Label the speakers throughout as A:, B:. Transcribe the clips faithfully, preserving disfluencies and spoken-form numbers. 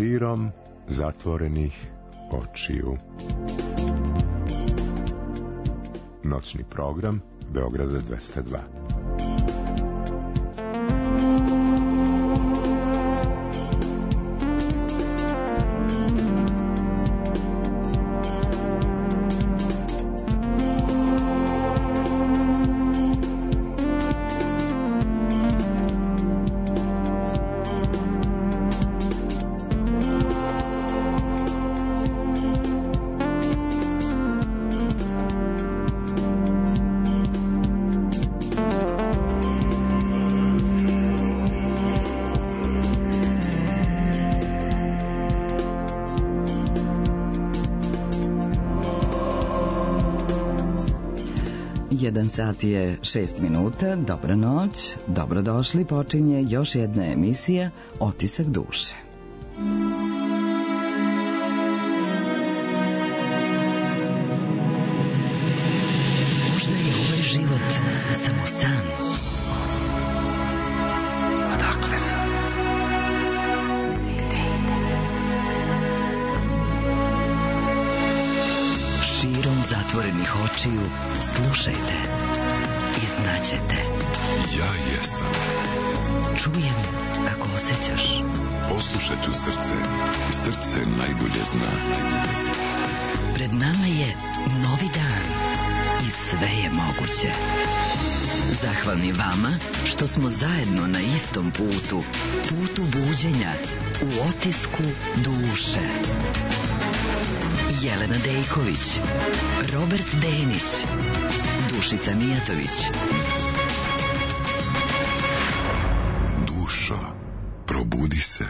A: Širom zatvorenih očiju. Noćni program Beograda dvesta dva.
B: Jedan sat je šest minuta, dobra noć, dobrodošli, počinje još jedna emisija Otisak duše.
C: Možda je ovaj život samo san. Odakle sam? Gde idem? Širom zatvorenih očiju slušajte i znaćete.
D: Ja jesam.
C: Čujem kako osjećaš.
D: Poslušat ću srce. Srce najbolje zna.
C: Pred nama je novi dan i sve je moguće. Zahvalni vama što smo zajedno na istom putu. Putu buđenja u otisku duše. Jelena Dejković, Robert Denić, Dušica Mijatović.
D: Dušo, probudi se.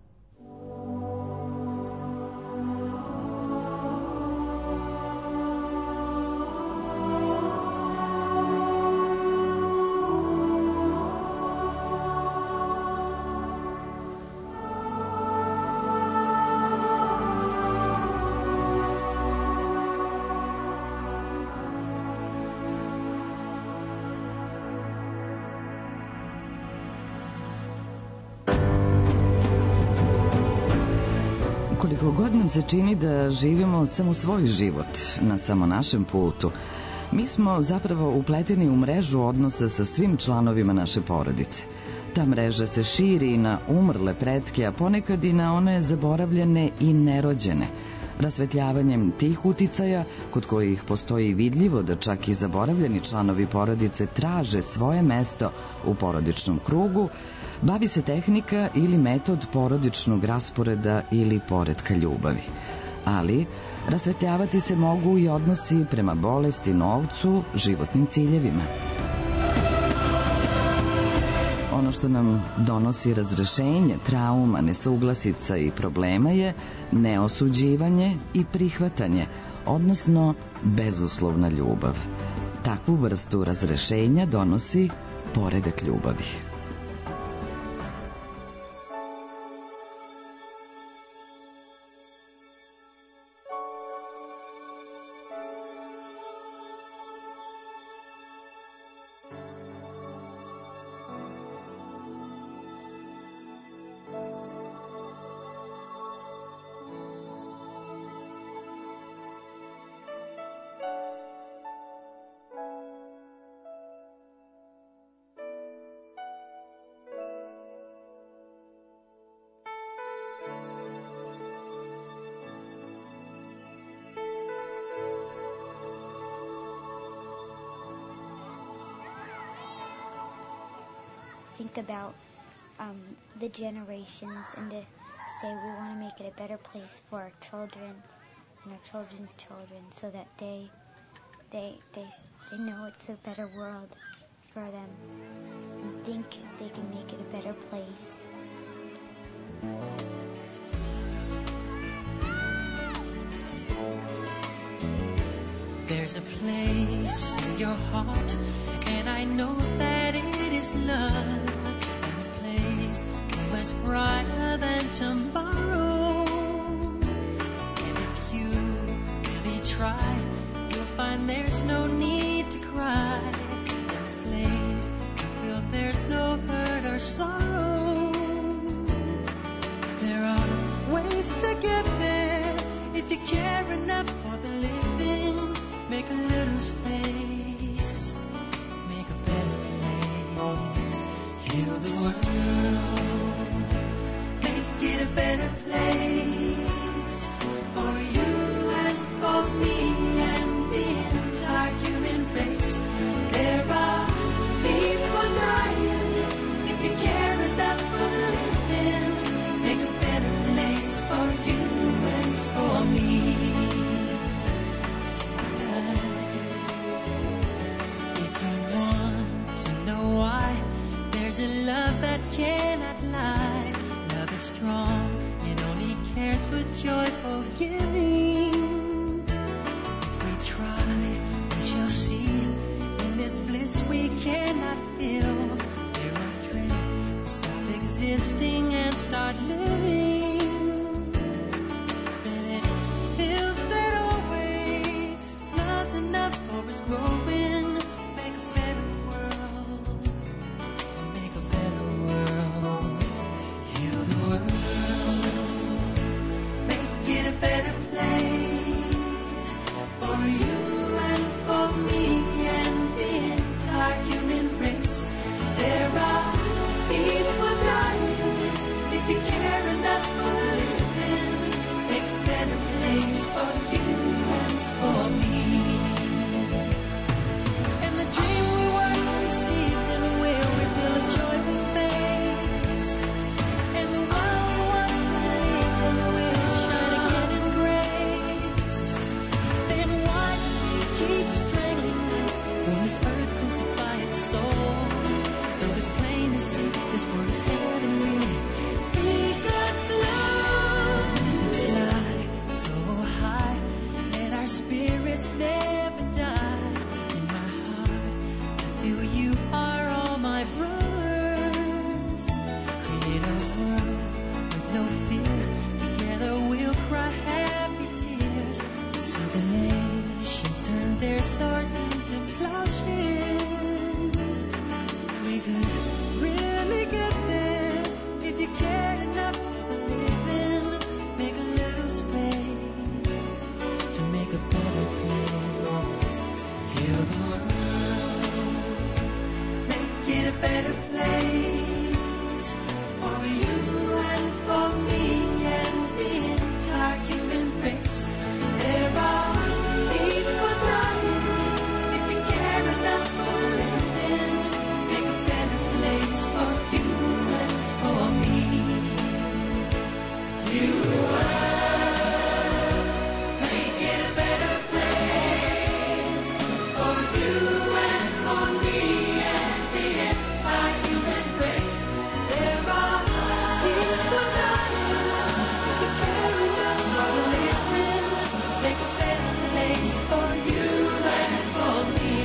B: Koliko god nam se čini da živimo samo svoj život na samo našem putu, mi smo zapravo upleteni u mrežu odnosa sa svim članovima naše porodice. Ta mreža se širi i na umrle pretke, a ponekad i na one zaboravljene i nerođene. Rasvetljavanjem tih uticaja, kod kojih postoji vidljivo da čak i zaboravljeni članovi porodice traže svoje mesto u porodičnom krugu, bavi se tehnika ili metod porodičnog rasporeda ili poretka ljubavi. Ali, rasvetljavati se mogu i odnosi prema bolesti, novcu, životnim ciljevima. Ono što nam donosi razrešenje trauma, nesuglasica i problema je neosuđivanje i prihvatanje, odnosno bezuslovna ljubav. Takvu vrstu razrešenja donosi poredak ljubavi.
E: Think about um, the generations and to say we want to make it a better place for our children and our children's children so that they they they they know it's a better world for them and think if they can make it a better place.
F: There's a place in your heart, and I know that it is love. And this place is brighter than tomorrow. And if you really try, you'll find there's no need to cry. In this place, you feel there's no hurt or sorrow. There are ways we cannot fill. There are dreams we stop existing and start living. Then it feels that always not enough for us growing. Make a better world. Make a better world. Heal the world. Make it a better place for you and for me and the entire human race. There are people dying. If you care enough for living, make a better place for you and for me. And the dream we once received and will reveal a joy we face. And the world we once believed in will shine again in grace. Then why do we keep strangling when this earth crucify its soul? Though it's plain to see this world is heavenly. Be God's love. Fly so high, let our spirits never die. In my heart, I feel you are all my brothers. Create a world with no fear. Together we'll cry happy tears. See the nations turn their swords into plowshares. We could really get there if you cared enough for the living. Make a little space to make a better place. Heal the world. Make it a better place for you and for me and the entire human race. There are people dying. If you care enough for living, make a better place for you and for me. You world, make it a better place for you and for me and the entire human race. There are people dying. If you care enough for living, make a better place for you and for me.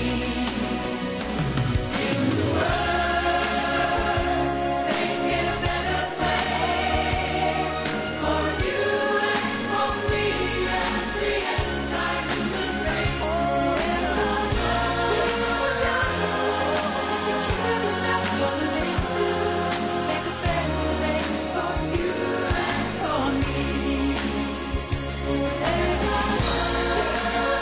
F: You world, make it a better place for you and for me and the entire human race. There are people dying. If you care enough for living, make a better place for you and for me. There are people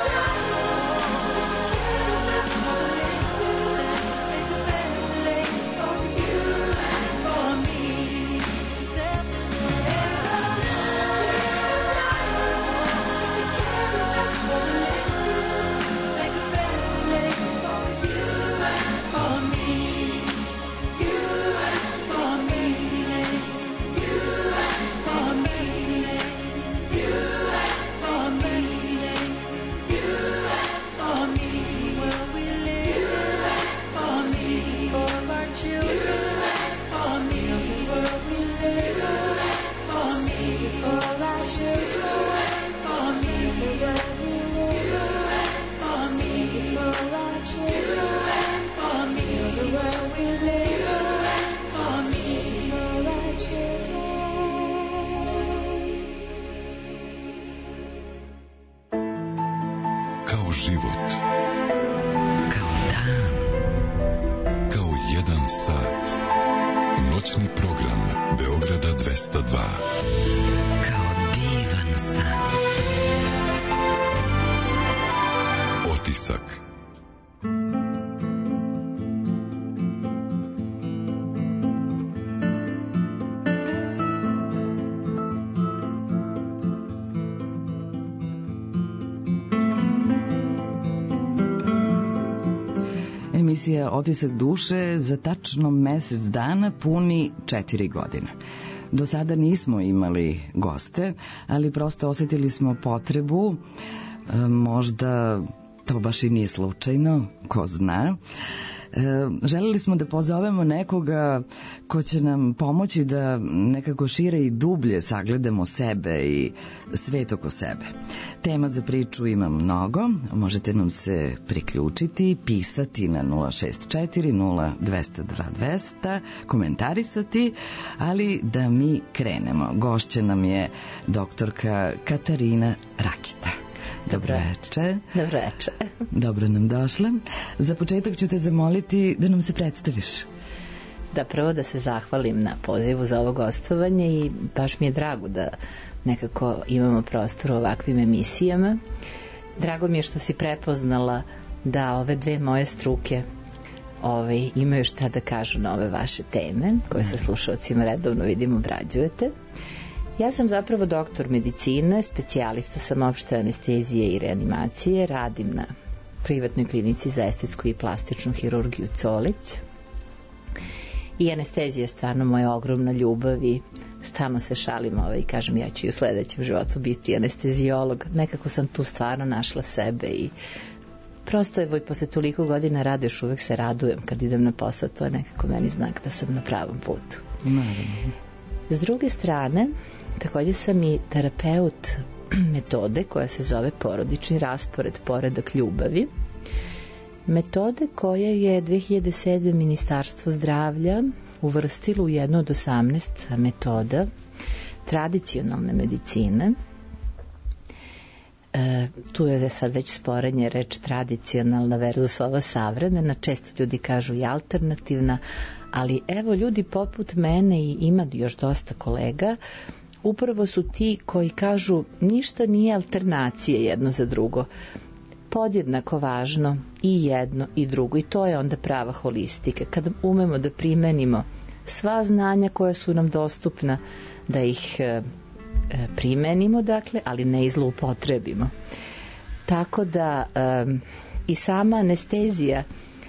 D: Kao život,
C: Kao dan,
D: kao jedan sat. Noćni program Beograda dvesta dva.
C: kao divan san.
D: Otisak.
B: Emisija Otisak duše za tačno mesec dana puni četiri godine. Do sada nismo imali goste, ali prosto osetili smo potrebu, možda to baš i nije slučajno, ko zna. E, želeli smo da pozovemo nekoga ko će nam pomoći da nekako šire i dublje sagledamo sebe i svet oko sebe. Tema za priču ima mnogo, možete nam se priključiti, pisati na nula šest četiri nula dva zero dva dva zero zero, komentarisati, ali da mi krenemo. Gošća nam je doktorka Katarina Rakita. Dobro večer.
G: Dobro večer.
B: Dobro nam došla. Za početak ću te zamoliti da nam se predstaviš.
G: Da, prvo da se zahvalim na pozivu za ovo gostovanje i baš mi je drago da nekako imamo prostor u ovakvim emisijama. Drago mi je što si prepoznala da ove dve moje struke ove, imaju šta da kažu na ove vaše teme, koje sa slušalcima redovno vidim obrađujete. Ja sam zapravo doktor medicine, specijalista sam opšte anestezije i reanimacije, radim na privatnoj klinici za estetsku i plastičnu hirurgiju Colić. I anestezija je stvarno moja ogromna ljubav i stalno se šalim ovaj, i kažem ja ću i u sledećem životu biti anestezijolog. Nekako sam tu stvarno našla sebe i prosto evo i posle toliko godina rada još uvek se radujem kad idem na posao, to je nekako meni znak da sam na pravom putu.
B: Naravno.
G: S druge strane, takođe sam i terapeut metode koja se zove porodični raspored, poredak ljubavi. Metode koja je dve hiljade sedme. Ministarstvo zdravlja uvrstilo u jednu od osamnaest metoda tradicionalne medicine. E, tu je sad već sporenje reč tradicionalna versus ova savremena. Često ljudi kažu i alternativna, ali evo ljudi poput mene i ima još dosta kolega upravo su ti koji kažu ništa nije alternacije jedno za drugo, podjednako važno i jedno i drugo, i to je onda prava holistika, kad umemo da primenimo sva znanja koja su nam dostupna, da ih e, primenimo dakle, ali ne i zloupotrebimo. Tako da e, i sama anestezija,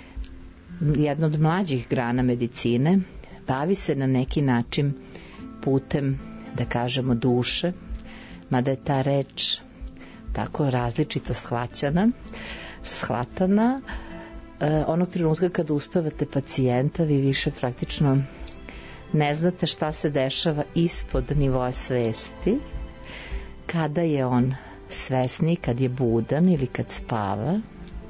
G: jedna od mlađih grana medicine, bavi se na neki način putem, da kažemo, duše, mada je ta reč tako različito shvaćana, shvatana. E, onog trenutka kada uspevate pacijenta, vi više praktično ne znate šta se dešava ispod nivoa svesti, kada je on svesni, kad je budan ili kad spava.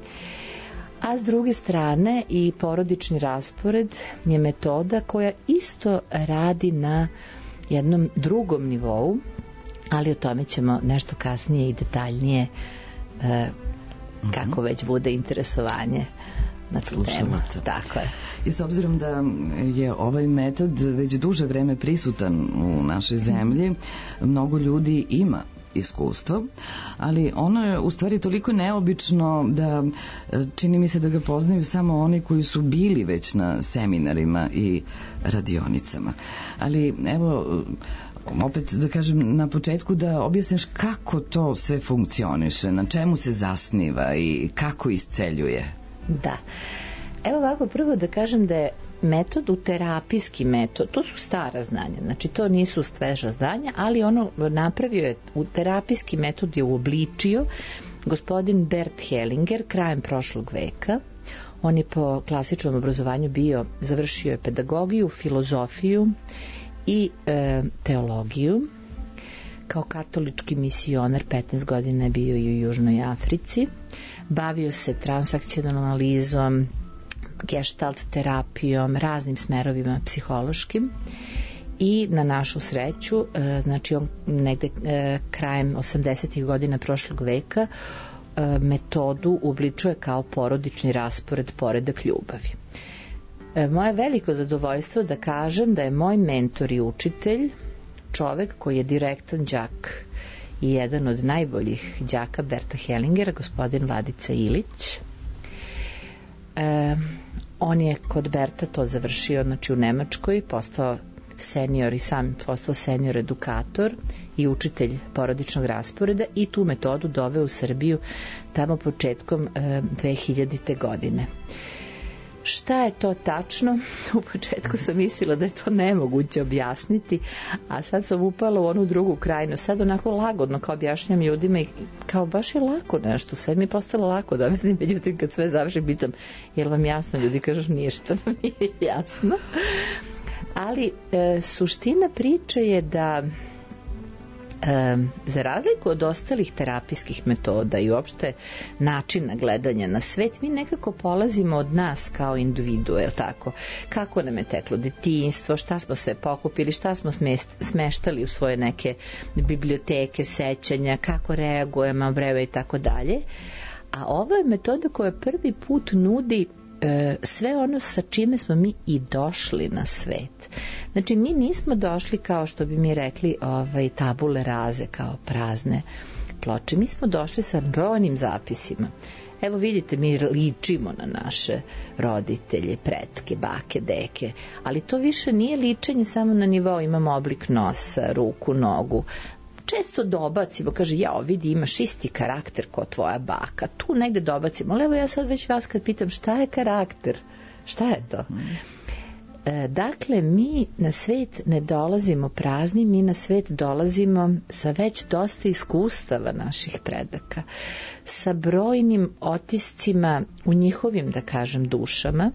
G: A s druge strane i porodični raspored je metoda koja isto radi na jednom drugom nivou, ali o tome ćemo nešto kasnije i detaljnije e, kako već bude interesovanje na tu temu. Tako je.
B: I s obzirom da je ovaj metod već duže vreme prisutan u našoj zemlji, mnogo ljudi ima iskustvo, ali ono je u stvari toliko neobično da čini mi se da ga poznaju samo oni koji su bili već na seminarima i radionicama. Ali evo, opet da kažem na početku da objasniš kako to sve funkcioniše, na čemu se zasniva i kako isceljuje.
G: Da. Evo ovako, prvo da kažem da je metod u terapijski metod, to su stara znanja, znači to nisu sveža znanja, ali ono napravio je, u terapijski metod je uobličio gospodin Bert Hellinger krajem prošlog veka. On je po klasičnom obrazovanju bio, završio je pedagogiju, filozofiju i e, teologiju. Kao katolički misionar petnaest godina je bio i u Južnoj Africi. Bavio se transakcionalnom analizom, gestalt terapijom, raznim smerovima psihološkim i na našu sreću, znači on negde krajem osamdesetih godina prošlog veka metodu uobličuje kao porodični raspored, poredak ljubavi. Moje veliko zadovoljstvo da kažem da je moj mentor i učitelj čovek koji je direktan đak i jedan od najboljih đaka Berta Hellingera, gospodin Vladica Ilić. E, on je kod Berta to završio, znači u Nemačkoj, postao senior i sam postao senior edukator i učitelj porodičnog rasporeda i tu metodu doveo u Srbiju tamo početkom e, dve hiljadite. godine. Šta je to tačno? U početku sam mislila da je to nemoguće objasniti, a sad sam upala u onu drugu krajinu. Sad onako lagodno kao objašnjam ljudima i kao baš je lako nešto. Sve mi je postalo lako da mislim, međutim kad sve završim pitam, je li vam jasno? Ljudi kažu ništa nam nije jasno. Ali e, suština priče je da E, za razliku od ostalih terapijskih metoda i uopšte načina gledanja na svet, mi nekako polazimo od nas kao individu, je li tako? Kako nam je teklo detinjstvo, šta smo sve pokupili, šta smo smeštali u svoje neke biblioteke, sećanja, kako reagujemo, vreme i tako dalje. A ovo je metoda koja prvi put nudi e, sve ono sa čime smo mi i došli na svet. Znači, mi nismo došli kao što bi mi rekli ovaj, tabule raze, kao prazne ploče. Mi smo došli sa brojnim zapisima. Evo vidite, mi ličimo na naše roditelje, pretke, bake, deke, ali to više nije ličenje samo na nivou, imamo oblik nosa, ruku, nogu. Često dobacimo, kaže, jao, vidi, imaš isti karakter kao tvoja baka. Tu negde dobacimo, ali evo ja sad već vas kad pitam šta je karakter, šta je to? Dakle, mi na svet ne dolazimo prazni, mi na svet dolazimo sa već dosta iskustava naših predaka, sa brojnim otiscima u njihovim, da kažem, dušama,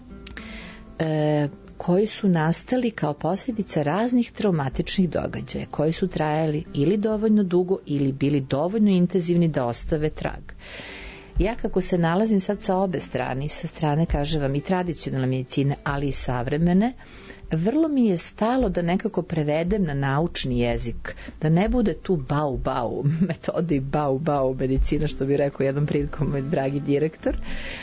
G: e, koji su nastali kao posljedica raznih traumatičnih događaja, koji su trajali ili dovoljno dugo ili bili dovoljno intenzivni da ostave trag. Ja kako se nalazim sad sa obe strane, sa strane, kažem vam, i tradicionalne medicine, ali i savremene, vrlo mi je stalo da nekako prevedem na naučni jezik, da ne bude tu bau bau metode i bau bau medicina, što bi rekao jednom prilikom moj dragi direktor.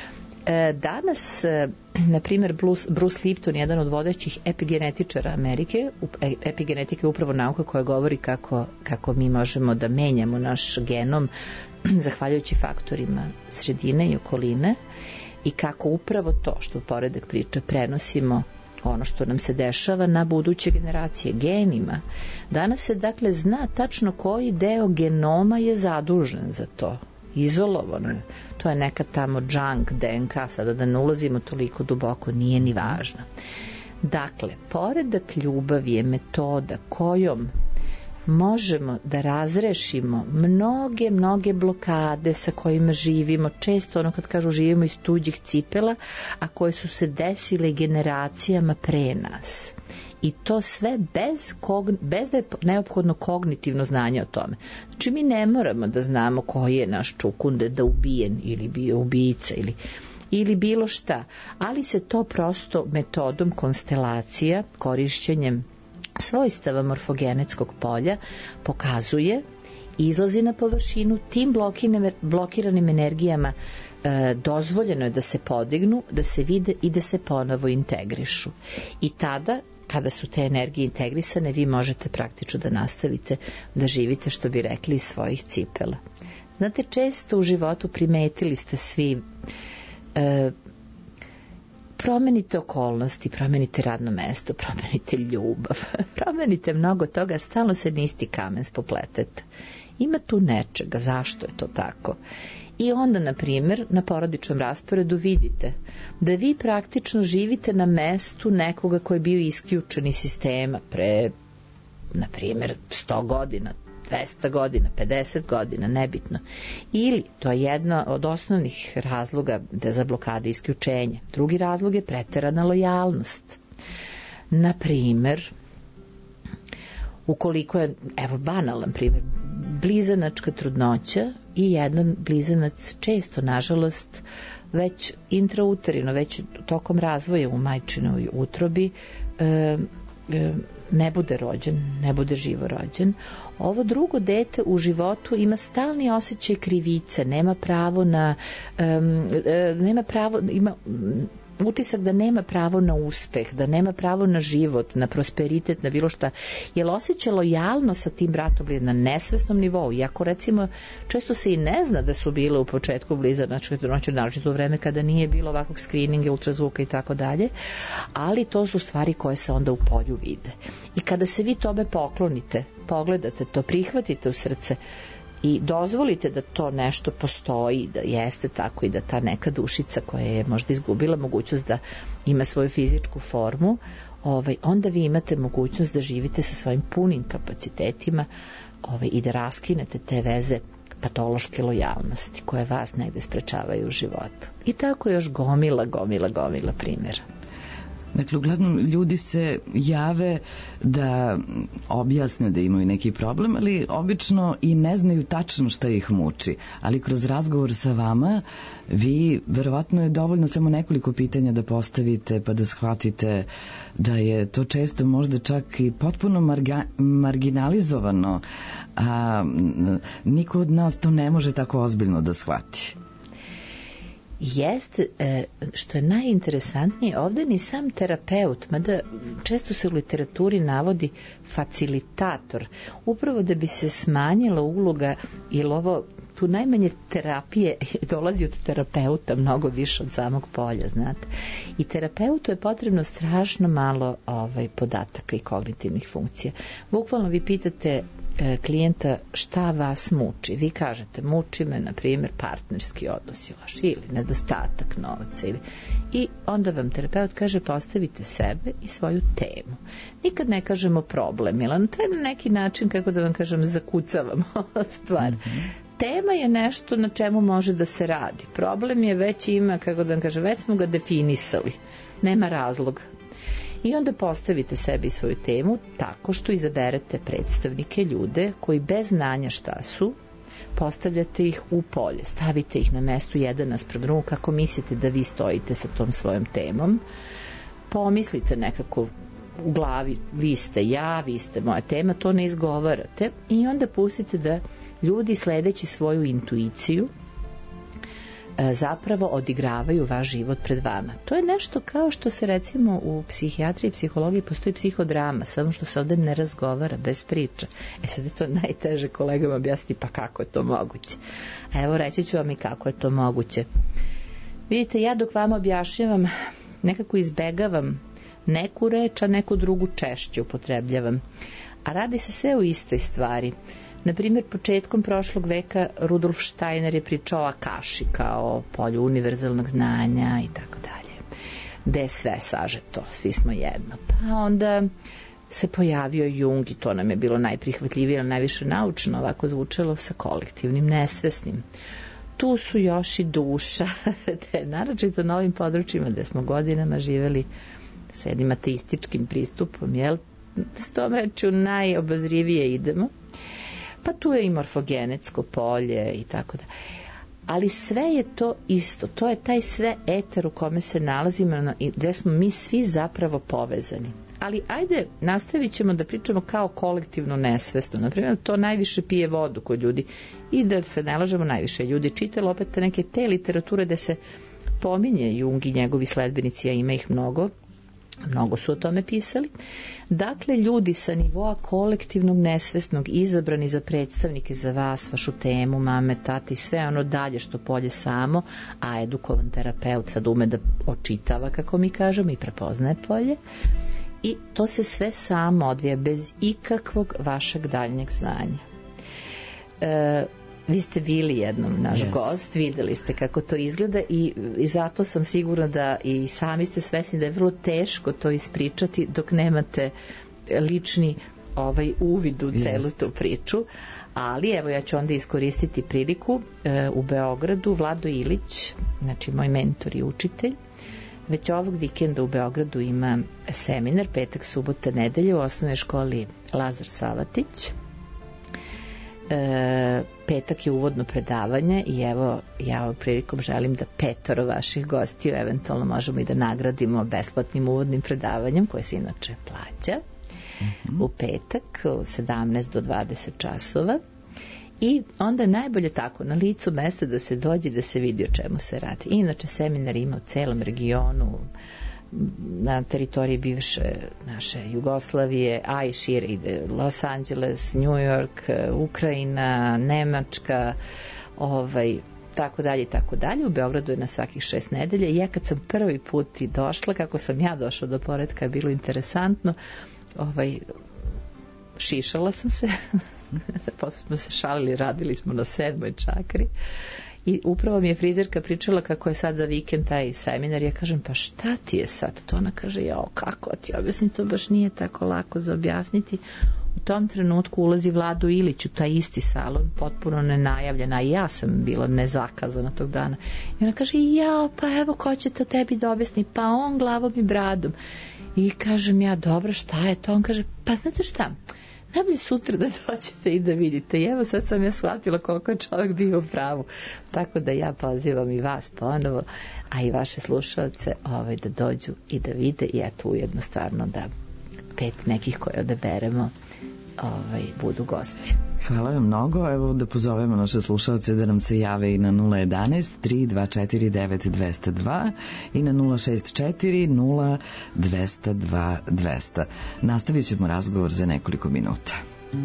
G: Danas, na primjer, Bruce Lipton, jedan od vodećih epigenetičara Amerike, epigenetika je upravo nauka koja govori kako, kako mi možemo da menjamo naš genom zahvaljujući faktorima sredine i okoline i kako upravo to što poredak priče prenosimo ono što nam se dešava na buduće generacije genima. Danas se dakle zna tačno koji deo genoma je zadužen za to, izolovano. To je neka tamo junk D N K, sada da ne ulazimo toliko duboko, nije ni važno. Dakle, poredak ljubavi je metoda kojom možemo da razrešimo mnoge, mnoge blokade sa kojima živimo, često ono kad kažu živimo iz tuđih cipela, a koje su se desile generacijama pre nas. I to sve bez, kogn... bez da je neophodno kognitivno znanje o tome. Znači mi ne moramo da znamo koji je naš čukunde da ubijen ili bio ubijica ili, ili bilo šta, ali se to prosto metodom konstelacija, korišćenjem svojstava morfogenetskog polja pokazuje, izlazi na površinu, tim blokiranim energijama e, dozvoljeno je da se podignu, da se vide i da se ponovo integrišu. I tada, kada su te energije integrisane, vi možete praktično da nastavite da živite, što bi rekli, iz svojih cipela. Znate, često u životu primetili ste svi e, promenite okolnosti, promenite radno mesto, promenite ljubav, promenite mnogo toga, stalno se na isti kamen spopletete. Ima tu nečega, zašto je to tako? I onda, na primjer, na porodičnom rasporedu vidite da vi praktično živite na mestu nekoga koji je bio isključen iz sistema pre, na primjer, sto godina, dvesta godina, pedeset godina, nebitno. Ili, to je jedna od osnovnih razloga da za blokade isključenja. Drugi razlog je preterana lojalnost. Na primjer, ukoliko je, evo banalan primjer, blizanačka trudnoća i jedan blizanac često, nažalost, već intrauterino, već tokom razvoja u majčinoj utrobi e, e, ne bude rođen, ne bude živo rođen. Ovo drugo dete u životu ima stalni osjećaj krivice, nema pravo na um, nema pravo, ima utisak da nema pravo na uspeh, da nema pravo na život, na prosperitet, na bilo šta. Jer osjeća lojalno sa tim bratom na nesvesnom nivou. Iako recimo često se i ne zna da su bile u početku blizanačke trudnoće, naročito u vreme kada nije bilo ovakvog skrininga, ultrazvuka i tako dalje, ali to su stvari koje se onda u polju vide. I kada se vi tome poklonite, pogledate to, prihvatite u srce, i dozvolite da to nešto postoji, da jeste tako i da ta neka dušica koja je možda izgubila mogućnost da ima svoju fizičku formu, ovaj, onda vi imate mogućnost da živite sa svojim punim kapacitetima ovaj, i da raskinete te veze patološke lojalnosti koje vas negde sprečavaju u životu. I tako još gomila, gomila, gomila primjera.
B: Dakle, uglavnom ljudi se jave da objasne da imaju neki problem, ali obično i ne znaju tačno šta ih muči. Ali kroz razgovor sa vama, vi, verovatno je dovoljno samo nekoliko pitanja da postavite pa da shvatite da je to često možda čak i potpuno marga, marginalizovano, a niko od nas to ne može tako ozbiljno da shvati.
G: Jeste, što je najinteresantnije, ovde ni sam terapeut, mada često se u literaturi navodi facilitator, upravo da bi se smanjila uloga, jer ovo tu najmanje terapije dolazi od terapeuta mnogo više od samog polja, znate. I terapeutu je potrebno strašno malo ovaj, podataka i kognitivnih funkcija. Bukvalno vi pitate e, klijenta šta vas muči. Vi kažete, muči me, na primjer, partnerski odnos ili nedostatak novca. Ili... I onda vam terapeut kaže, postavite sebe i svoju temu. Nikad ne kažemo problem, ili na taj neki način, kako da vam kažem, zakucavamo stvar. Mm-hmm. Tema je nešto na čemu može da se radi. Problem je već ima, kako da vam kažem, već smo ga definisali. Nema razloga. I onda postavite sebi svoju temu tako što izaberete predstavnike, ljude koji bez znanja šta su, postavljate ih u polje, stavite ih na mestu jedan naspram drugog kako mislite da vi stojite sa tom svojom temom. Pomislite nekako u glavi, vi ste ja, vi ste moja tema, to ne izgovarate i onda pustite da ljudi sledeći svoju intuiciju zapravo odigravaju vaš život pred vama. To je nešto kao što se recimo u psihijatriji i psihologiji postoji psihodrama, samo što se ovde ne razgovara, bez priča. E sad je to najteže kolegama objasniti pa kako je to moguće. A evo reći ću vam i kako je to moguće. Vidite, ja dok vam objašnjavam nekako izbegavam neku reč, a neku drugu češće upotrebljavam. A radi se sve o istoj stvari. Naprimjer, početkom prošlog veka Rudolf Steiner je pričao o Akaši kao polju univerzalnog znanja i tako dalje. Gde je sve sažeto, svi smo jedno. Pa onda se pojavio Jung i to nam je bilo najprihvatljivije, ali najviše naučno ovako zvučalo sa kolektivnim nesvesnim. Tu su još i duša, te naročito na ovim područjima gde smo godinama živeli sa jednim ateističkim pristupom, jel? S tom rečju najobazrivije idemo. Pa tu je i morfogenetsko polje i tako da. Ali sve je to isto. To je taj sve eter u kome se nalazimo i gde smo mi svi zapravo povezani. Ali ajde, nastavit ćemo da pričamo kao kolektivno nesvesno. Naprimjer, to najviše pije vodu kod ljudi. I da se ne lažemo, najviše ljudi čitali opet neke te literature da se pominje Jung i njegovi sledbenici, a ima ih mnogo. Mnogo su o tome pisali. Dakle, ljudi sa nivoa kolektivnog nesvesnog izabrani za predstavnike za vas, vašu temu, mame, tate i sve ono dalje što polje samo, a edukovan terapeut sad ume da očitava, kako mi kažemo, i prepoznaje polje. I to se sve samo odvija bez ikakvog vašeg daljnjeg znanja. E, Vi ste bili jednom naš yes. gost, videli ste kako to izgleda i, i zato sam sigurna da i sami ste svesni da je vrlo teško to ispričati dok nemate lični ovaj uvid u celu yes. tu priču. Ali evo ja ću onda iskoristiti priliku e, u Beogradu Vlado Ilić, znači moj mentor i učitelj, već ovog vikenda u Beogradu ima seminar, petak, subota, nedelje u osnovnoj školi Lazar Savatić. E, petak je uvodno predavanje i evo ja ovom prilikom želim da petoro vaših gostiju eventualno možemo i da nagradimo besplatnim uvodnim predavanjem koje se inače plaća mm-hmm. u petak u sedamnaest do dvadeset časova i onda je najbolje tako na licu mesta da se dođe da se vidi o čemu se radi. Inače seminar ima u celom regionu na teritoriji bivše naše Jugoslavije, a i šire ide Los Angeles, New York, Ukrajina, Nemačka, ovaj, tako dalje i tako dalje. U Beogradu je na svakih šest nedelja i ja kad sam prvi put i došla, kako sam ja došla do poretka, je bilo interesantno. Ovaj, šišala sam se, posle smo se šalili, radili smo na sedmoj čakri i upravo mi je frizerka pričala kako je sad za vikend taj seminar. Ja kažem, pa šta ti je sad? To ona kaže, jao, kako ti objasnim, to baš nije tako lako za objasniti. U tom trenutku ulazi Vlado Ilić u taj isti salon, potpuno nenajavljena, i ja sam bila nezakazana tog dana. I ona kaže, jao, pa evo, ko će to tebi da objasni? Pa on glavom i bradom. I kažem ja, dobro, šta je to? On kaže, pa znate šta, najbolje sutra da dođete i da vidite. I evo sad sam ja shvatila koliko je čovjek bio u pravu. Tako da ja pozivam i vas ponovo, a i vaše slušalce ovaj, da dođu i da vide, i eto ujedno stvarno da pet nekih koje odaberemo ovaj, budu gosti.
B: Hvala vam mnogo. Evo da pozovemo naše slušalce da nam se jave i na nula jedan tri dva četiri devet dva zero dva i na nula šest četiri nula dva zero dva dva zero. Nastavit ćemo razgovor za nekoliko minuta.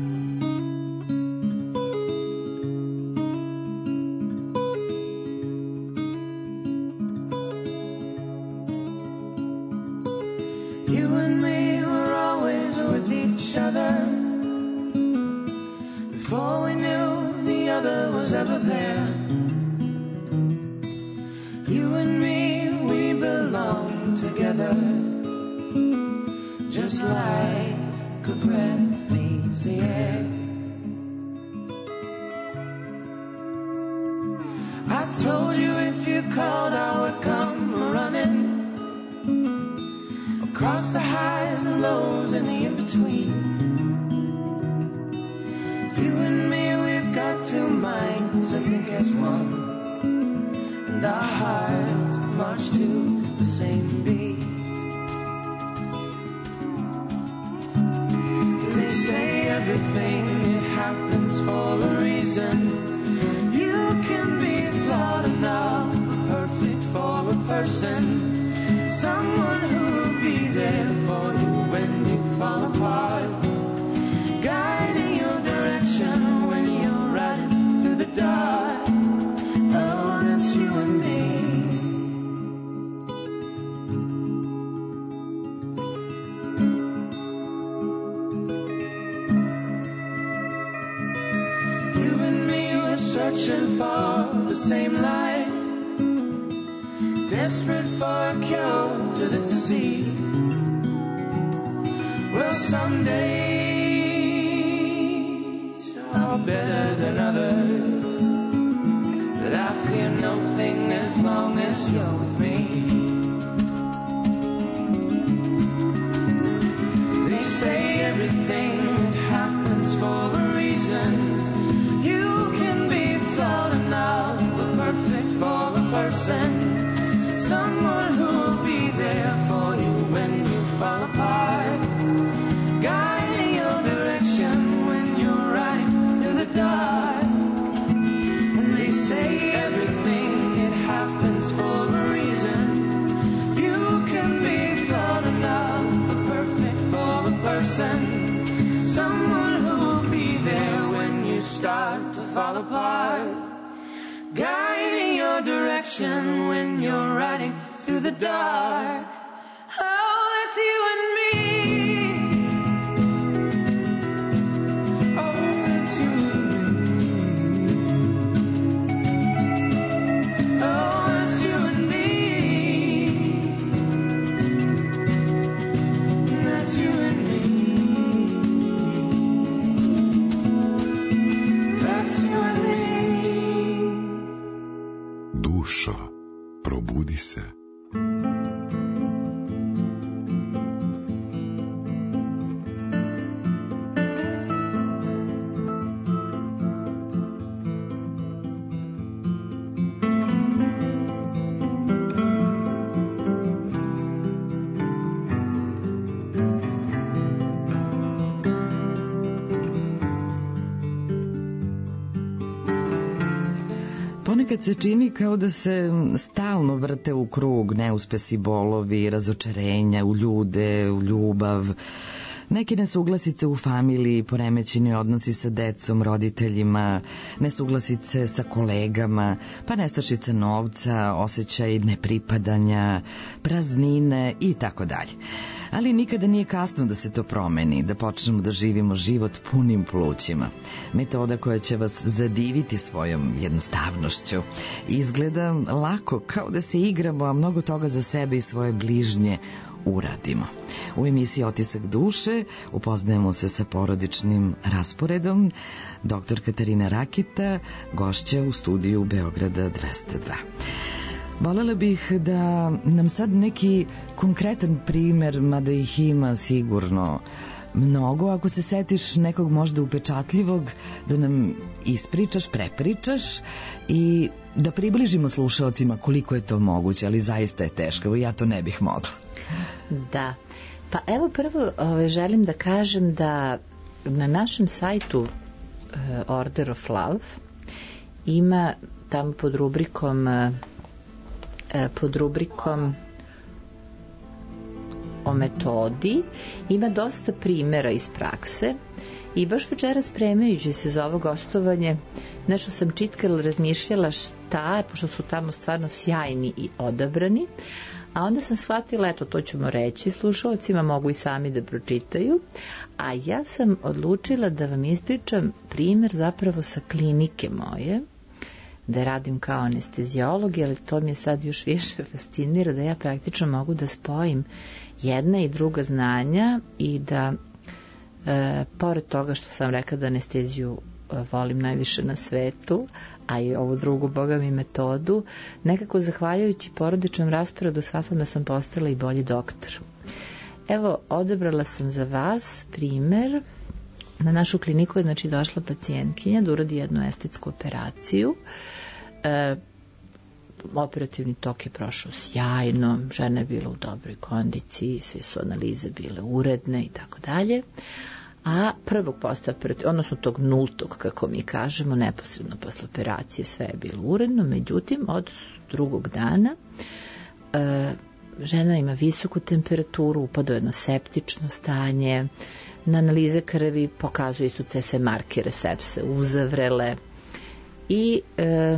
H: You and me were always with each other. Before we knew the other was ever there. You and me, we belong together. Just like a breath leaves the air. I told you if you called I would come running. Across the highs and lows and the in-between. You and me, we've got two minds, I think as one. And our hearts march to the same beat. They say everything, it happens for a reason. You can be flawed enough, perfect for a person. Someone who will be there for you when you fall apart. Guiding your direction when you're riding through the dark. Oh, that's you and me. You and me were searching for the same light. Desperate for a cure to this disease. Well, some days are better than others, but I fear nothing as long as you're with me. They say everything that happens for a reason. You can be flawed enough, but perfect for a person. Someone who will be there for you when you fall apart. Guiding your direction when you're riding through the dark. And they say everything, it happens for a reason. You can be flawed enough, but perfect for a person. Someone who will be there when you start to fall apart. Guiding your direction when you're riding through the dark. Oh, that's you and me. Oh, that's you and me. Oh, that's you and me. That's you and me. That's you and me.
D: Dušo, probudi se.
B: Ponekad se čini kao da se stalno vrte u krug neuspesi, bolovi, razočarenja u ljude, u ljubav, neke nesuglasice u familiji, poremećeni odnosi sa decom, roditeljima, nesuglasice sa kolegama, pa nestašica novca, osjećaj nepripadanja, praznine i tako dalje. Ali nikada nije kasno da se to promeni, da počnemo da živimo život punim plućima. Metoda koja će vas zadiviti svojom jednostavnošću. Izgleda lako, kao da se igramo, a mnogo toga za sebe i svoje bližnje uradimo. U emisiji Otisak duše upoznajemo se sa porodičnim rasporedom. Doktor Katarina Rakita, gošća u studiju Beograda dvesta dva. Volela bih da nam sad neki konkretan primer, mada ih ima sigurno mnogo, ako se setiš nekog možda upečatljivog, da nam ispričaš, prepričaš i da približimo slušaocima koliko je to moguće, ali zaista je teško, ja to ne bih mogla.
G: Da, pa evo prvo ove, želim da kažem da na našem sajtu uh, Order of Love ima tamo pod rubrikom uh, pod rubrikom o metodi ima dosta primjera iz prakse i baš večera spremajući se za ovo gostovanje nešto sam čitkala, razmišljala šta, pošto su tamo stvarno sjajni i odabrani, a onda sam shvatila, eto to ćemo reći slušalcima, mogu i sami da pročitaju, a ja sam odlučila da vam ispričam primjer zapravo sa klinike moje, da radim kao anestezijolog, ali to mi je sad još više fascinira da ja praktično mogu da spojim jedna i druga znanja i da e, pored toga što sam rekla da anesteziju e, volim najviše na svetu, a i ovu drugu, boga mi, metodu, nekako zahvaljujući porodičnom rasporedu shvatila da sam postala i bolji doktor. Evo, odabrala sam za vas primer. Na našu kliniku je znači došla pacijentkinja da uradi jednu estetsku operaciju. E, operativni tok je prošao sjajno, žena je bila u dobroj kondiciji, sve su analize bile uredne i tako dalje. A prvog posle operacije, odnosno tog nultog, kako mi kažemo, neposredno posle operacije sve je bilo uredno, međutim od drugog dana e, žena ima visoku temperaturu, upada u jedno septično stanje, na analize krvi pokazuju su te sve markere sepse uzavrele i e,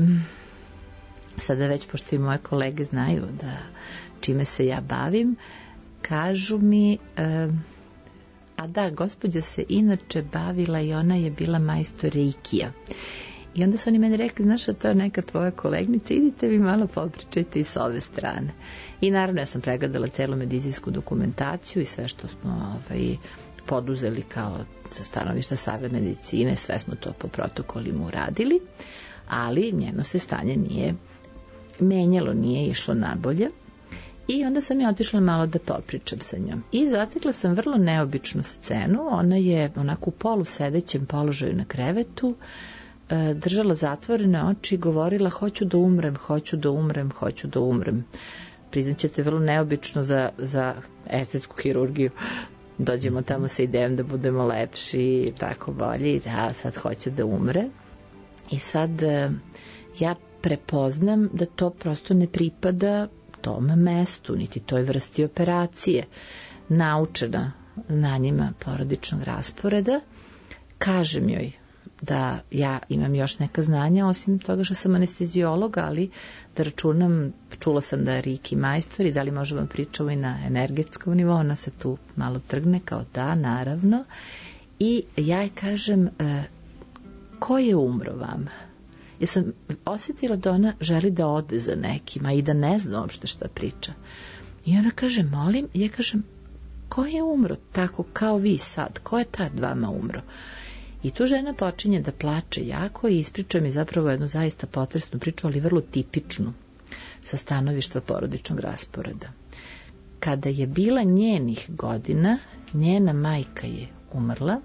G: sada već, pošto i moje kolege znaju da čime se ja bavim, kažu mi e, a da, gospođa se inače bavila i ona je bila majstor reikija. I onda su oni meni rekli, znaš da to je neka tvoja kolegnica, idite vi malo popričajte i s ove strane. I naravno ja sam pregledala celu medicinsku dokumentaciju i sve što smo ovaj, poduzeli kao sa stanovišta savremene medicine, sve smo to po protokolima uradili, ali njeno se stanje nije menjalo, nije išlo nabolje. I onda sam ja otišla malo da popričam sa njom. I zatekla sam vrlo neobičnu scenu. Ona je onako u polusedećem položaju na krevetu, držala zatvorene oči i govorila hoću da umrem, hoću da umrem, hoću da umrem. Priznaćete, vrlo neobično za, za estetsku hirurgiju. Dođemo tamo sa idejom da budemo lepši i tako bolji. Da, sad hoću da umre. I sad ja prepoznam da to prosto ne pripada tom mestu, niti toj vrsti operacije. Naučena znanjima porodičnog rasporeda, kažem joj da ja imam još neka znanja, osim toga što sam anestezijolog, ali da računam, čula sam da je Riki majstor i da li možemo pričamo i na energetskom nivou, ona se tu malo trgne kao da, naravno. I ja je kažem, e, ko je umro vama? Ja sam osjetila da ona želi da ode za nekima i da ne zna uopšte šta priča. I ona kaže, molim, i ja kažem, ko je umro tako kao vi sad? Ko je tad vama umro? I tu žena počinje da plače jako i ispriča mi zapravo jednu zaista potresnu priču, ali vrlo tipičnu sa stanovišta porodičnog rasporeda. Kada je bila njenih godina, njena majka je umrla,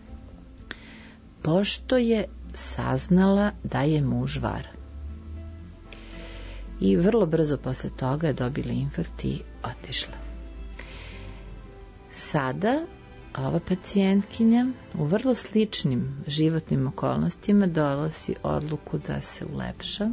G: pošto je saznala da je muž varan. I vrlo brzo posle toga je dobila infarkt i otišla. Sada ova pacijentkinja u vrlo sličnim životnim okolnostima dolazi odluku da se ulepša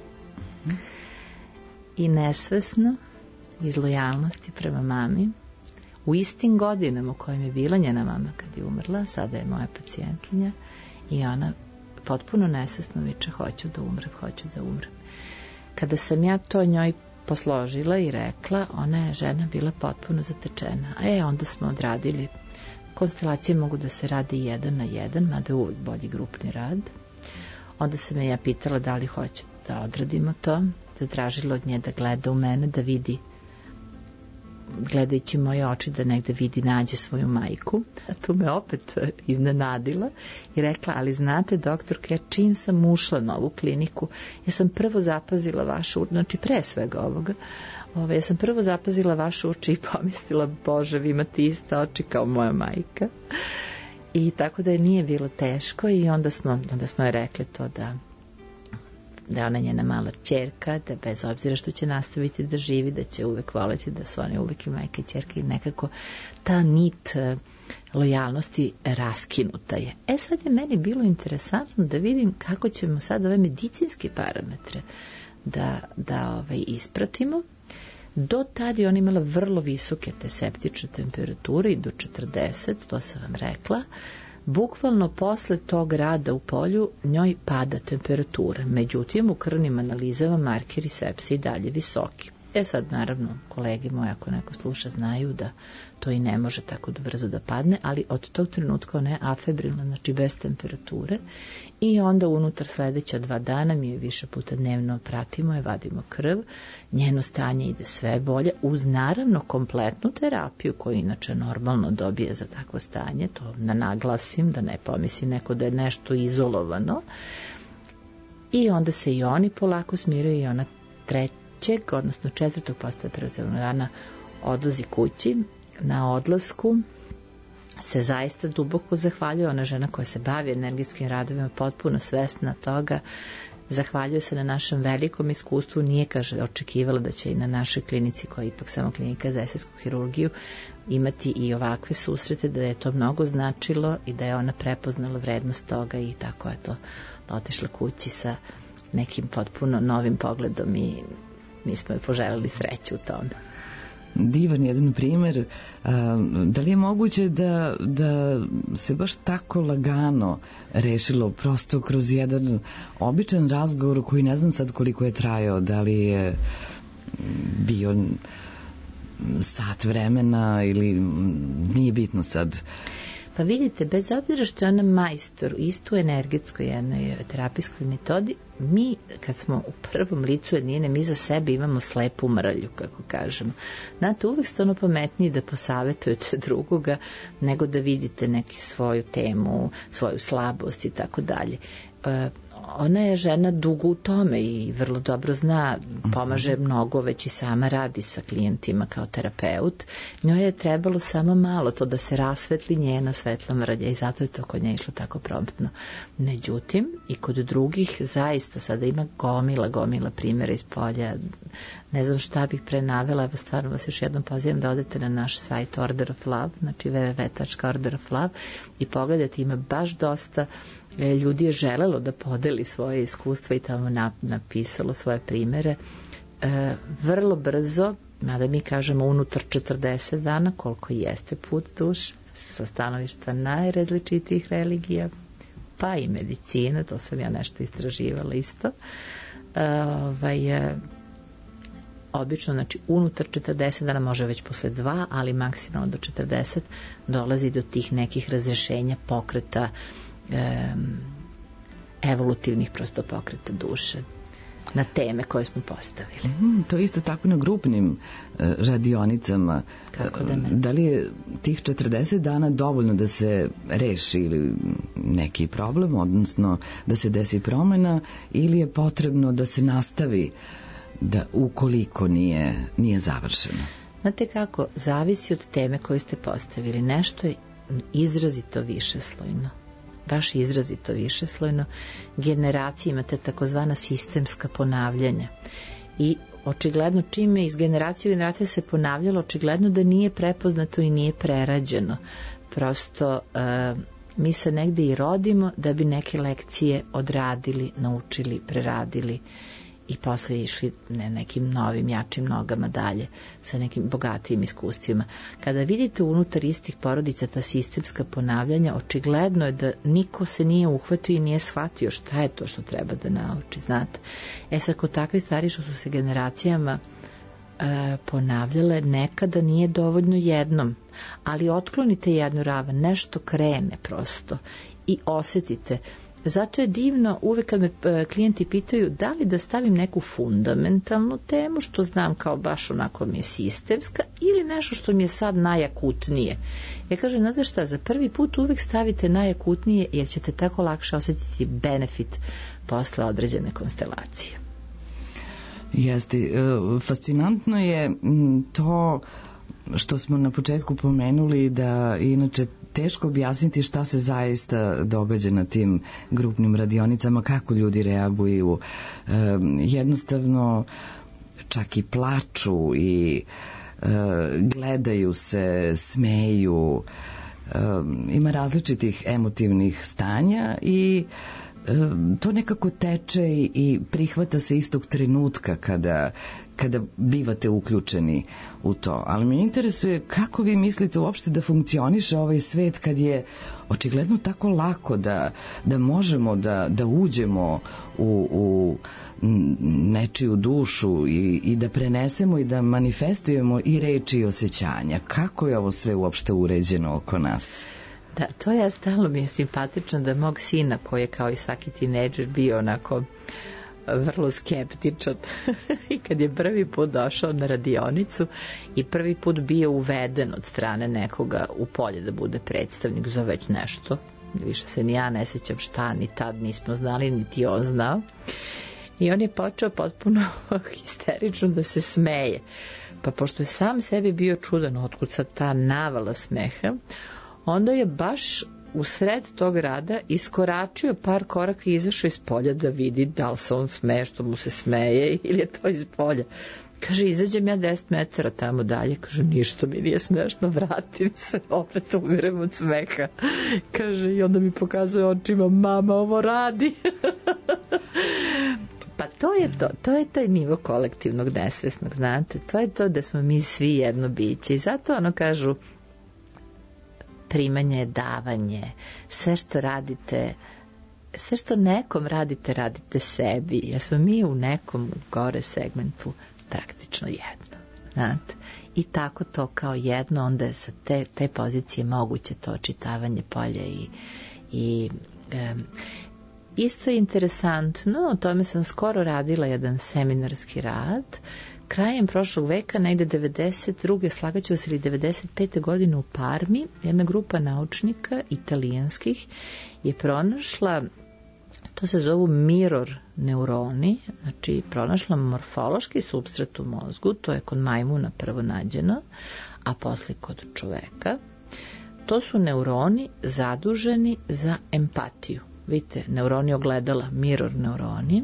G: i nesvesno iz lojalnosti prema mami u istim godinama u kojim je bila njena mama kad je umrla, sada je moja pacijentkinja i ona potpuno nesvesno viče hoću da umrem, hoću da umrem. Kada sam ja to njoj posložila i rekla, ona je žena bila potpuno zatečena. E, onda smo odradili, konstelacije mogu da se radi jedan na jedan, mada je uvijek bolji grupni rad. Onda sam je ja pitala da li hoće da odradimo to, zatražila od nje da gleda u mene, da vidi, gledajući moje oči, da negde vidi, nađe svoju majku. A tu me opet iznenadila i rekla, ali znate, doktorka, ja čim sam ušla na ovu kliniku, ja sam prvo zapazila vašu, znači pre svega ovoga, ove, ja sam prvo zapazila vašu oči i pomislila, Bože, vi imate iste oči kao moja majka. I tako da je nije bilo teško i onda smo, onda smo je rekli to da da je ona njena mala ćerka, da bez obzira što će nastaviti da živi, da će uvek voleti da su one uvek i majka i ćerka i nekako ta nit lojalnosti raskinuta je. E sad je meni bilo interesantno da vidim kako ćemo sad ove medicinske parametre da, da ovaj, ispratimo. Do tada je ona imala vrlo visoke te septične temperature i do četrdeset, to sam vam rekla. Bukvalno posle tog rada u polju njoj pada temperatura. Međutim, u krvnim analizama markeri sepse i dalje visoki. E sad, naravno, kolege moje, ako neko sluša, znaju da to i ne može tako brzo da padne, ali od tog trenutka ona je afebrilna, znači bez temperature, i onda unutar sledeća dva dana mi je više puta dnevno pratimo je, vadimo krv, njeno stanje ide sve bolje, uz naravno kompletnu terapiju koju inače normalno dobije za takvo stanje, to da naglasim, da ne pomisli neko da je nešto izolovano, i onda se i oni polako smiraju i ona trećeg, odnosno četvrtog posle operativnog dana odlazi kući. Na odlasku se zaista duboko zahvaljuje, ona žena koja se bavi energetskim radovima, potpuno svesna toga, zahvaljuje se na našem velikom iskustvu, nije, kaže, očekivala da će i na našoj klinici, koja je ipak samo klinika za estetsku hirurgiju, imati i ovakve susrete, da je to mnogo značilo i da je ona prepoznala vrednost toga i tako je to otišla kući sa nekim potpuno novim pogledom i mi smo joj poželeli sreću u tome.
B: Divan jedan primer. Da li je moguće da, da se baš tako lagano rešilo, prosto kroz jedan običan razgovor koji ne znam sad koliko je trajao, da li je bio sat vremena ili nije bitno sad?
G: Pa vidite, bez obzira što je ona majstor istu energetskoj jednoj terapijskoj metodi, mi kad smo u prvom licu jednine, mi za sebe imamo slepu mrlju, kako kažemo. Znate, uvek ste ono pametniji da posavetujete drugoga nego da vidite neki svoju temu, svoju slabost i tako dalje. Ona je žena dugo u tome i vrlo dobro zna, pomaže mnogo, već i sama radi sa klijentima kao terapeut. Njoj je trebalo samo malo to da se rasvetli njena svetla mrlja i zato je to kod nje išlo tako promptno. Međutim, i kod drugih zaista sada ima gomila, gomila primjera iz polja. Ne znam šta bih pre navela, evo stvarno vas još jednom pozivam da odete na naš sajt Order of Love, znači w w w tačka order of love, i pogledajte, ima baš dosta ljudi je želelo da podeli svoje iskustva i tamo napisalo svoje primere. E, vrlo brzo, mada mi kažemo unutar četrdeset dana, koliko jeste put duše, sa stanovišta najrazličitijih religija, pa i medicina, to sam ja nešto istraživala isto. E, ovaj, e, obično, znači unutar četrdeset dana, može već posle dva, ali maksimalno do četrdeset dolazi do tih nekih razrešenja, pokreta, evolutivnih prosto pokreta duše na teme koje smo postavili.
B: Mm, to je isto tako na grupnim uh, radionicama.
G: Kako da ne?
B: Da li je tih četrdeset dana dovoljno da se reši ili neki problem, odnosno da se desi promena, ili je potrebno da se nastavi da ukoliko nije, nije završeno?
G: Znate kako, zavisi od teme koju ste postavili. Nešto je izrazito višeslojno. baš izrazito višeslojno. Generacije imate takozvana sistemska ponavljanja i očigledno čime iz generacije u generaciju se ponavljalo, očigledno da nije prepoznato i nije prerađeno. Prosto uh, mi se negde i rodimo da bi neke lekcije odradili, naučili, preradili i posle išli ne, nekim novim, jačim nogama dalje sa nekim bogatijim iskustvima. Kada vidite unutar istih porodica ta sistemska ponavljanja, očigledno je da niko se nije uhvatio i nije shvatio šta je to što treba da nauči, znate. E sad, kod takve stvari što su se generacijama e, ponavljale, nekada nije dovoljno jednom, ali otklonite jednu ravan, nešto krene prosto i osetite. Zato je divno uvek kad me klijenti pitaju da li da stavim neku fundamentalnu temu, što znam kao baš onako mi je sistemska, ili nešto što mi je sad najakutnije. Ja kažem, znate šta, za prvi put uvek stavite najakutnije, jer ćete tako lakše osjetiti benefit posle određene konstelacije.
B: Jeste, fascinantno je to što smo na početku pomenuli, da inače teško objasniti šta se zaista događa na tim grupnim radionicama, kako ljudi reaguju. E, jednostavno čak i plaču i e, gledaju se, smeju. E, ima različitih emotivnih stanja i e, to nekako teče i prihvata se istog trenutka kada kada bivate uključeni u to. Ali me interesuje kako vi mislite uopšte da funkcioniše ovaj svet kad je očigledno tako lako da, da možemo da, da uđemo u, u nečiju dušu i, i da prenesemo i da manifestujemo i reči i osjećanja. Kako je ovo sve uopšte uređeno oko nas?
G: Da, to je stalno mi je simpatično da mog sina, koji je kao i svaki tinejdžer bio onako vrlo skeptičan i kad je prvi put došao na radionicu i prvi put bio uveden od strane nekoga u polje da bude predstavnik za već nešto, više se ni ja ne sećam šta, ni tad nismo znali, niti on znao, i on je počeo potpuno histerično da se smeje, pa pošto je sam sebi bio čudan otkud sad ta navala smeha, onda je baš u sred tog rada iskoračio par koraka i izašao iz polja da vidi da li se on smeje što mu se smeje ili je to iz polja. Kaže, izađem ja deset metara tamo dalje, kaže, ništa mi nije smešno, vratim se, opet umirem od smeha. Kaže, i onda mi pokazuje očima, mama ovo radi. Pa to je to, to je taj nivo kolektivnog nesvesnog, znate, to je to da smo mi svi jedno biće i zato ono kažu, primanje je davanje, sve što radite, sve što nekom radite, radite sebi, jer smo mi u nekom gore segmentu praktično jedno, znate, i tako to kao jedno, onda je sa te, te pozicije moguće to očitavanje polja i, i um, isto je interesantno, o tome sam skoro radila jedan seminarski rad, krajem prošlog veka, negde devedeset druge slagaću se ili devedeset pete godine u Parmi, jedna grupa naučnika italijanskih je pronašla, to se zovu mirror neuroni, znači pronašla morfološki supstrat u mozgu, to je kod majmuna prvo nađeno, a posle kod čoveka. To su neuroni zaduženi za empatiju. Vidite, neuroni ogledala, mirror neuroni.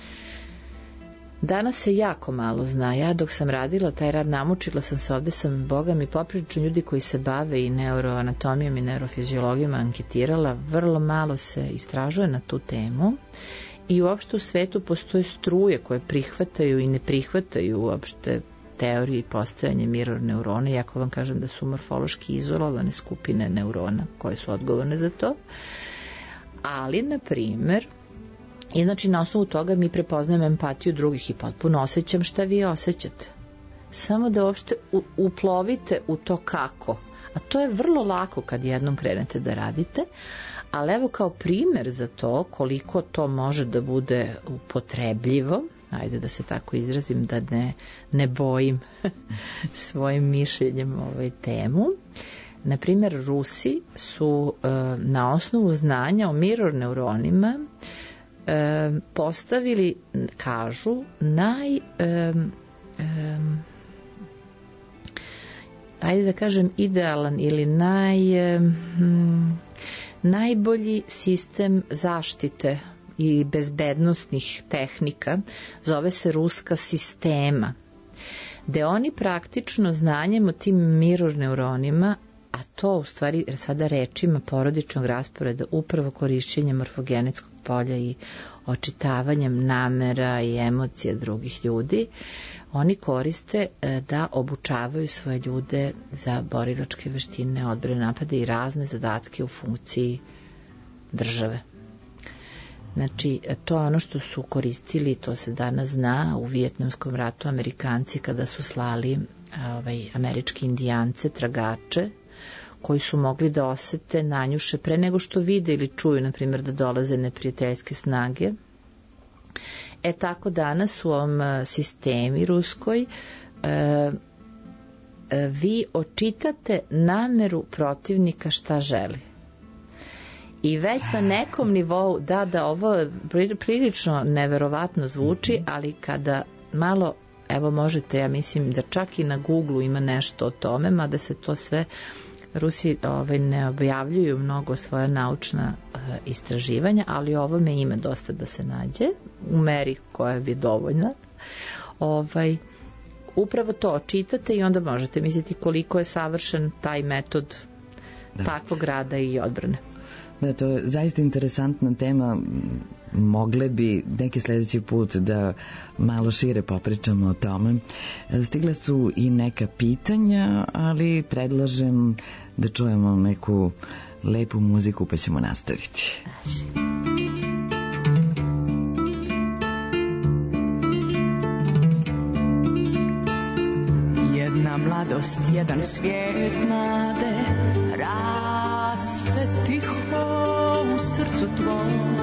G: Danas se jako malo zna. Ja dok sam radila taj rad, namučila sam se, ovde sam, boga mi, poprilično ljudi koji se bave i neuroanatomijom i neurofiziologijom anketirala, vrlo malo se istražuje na tu temu i uopšte u svetu postoje struje koje prihvataju i ne prihvataju uopšte teoriji postojanja mirror neurona, iako vam kažem da su morfološki izolovane skupine neurona koje su odgovorne za to. Ali, na primer, i znači na osnovu toga mi prepoznajem empatiju drugih i potpuno osjećam šta vi osjećate. Samo da uopšte uplovite u to kako. A to je vrlo lako kad jednom krenete da radite, ali evo kao primer za to koliko to može da bude upotrebljivo, ajde da se tako izrazim, da ne, ne bojim svojim mišljenjem ovaj temu. Na primjer, Rusi su e, na osnovu znanja o mirror neuronima e, postavili, kažu, naj... E, e, ajde da kažem idealan ili naj, e, hm, najbolji sistem zaštite i bezbednostnih tehnika, zove se ruska sistema, gde oni praktično znanjem o tim mirror neuronima, a to u stvari sada rečima porodičnog rasporeda, upravo korišćenje morfogenetskog polja i očitavanjem namera i emocija drugih ljudi, oni koriste da obučavaju svoje ljude za borilačke veštine, odbrane napada i razne zadatke u funkciji države. Znači, to je ono što su koristili, to se danas zna, u Vijetnamskom ratu Amerikanci kada su slali ovaj, američki indijance, tragače, koji su mogli da osete, nanjuše, pre nego što vide ili čuju, na primjer, da dolaze neprijateljske snage. E tako danas u ovom sistemi ruskoj e, e, vi očitate nameru protivnika šta želi. I već na nekom nivou, da, da, ovo prilično neverovatno zvuči, ali kada malo, evo možete, ja mislim da čak i na Google ima nešto o tome, mada se to sve, Rusi ovaj, ne objavljuju mnogo svoja naučna uh, istraživanja, ali ovo me ima dosta da se nađe, u meri koja bi dovoljna. Ovaj, upravo to očitate i onda možete misliti koliko je savršen taj metod da. Takvog rada i odbrane.
B: Da, to je zaista interesantna tema. Mogle bi neki sljedeći put da malo šire popričamo o tome. Stigle su i neka pitanja, ali predlažem da čujemo neku lepu muziku pa ćemo nastaviti.
H: Jedna mladost, jedan svijet nade, raste tiho u srcu tvom.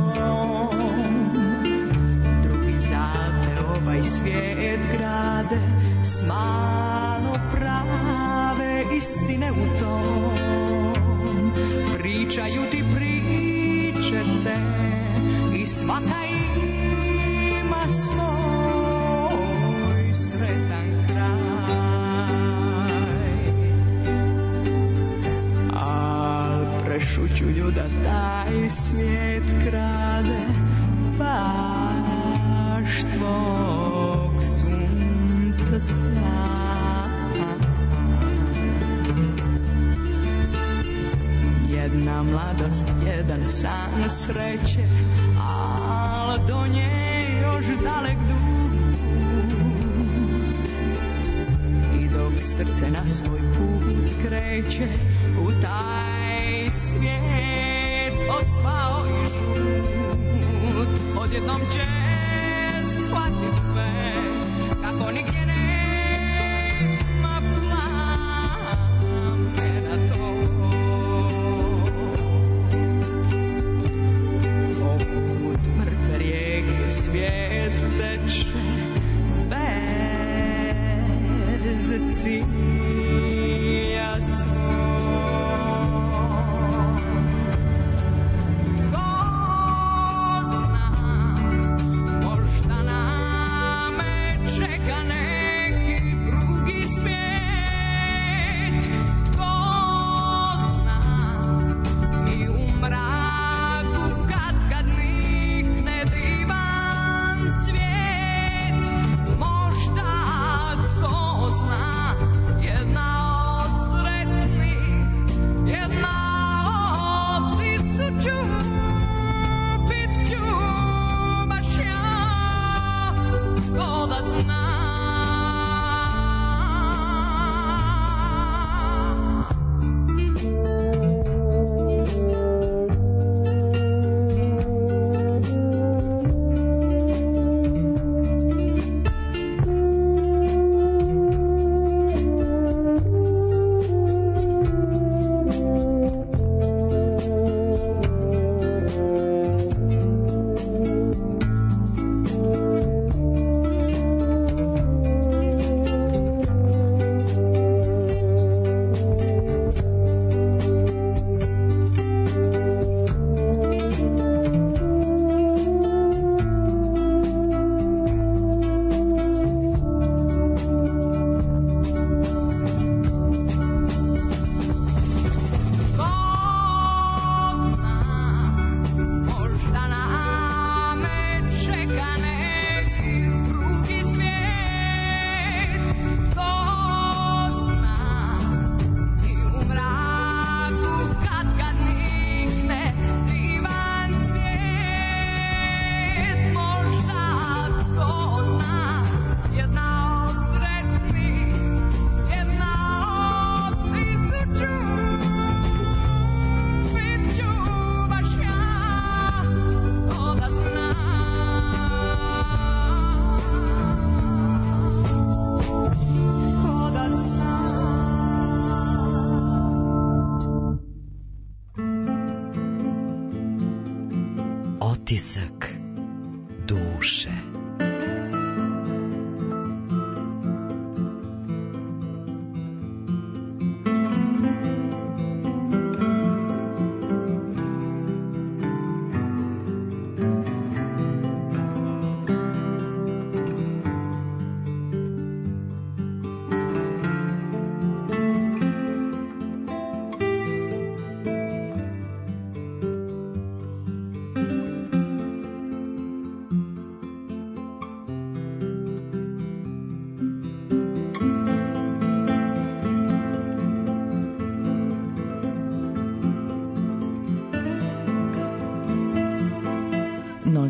H: Drugi zate ovaj svijet grade, s malo prave istine u tom. Pričaju ti priče te i svaka ima svoj sretan kraj. Prešuću ljuda taj svijet krade baš tvog sunca sjaj. Jedna mladost, jedan san sreće, al do nje još dalek dug. I dok srce na svoj put kreće u taj svijet odsvao i žut, odjednom će shvatit sve kako nigdje nema plamena to. Poput mrtve rijeke svijet teče bez cilja svoj. Jedna od sretnih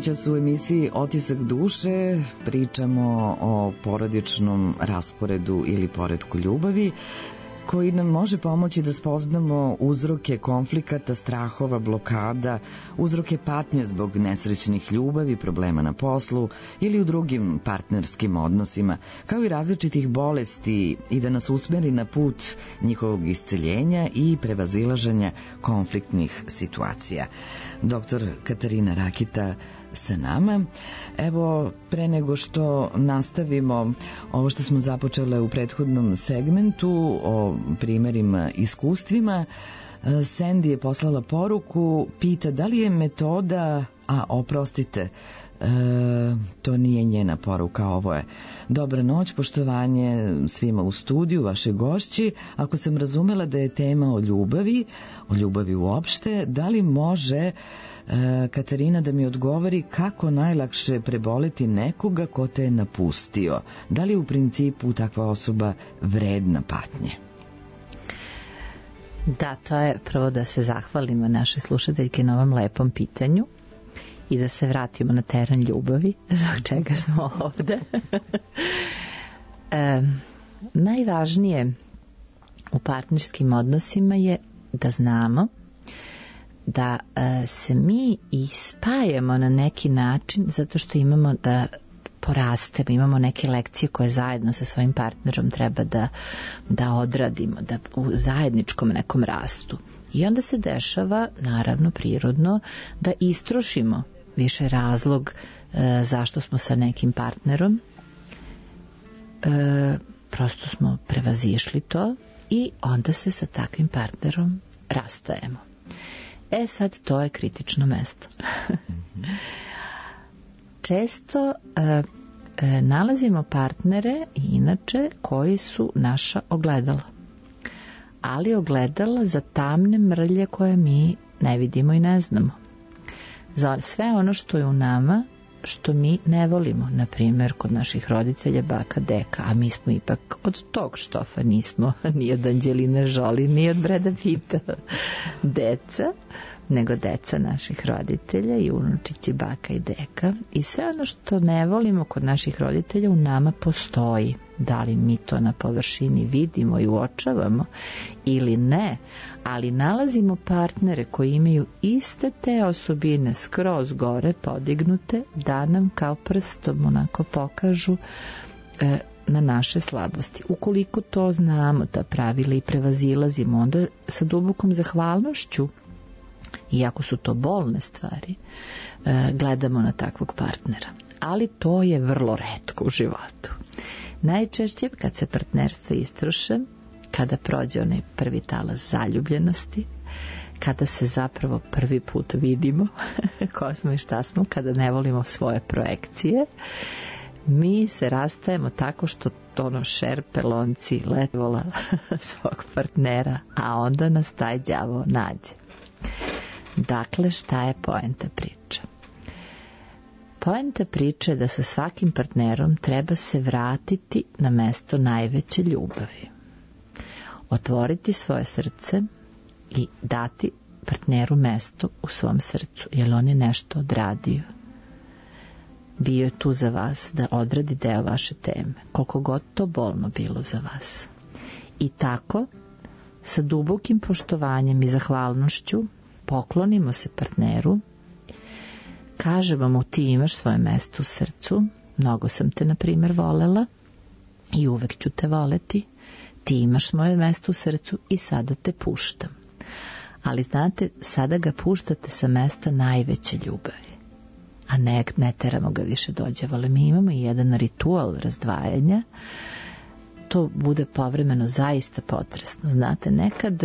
B: noćas u emisiji Otisak duše pričamo o porodičnom rasporedu ili poretku ljubavi, koji nam može pomoći da spoznamo uzroke konflikata, strahova, blokada, uzroke patnje zbog nesrećnih ljubavi, problema na poslu ili u drugim partnerskim odnosima, kao i različitih bolesti i da nas usmeri na put njihovog isceljenja i prevazilaženja konfliktnih situacija. Doktor Katarina Rakita sa nama. Evo, pre nego što nastavimo ovo što smo započele u prethodnom segmentu o primerima, iskustvima, Sandy je poslala poruku, pita da li je metoda, a oprostite, E, to nije njena poruka, ovo je: dobra noć, poštovanje svima u studiju, vaše gošći. Ako sam razumela da je tema o ljubavi, o ljubavi uopšte, da li može e, Katarina da mi odgovori kako najlakše preboliti nekoga ko te je napustio? Da li je u principu takva osoba vredna patnje?
G: Da, to je prvo da se zahvalimo našoj slušateljke na ovom lepom pitanju i da se vratimo na teren ljubavi, zbog čega smo ovde. e, najvažnije u partnerskim odnosima je da znamo da e, se mi i spajamo na neki način zato što imamo da porastemo, imamo neke lekcije koje zajedno sa svojim partnerom treba da, da odradimo, da u zajedničkom nekom rastu. I onda se dešava, naravno prirodno, da istrošimo više razlog e, zašto smo sa nekim partnerom. E, prosto smo prevazišli to i onda se sa takvim partnerom rastajemo. E sad, to je kritično mesto. Često e, e, nalazimo partnere inače koji su naša ogledala. Ali ogledala za tamne mrlje koje mi ne vidimo i ne znamo. Za sve ono što je u nama, što mi ne volimo, na primjer kod naših roditelja, baka, deka, a mi smo ipak od tog štofa, nismo ni od Anđeline Jolie, ni od Breda Pitta deca, nego deca naših roditelja i unučići baka i deka. I sve ono što ne volimo kod naših roditelja u nama postoji. Da li mi to na površini vidimo i uočavamo ili ne, ali nalazimo partnere koji imaju iste te osobine skroz gore podignute da nam kao prstom onako pokažu e, na naše slabosti. Ukoliko to znamo, ta pravila i prevazilazimo, onda sa dubokom zahvalnošću, iako su to bolne stvari, e, gledamo na takvog partnera. Ali to je vrlo retko u životu. Najčešće kad se partnerstva istroše, kada prođe onaj prvi talas zaljubljenosti, kada se zapravo prvi put vidimo ko smo i šta smo, kada ne volimo svoje projekcije, mi se rastajemo tako što ono šerpe lonci letvola svog partnera, a onda nas taj đavo nađe. Dakle, šta je poenta priče? Poenta priče je da sa svakim partnerom treba se vratiti na mesto najveće ljubavi. Otvoriti svoje srce i dati partneru mesto u svom srcu, jer on je nešto odradio. Bio je tu za vas da odradi deo vaše teme, koliko god to bolno bilo za vas. I tako, sa dubokim poštovanjem i zahvalnošću, poklonimo se partneru, kažemo mu: ti imaš svoje mesto u srcu, mnogo sam te na primjer volela i uvek ću te voleti, ti imaš moje mesto u srcu i sada te puštam. Ali znate, sada ga puštate sa mesta najveće ljubavi, a ne, ne teramo ga više dođevale. Mi imamo i jedan ritual razdvajanja, to bude povremeno zaista potresno. Znate, nekad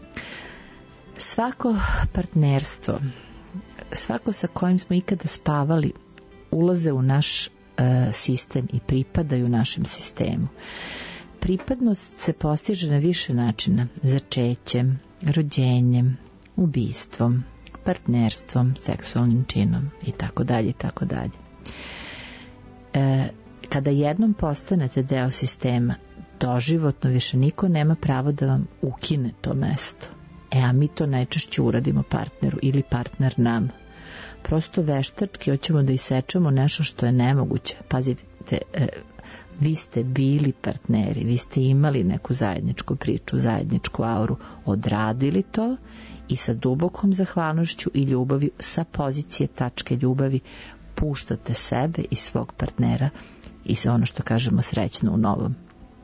G: svako partnerstvo, svako sa kojim smo ikada spavali, ulaze u naš uh, sistem i pripadaju našem sistemu. Pripadnost se postiže na više načina: začećem, rođenjem, ubistvom, partnerstvom, seksualnim činom i tako dalje i tako dalje. E, kada jednom postanete deo sistema, doživotno više niko nema pravo da vam ukine to mesto. E, a mi to najčešće uradimo partneru ili partner nam. prosto veštački hoćemo da isečemo nešto što je nemoguće. Pazite, e, vi ste bili partneri, vi ste imali neku zajedničku priču, zajedničku auru, odradili to i sa dubokom zahvalnošću i ljubavi, sa pozicije tačke ljubavi, puštate sebe i svog partnera i sa ono što kažemo srećno u novom.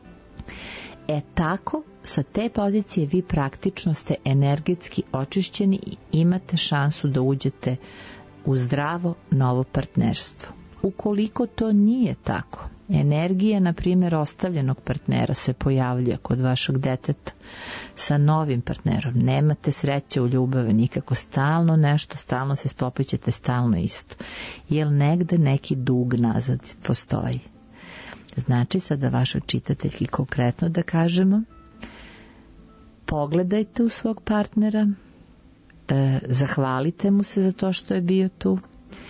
G: E tako, sa te pozicije vi praktično ste energetski očišćeni i imate šansu da uđete u zdravo novo partnerstvo. Ukoliko to nije tako, energija, na primjer, ostavljenog partnera se pojavljuje kod vašeg deteta sa novim partnerom. Nemate sreće u ljubavi nikako, stalno nešto, stalno se spopićete, stalno isto. Jel negde neki dug nazad postoji? Znači, sada vašoj čitateljki konkretno da kažemo, pogledajte u svog partnera, e, zahvalite mu se za to što je bio tu,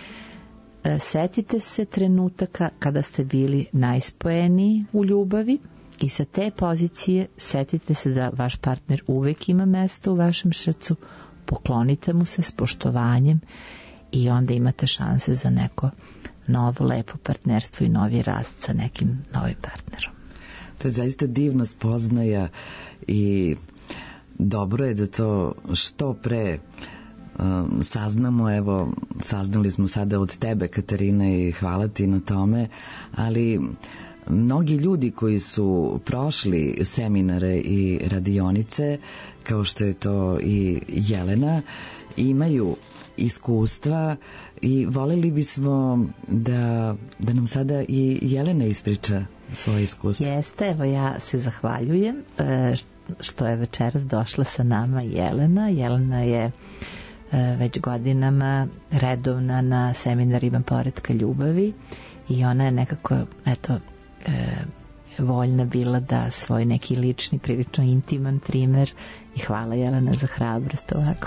G: e, setite se trenutaka kada ste bili najspojeniji u ljubavi i sa te pozicije setite se da vaš partner uvek ima mesto u vašem srcu, poklonite mu se s poštovanjem i onda imate šanse za neko novo, lepo partnerstvo i novi rast sa nekim novim partnerom.
B: To je zaista divna spoznaja i dobro je da to što pre um, saznamo. Evo, saznali smo sada od tebe, Katarina, i hvala ti na tome, ali mnogi ljudi koji su prošli seminare i radionice, kao što je to i Jelena, imaju iskustva i voljeli bismo da, da nam sada i Jelena ispriča svoje iskustvo.
G: Jeste, evo ja se zahvaljujem što je večeras došla sa nama Jelena. Jelena je već godinama redovna na seminarima Poretka ljubavi i ona je nekako, eto, voljna bila da svoj neki lični, prilično intiman primer, i hvala Jelena za hrabrost ovako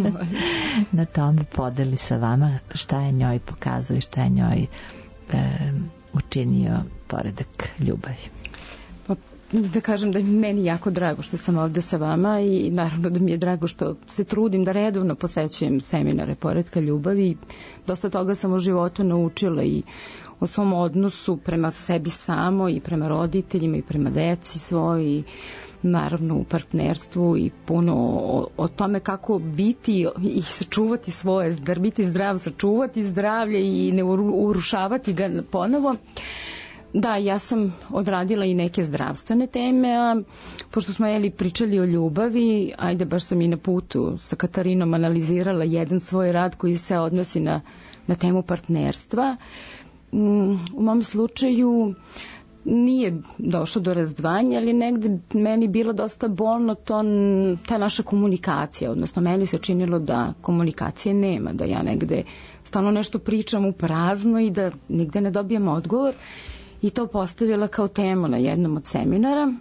G: na tome podeli sa vama šta je njoj pokazuje i šta je njoj e, učinio Poredak ljubavi.
I: Pa, da kažem da je meni jako drago što sam ovde sa vama i naravno da mi je drago što se trudim da redovno posećujem seminare Poretka ljubavi. Dosta toga sam u životu naučila i o svom odnosu prema sebi samo i prema roditeljima i prema deci svoj i naravno u partnerstvu i puno o, o tome kako biti i sačuvati svoje, biti zdrav, sačuvati zdravlje i ne urušavati ga ponovo. Da, ja sam odradila i neke zdravstvene teme, a pošto smo jeli pričali o ljubavi, ajde baš sam i na putu sa Katarinom analizirala jedan svoj rad koji se odnosi na, na temu partnerstva. U mom slučaju nije došlo do razdvajanja, ali negde meni bilo dosta bolno to, ta naša komunikacija, odnosno meni se činilo da komunikacije nema, da ja negde stalno nešto pričam u prazno i da nigde ne dobijem odgovor, i to postavila kao temu na jednom od seminara,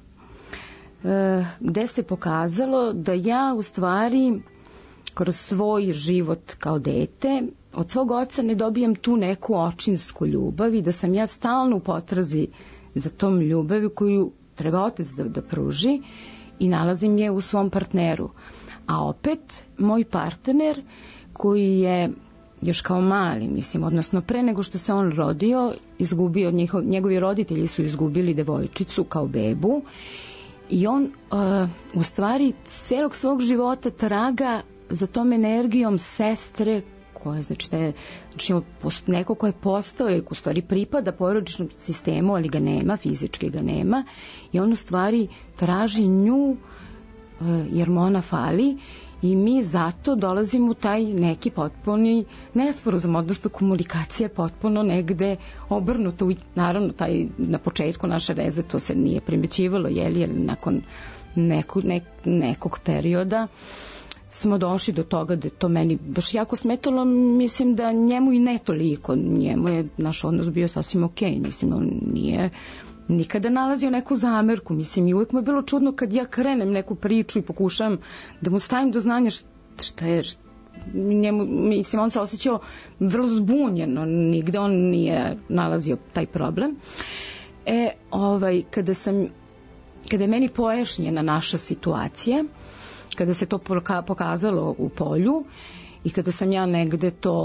I: e, gde se pokazalo da ja u stvari kroz svoj život kao dete od svog oca ne dobijem tu neku očinsku ljubav i da sam ja stalno u potrazi za tom ljubavi koju treba otac da, da pruži i nalazim je u svom partneru. A opet, moj partner koji je još kao mali, mislim, odnosno pre nego što se on rodio, izgubio, njihov, njegovi roditelji su izgubili devojčicu kao bebu i on uh, u stvari celog svog života traga za tom energijom sestre koje, znači, ne, znači neko ko je postao i u stvari pripada porodičnom sistemu, ali ga nema, fizički ga nema, i on u stvari traži nju jer mu ona fali i mi zato dolazimo u taj neki potpuni nesporazum, odnosno komunikacija je potpuno negde obrnuto. Naravno, taj, na početku naše veze to se nije primećivalo, jeli, jer nakon neku, ne, nekog perioda smo došli do toga da je to meni baš jako smetalo. Mislim da njemu i ne toliko, njemu je naš odnos bio sasvim okej, mislim, on nije nikada nalazio neku zamerku, mislim, i uvijek mu je bilo čudno kad ja krenem neku priču i pokušam da mu stavim do znanja šta je, šta, njemu, mislim, on se osjećao vrlo zbunjeno, nigde on nije nalazio taj problem. E, ovaj, kada sam, kada je meni pojašnjena naša situacija, kada se to pokazalo u polju i kada sam ja negde to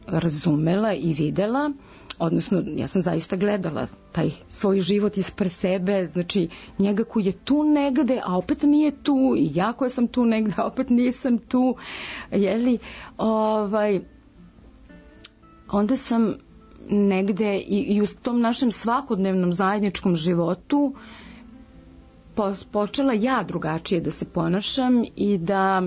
I: razumela i videla, odnosno ja sam zaista gledala taj svoj život ispred sebe, znači njega koji je tu negde, a opet nije tu, i ja koja sam tu negde, a opet nisam tu, jeli, ovaj, onda sam negde i, i u tom našem svakodnevnom zajedničkom životu počela ja drugačije da se ponašam i da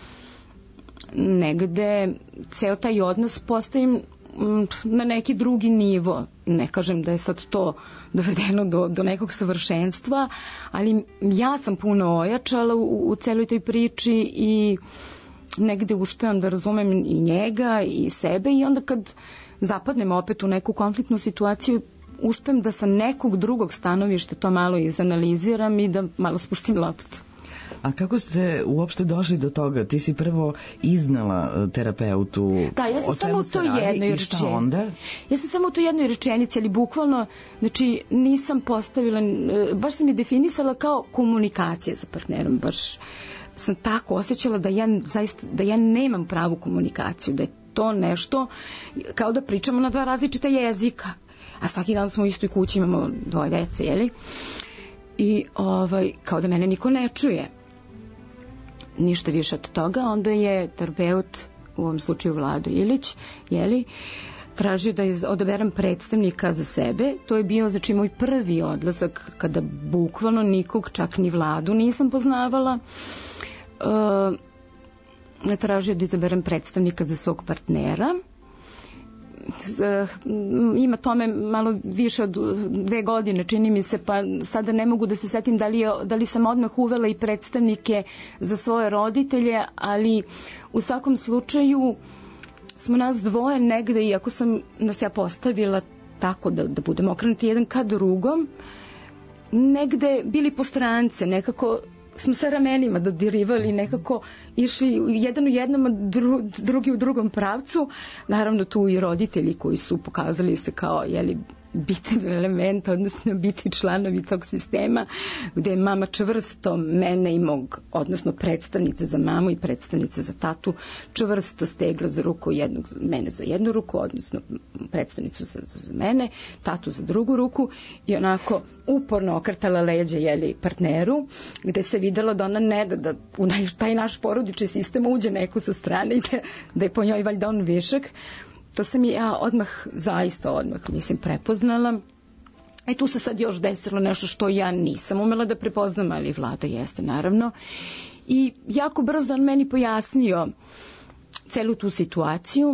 I: negde ceo taj odnos postavim na neki drugi nivo. Ne kažem da je sad to dovedeno do, do nekog savršenstva, ali ja sam puno ojačala u, u celoj toj priči i negde uspevam da razumem i njega i sebe, i onda kad zapadnem opet u neku konfliktnu situaciju, uspem da sa nekog drugog stanovišta to malo izanaliziram i da malo spustim loptu.
B: A kako ste uopšte došli do toga? Ti si prvo iznala terapeutu,
I: da, ja sam
B: o čemu
I: samo
B: se
I: to
B: radi
I: jednoj
B: i šta onda?
I: Ja sam samo u toj jednoj rečenici, ali bukvalno, znači nisam postavila, baš sam je definisala kao komunikacija sa partnerom, baš sam tako osjećala da ja zaista, da ja nemam pravu komunikaciju, da je to nešto kao da pričamo na dva različita jezika, a svaki dan smo u istoj kući, imamo dvoje dece, jeli? I ovaj, kao da mene niko ne čuje. Ništa više od toga. Onda je terapeut, u ovom slučaju Vlado Ilić, jeli, tražio da odaberem predstavnika za sebe. To je bio, znači, moj prvi odlazak kada bukvalno nikog, čak ni Vladu nisam poznavala. E, tražio da izaberem predstavnika za svog partnera. Ima tome malo više od dve godine, čini mi se, pa sada ne mogu da se setim da li, je, da li sam odmah uvela i predstavnike za svoje roditelje, ali u svakom slučaju smo nas dvoje negde, iako sam nas ja postavila tako da, da budemo okrenuti jedan ka drugom, negde bili po strance, nekako smo sa ramenima dodirivali, nekako išli jedan u jednom, a dru, drugi u drugom pravcu. Naravno tu i roditelji koji su pokazali se kao, jeli, bitan element, odnosno biti članovi tog sistema, gde je mama čvrsto mene i mog, odnosno predstavnice za mamu i predstavnice za tatu, čvrsto stegla za ruku jednog, mene za jednu ruku, odnosno predstavnicu za, za mene, tatu za drugu ruku, i onako uporno okretala leđa, jeli, partneru, gde se videla da ona ne da, da u taj naš porodični sistem uđe neku sa strane i da, da je po njoj valjda on višak. To sam i ja odmah, zaista odmah, mislim, prepoznala. E tu se sad još desilo nešto što ja nisam umela da prepoznam, ali Vlada jeste, naravno. I jako brzo on meni pojasnio celu tu situaciju.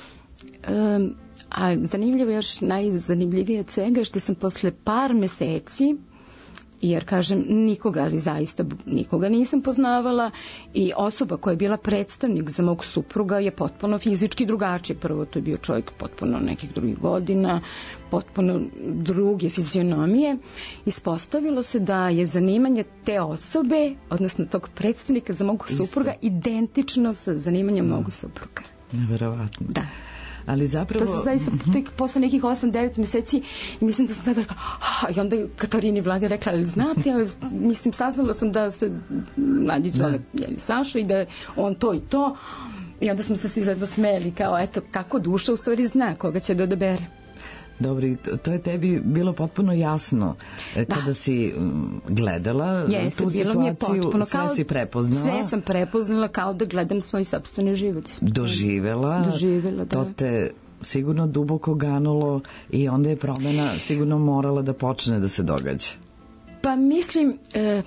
I: Um, a zanimljivo, još najzanimljivije od svega je što sam posle par meseci, jer kažem nikoga, ali zaista nikoga nisam poznavala, i osoba koja je bila predstavnik za mog supruga je potpuno fizički drugačije. Prvo, to je bio čovjek potpuno nekih drugih godina, potpuno druge fizionomije. Ispostavilo se da je zanimanje te osobe, odnosno tog predstavnika za mog supruga, isto identično sa zanimanjem no. mog supruga.
B: Neverovatno.
I: Da.
B: Ali zapravo...
I: To se zaista tek posle nekih osam devet meseci, i mislim da sam tada rekla, ah, i onda je Katarini Vladi rekla, ali znate, ja, mislim, saznala sam da se mladić zove, jeli, Saša, i da on to i to, i onda smo se svi zajedno smeli, kao, eto, kako duša u stvari zna koga će da odabere.
B: Dobro, to je tebi bilo potpuno jasno kada da. si gledala
I: Jeste,
B: tu situaciju,
I: potpuno,
B: sve
I: kao,
B: si prepoznala.
I: Sve sam prepoznala kao da gledam svoj sopstveni život.
B: Doživela,
I: Doživela, da.
B: To te sigurno duboko ganulo i onda je promena sigurno morala da počne da se događa.
I: Pa mislim... E,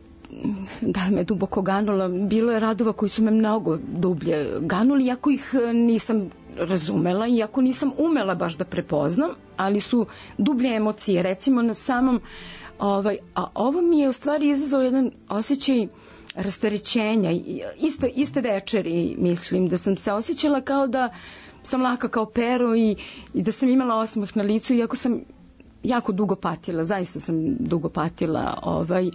I: da li me duboko ganulo, bilo je radova koji su me mnogo dublje ganuli, iako ih nisam razumela, iako nisam umela baš da prepoznam, ali su dublje emocije, recimo na samom ovaj, a ovo mi je u stvari izazvao jedan osjećaj rasterećenja, iste, iste večeri mislim da sam se osjećala kao da sam laka kao pero i, i da sam imala osmeh na licu, iako sam jako dugo patila, zaista sam dugo patila, ovaj,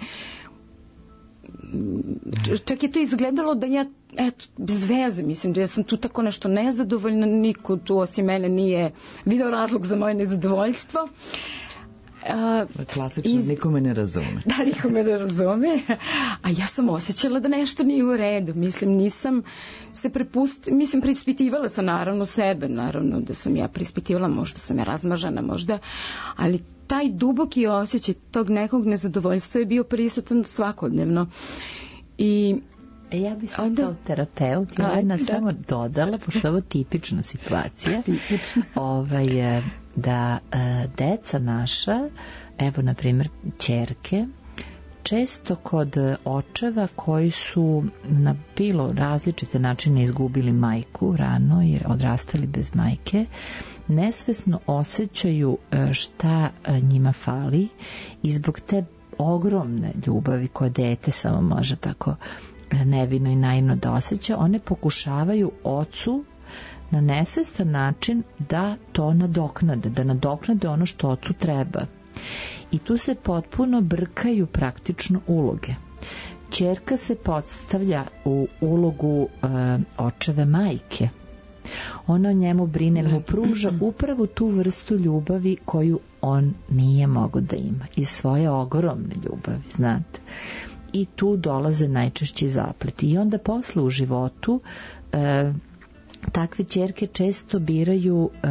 I: čak je to izgledalo da ja, eto, bez veze, mislim da ja sam tu tako nešto nezadovoljna, niko tu osim mene nije video razlog za moje nezadovoljstvo. Uh,
B: Klasično, iz... niko me ne razume.
I: Da, niko me ne razume, a ja sam osjećala da nešto nije u redu. Mislim, nisam se prepustila, mislim, preispitivala sam naravno sebe, naravno da sam ja preispitivala, možda sam ja razmažana, možda, ali taj duboki osjećaj tog nekog nezadovoljstva je bio prisutan svakodnevno. I
G: E, ja bih sad kao terapeut Jelena da. samo dodala, pošto je ovo tipična situacija,
I: tipična.
G: Ovaj, da e, deca naša, evo na primjer ćerke, često kod očeva koji su na bilo različite načine izgubili majku rano jer odrastali bez majke, nesvesno osjećaju šta njima fali i zbog te ogromne ljubavi koje dete samo može tako nevino i naivno da osjeća, one pokušavaju ocu na nesvestan način da to nadoknade, da nadoknade ono što ocu treba. I tu se potpuno brkaju praktično uloge. Ćerka se podstavlja u ulogu e, očeve majke. Ona o njemu brine, mu pruža upravo tu vrstu ljubavi koju on nije mogao da ima. Iz svoje ogromne ljubavi, znate. I tu dolaze najčešći zapleti. I onda posle u životu e, takve ćerke često biraju e,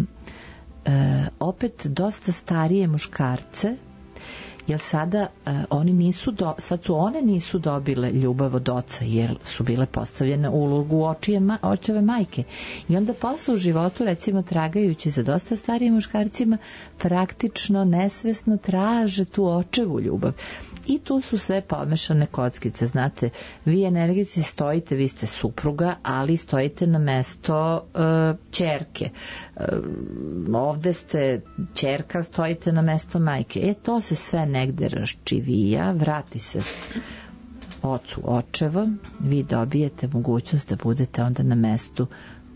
G: e, opet dosta starije muškarce, jer sada uh, oni nisu do, sad su one nisu dobile ljubav od oca jer su bile postavljene u ulogu očije, ma, očeve majke i onda posle u životu recimo tragajući za dosta starijim muškarcima praktično nesvesno traže tu očevu ljubav i tu su sve pomešane kockice, znate, vi energici stojite, vi ste supruga, ali stojite na mesto uh, ćerke, uh, ovde ste ćerka, stojite na mesto majke, e to se sve negde raščivija, vrati se ocu očevo, vi dobijete mogućnost da budete onda na mestu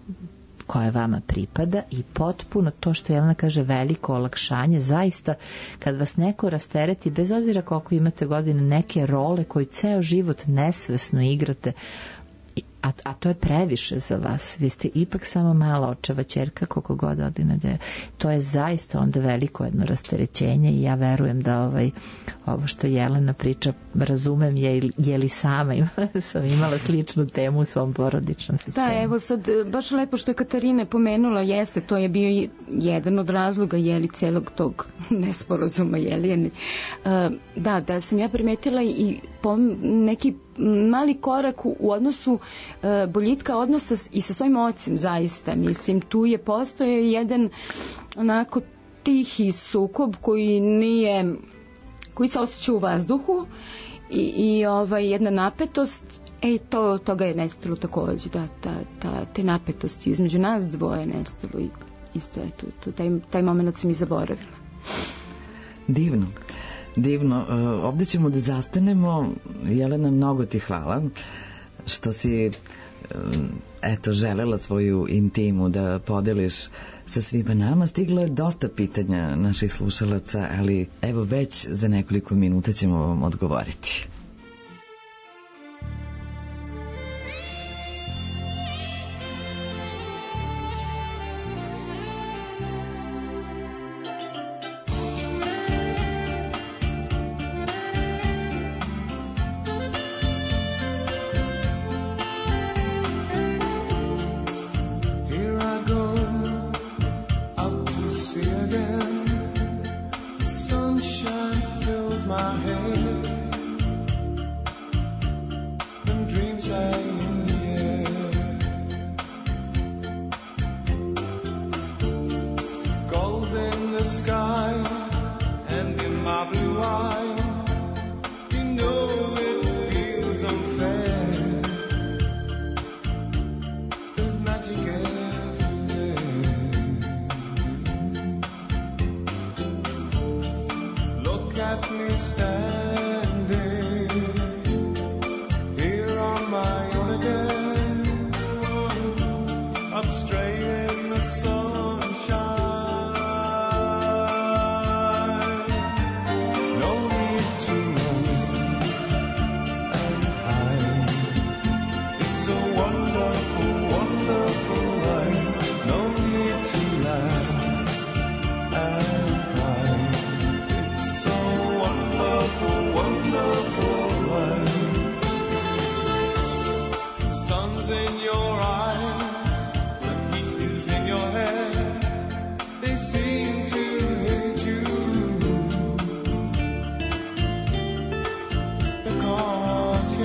G: koje vama pripada i potpuno to što Jelena kaže veliko olakšanje, zaista kad vas neko rastereti, bez obzira koliko imate godine, neke role koji ceo život nesvesno igrate, a, a to je previše za vas, vi ste ipak samo mala očeva ćerka koliko god godine da je. To je zaista onda veliko jedno rasterećenje i ja verujem da ovaj, ovo što Jelena priča razumem je, je li sama imala, sam imala sličnu temu u svom porodičnom sistemu.
I: Da, evo sad baš lepo što je Katarina pomenula, jeste, to je bio jedan od razloga jeli celog tog nesporazuma jeli. Da, da sam ja primetila i neki mali korak u odnosu uh, boljitka odnosa i sa svojim ocem, zaista. Mislim, tu je postoje jedan onako tihi sukob koji nije, koji se osjeća u vazduhu i, i ovaj, jedna napetost, e, to, toga je nestalo takođe, da, ta, ta, te napetosti između nas dvoje nestalo i isto je tu, tu taj, taj moment sam i zaboravila.
B: Divno. Divno, ovdje ćemo da zastanemo. Jelena, mnogo ti hvala što si eto, želela svoju intimu da podeliš sa svima nama. Stiglo je dosta pitanja naših slušalaca, ali evo već za nekoliko minuta ćemo vam odgovoriti.
H: Sunshine fills my head.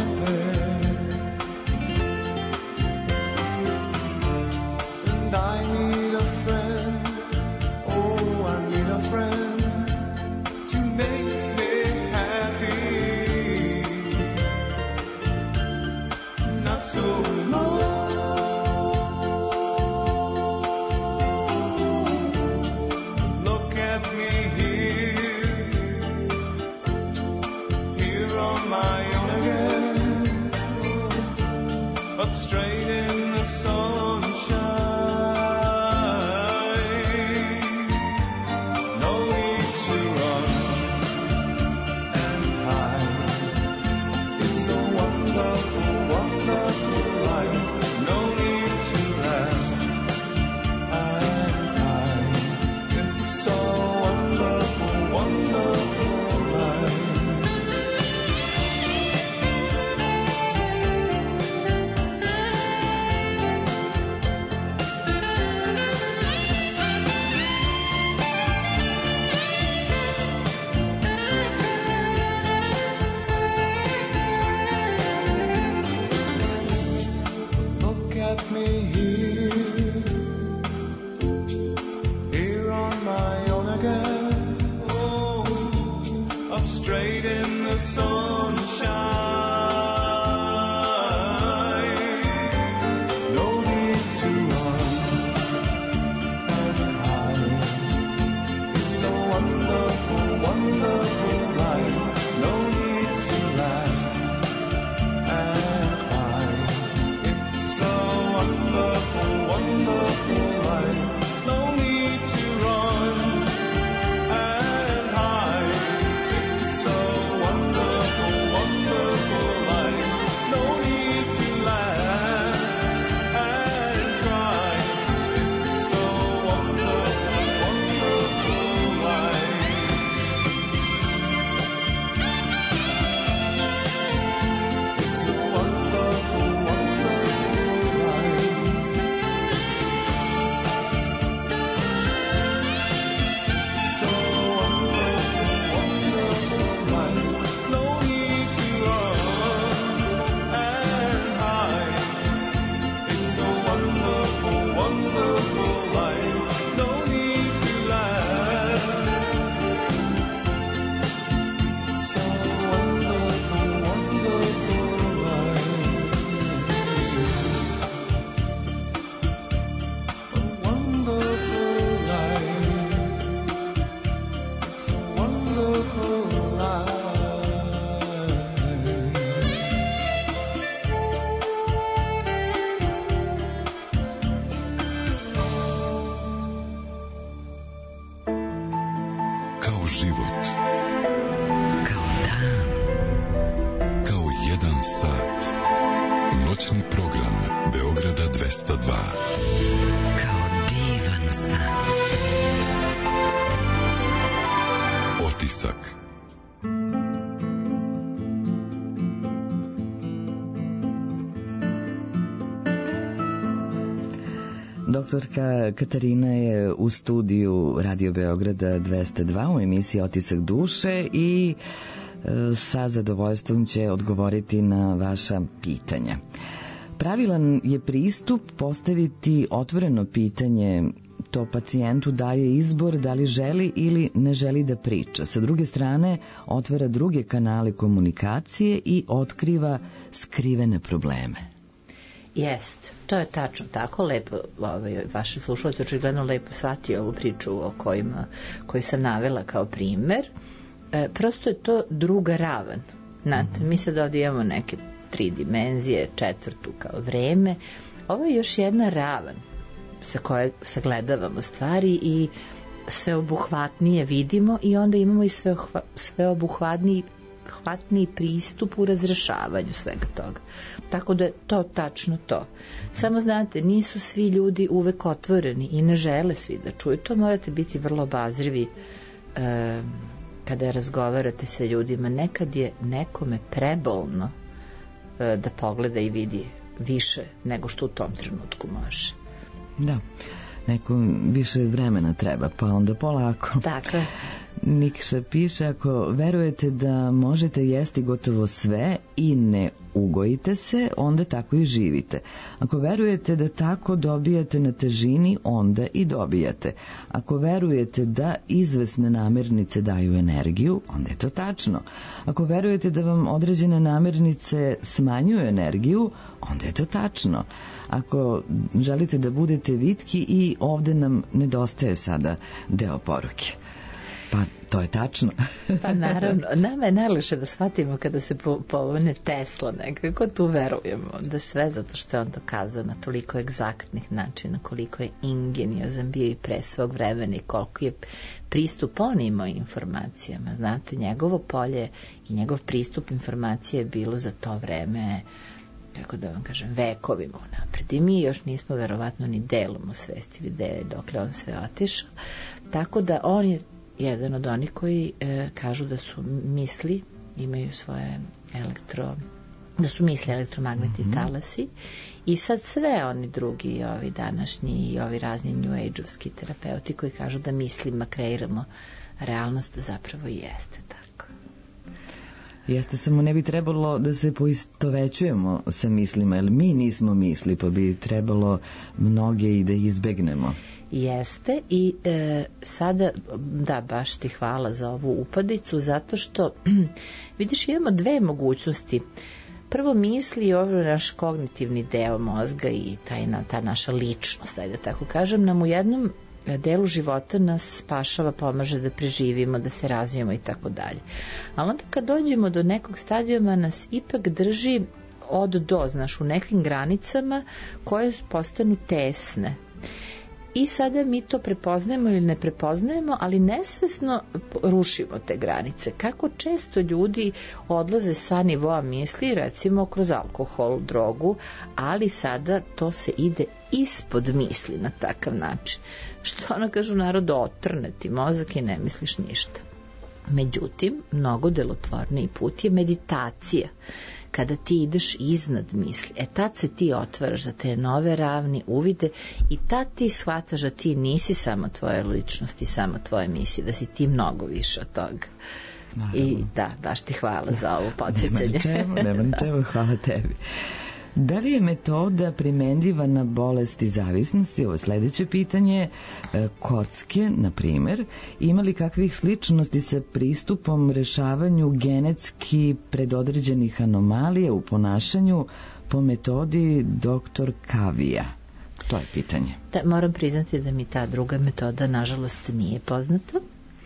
B: Doktorka Katarina je u studiju Radio Beograda dvesta dva u emisiji Otisak duše i e, sa zadovoljstvom će odgovoriti na vaša pitanja. Pravilan je pristup postaviti otvoreno pitanje, to pacijentu daje izbor da li želi ili ne želi da priča. Sa druge strane, otvara druge kanale komunikacije i otkriva skrivene probleme.
G: Jest, to je tačno tako, lepo, ovaj, vaši slušalci očigledno lepo shvatio ovu priču o kojima, koju sam navela kao primer. E, prosto je to druga ravan. Znate, mi sad ovdje imamo neke tri dimenzije, četvrtu kao vreme. Ovo je još jedna ravan sa koje sagledavamo stvari i sveobuhvatnije vidimo i onda imamo i sveobuhvatniji hvatniji pristup u razrešavanju svega toga. Tako da je to tačno to. Samo znate, nisu svi ljudi uvek otvoreni i ne žele svi da čuju. To morate biti vrlo obazrivi e, kada razgovarate sa ljudima. Nekad je nekome prebolno e, da pogleda i vidi više nego što u tom trenutku može.
B: Da, nekom više vremena treba, pa onda polako.
G: Dakle.
B: Nikša piše, ako verujete da možete jesti gotovo sve i ne ugojite se, onda tako i živite. Ako verujete da tako dobijate na težini, onda i dobijate. Ako verujete da izvesne namirnice daju energiju, onda je to tačno. Ako verujete da vam određene namirnice smanjuju energiju, onda je to tačno. Ako želite da budete vitki, i ovde nam nedostaje sada deo poruke. Pa to je tačno.
G: Pa naravno, nama je najlakše da shvatimo kada se povone Tesla, nekako tu verujemo da sve, zato što je on dokazao na toliko egzaktnih načina, koliko je ingeniozan bio i pre svog vremena i koliko je pristup on imao informacijama. Znate, njegovo polje i njegov pristup informacije je bilo za to vreme, kako da vam kažem, vekovima unapred. I mi još nismo verovatno ni delom osvestili gde je dokle on sve otišao. Tako da on je jedan od onih koji e, kažu da su misli, imaju svoje elektro, da su misli elektromagnetni mm-hmm. talasi, i sad sve oni drugi, ovi današnji i ovi razni New Age-ovski terapeuti koji kažu da mislima kreiramo realnost, zapravo i jeste tako.
B: Jeste, samo ne bi trebalo da se poistovećujemo sa mislima, jer mi nismo misli, pa bi trebalo mnoge i da izbegnemo.
G: Jeste, i e, sada, da, baš ti hvala za ovu upadicu, zato što vidiš, imamo dve mogućnosti. Prvo, misli i ovaj naš kognitivni deo mozga i taj, ta naša ličnost, ajde tako kažem, nam u jednom delu života nas spašava, pomaže da preživimo, da se razvijemo i tako dalje. Ali onda kad dođemo do nekog stadijuma nas ipak drži od do, znaš, u nekim granicama koje postanu tesne. I sada mi to prepoznajemo ili ne prepoznajemo, ali nesvesno rušimo te granice. Kako često ljudi odlaze sa nivoa misli, recimo kroz alkohol, drogu, ali sada to se ide ispod misli na takav način. Što ono kažu narod, otrne ti mozak i ne misliš ništa. Međutim, mnogo delotvorniji put je meditacija. Kada ti ideš iznad misli, e tad se ti otvaraš za te nove ravni uvide i tad ti shvataš da ti nisi samo tvoja ličnost i samo tvoje misli, da si ti mnogo više od toga. Naravno. I da, baš ti hvala za ovo podsjećanje.
B: Nema čemu, nema čemu, hvala tebi. Da li je metoda primenljiva na bolesti zavisnosti? Ovo sledeće pitanje. Kocke, na primjer, ima li kakvih sličnosti sa pristupom rešavanju genetski predodređenih anomalija u ponašanju po metodi doktor Kavija? To je pitanje.
G: Da, moram priznati da mi ta druga metoda nažalost nije poznata.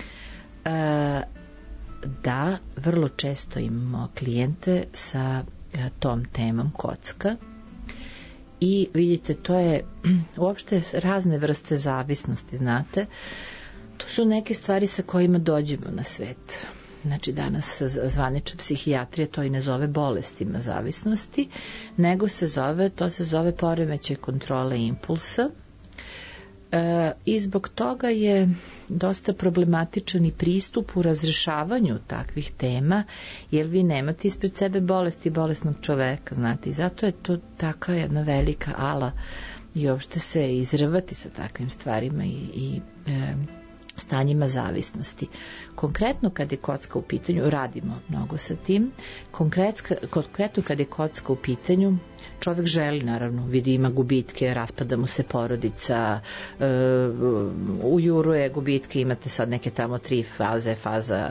G: E, da, vrlo često imamo klijente sa tom temom kocka i vidite, to je uopšte razne vrste zavisnosti, znate, to su neke stvari sa kojima dođemo na svet. Znači danas zvanična psihijatrija to i ne zove bolestima zavisnosti, nego se zove, to se zove poremećaj kontrole impulsa. E, i zbog toga je dosta problematičan i pristup u razrešavanju takvih tema, jer vi nemate ispred sebe bolesti bolesnog čoveka, znate, i zato je to taka jedna velika ala i uopšte se izrvati sa takvim stvarima i, i e, stanjima zavisnosti. Konkretno kad je kocka u pitanju, radimo mnogo sa tim, konkretno kad je kocka u pitanju, čovjek želi, naravno, vidi, ima gubitke, raspada mu se porodica, e, ujuruje gubitke, imate sad neke tamo tri faze, faza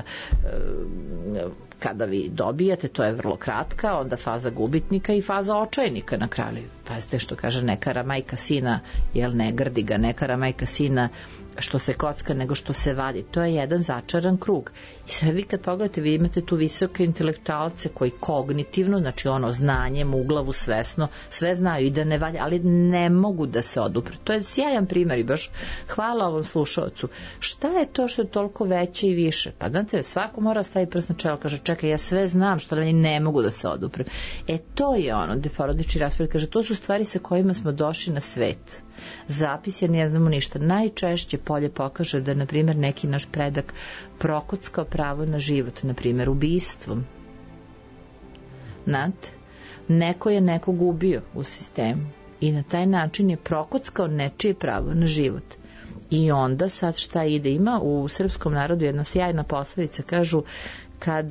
G: e, kada vi dobijate, to je vrlo kratka, onda faza gubitnika i faza očajnika na kraju. Pazite što kaže, ne kara majka sina, jel ne grdi ga, ne kara majka sina što se kocka nego što se vadi. To je jedan začaran krug. I sad vi kad pogledate, vi imate tu visoke intelektualce koji kognitivno, znači ono znanjem u glavu svesno, sve znaju i da ne valja, ali ne mogu da se odupre. To je sjajan primjer i baš hvala ovom slušalcu. Šta je to što je toliko veće i više? Pa znate, svako mora staviti prst na čelo, kaže čekaj, ja sve znam što ne mogu da se odupre. E to je ono gde porodični raspored kaže, to su stvari sa kojima smo došli na svet. Zapis je, ne znamo ništa. Najčešće polje pokaže da, na primjer, neki naš predak prokockao pravo na život, na primjer, ubistvom. Znate? Neko je nekog ubio u sistemu i na taj način je prokockao nečije pravo na život. I onda sad šta ide? Ima u srpskom narodu jedna sjajna poslovica, kažu kad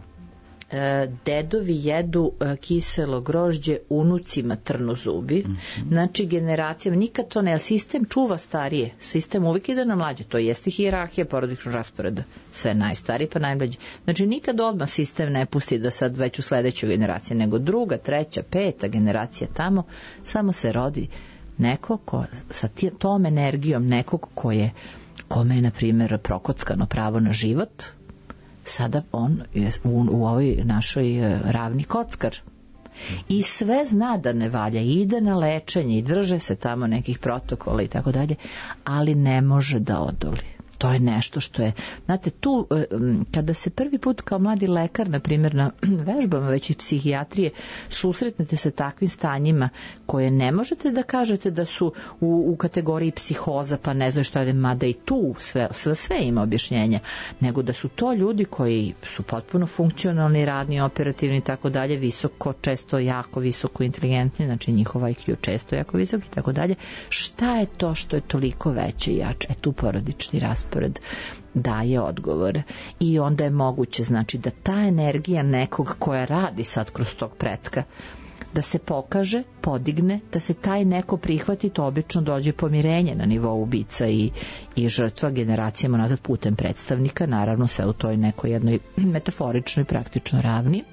G: dedovi jedu kiselo grožđe, unucima trnu zubi. Mm-hmm. Znači generacijama nikad to ne, sistem čuva starije, sistem uvijek ide na mlađe, to jeste hijerarhija porodičnog rasporeda, sve najstariji pa najmlađi. Znači nikad odmah sistem ne pusti da sad već u sledećoj generaciji, nego druga, treća, peta generacija tamo samo se rodi neko ko sa tom energijom nekog ko je, kome je na primjer prokockano pravo na život, sada on je u, u ovoj našoj ravni kockar i sve zna da ne valja, ide na lečenje i drže se tamo nekih protokola i tako dalje, ali ne može da odoli. To je nešto što je, znate, tu kada se prvi put kao mladi lekar, na primjer na vežbama već i psihijatrije, susretnete se takvim stanjima koje ne možete da kažete da su u, u kategoriji psihoza, pa ne znam što je, mada i tu sve, sve, sve ima objašnjenja, nego da su to ljudi koji su potpuno funkcionalni, radni, operativni i tako dalje, visoko, često jako visoko inteligentni, znači njihova I Q često jako visok i tako dalje. Šta je to što je toliko veće i jače? E tu porodični raspored daje odgovore i onda je moguće, znači, da ta energija nekog koja radi sad kroz tog pretka, da se pokaže, podigne, da se taj neko prihvati, to obično dođe pomirenje na nivou ubica i, i žrtva generacijama nazad putem predstavnika, naravno sve u toj nekoj jednoj metaforičnoj praktično ravni.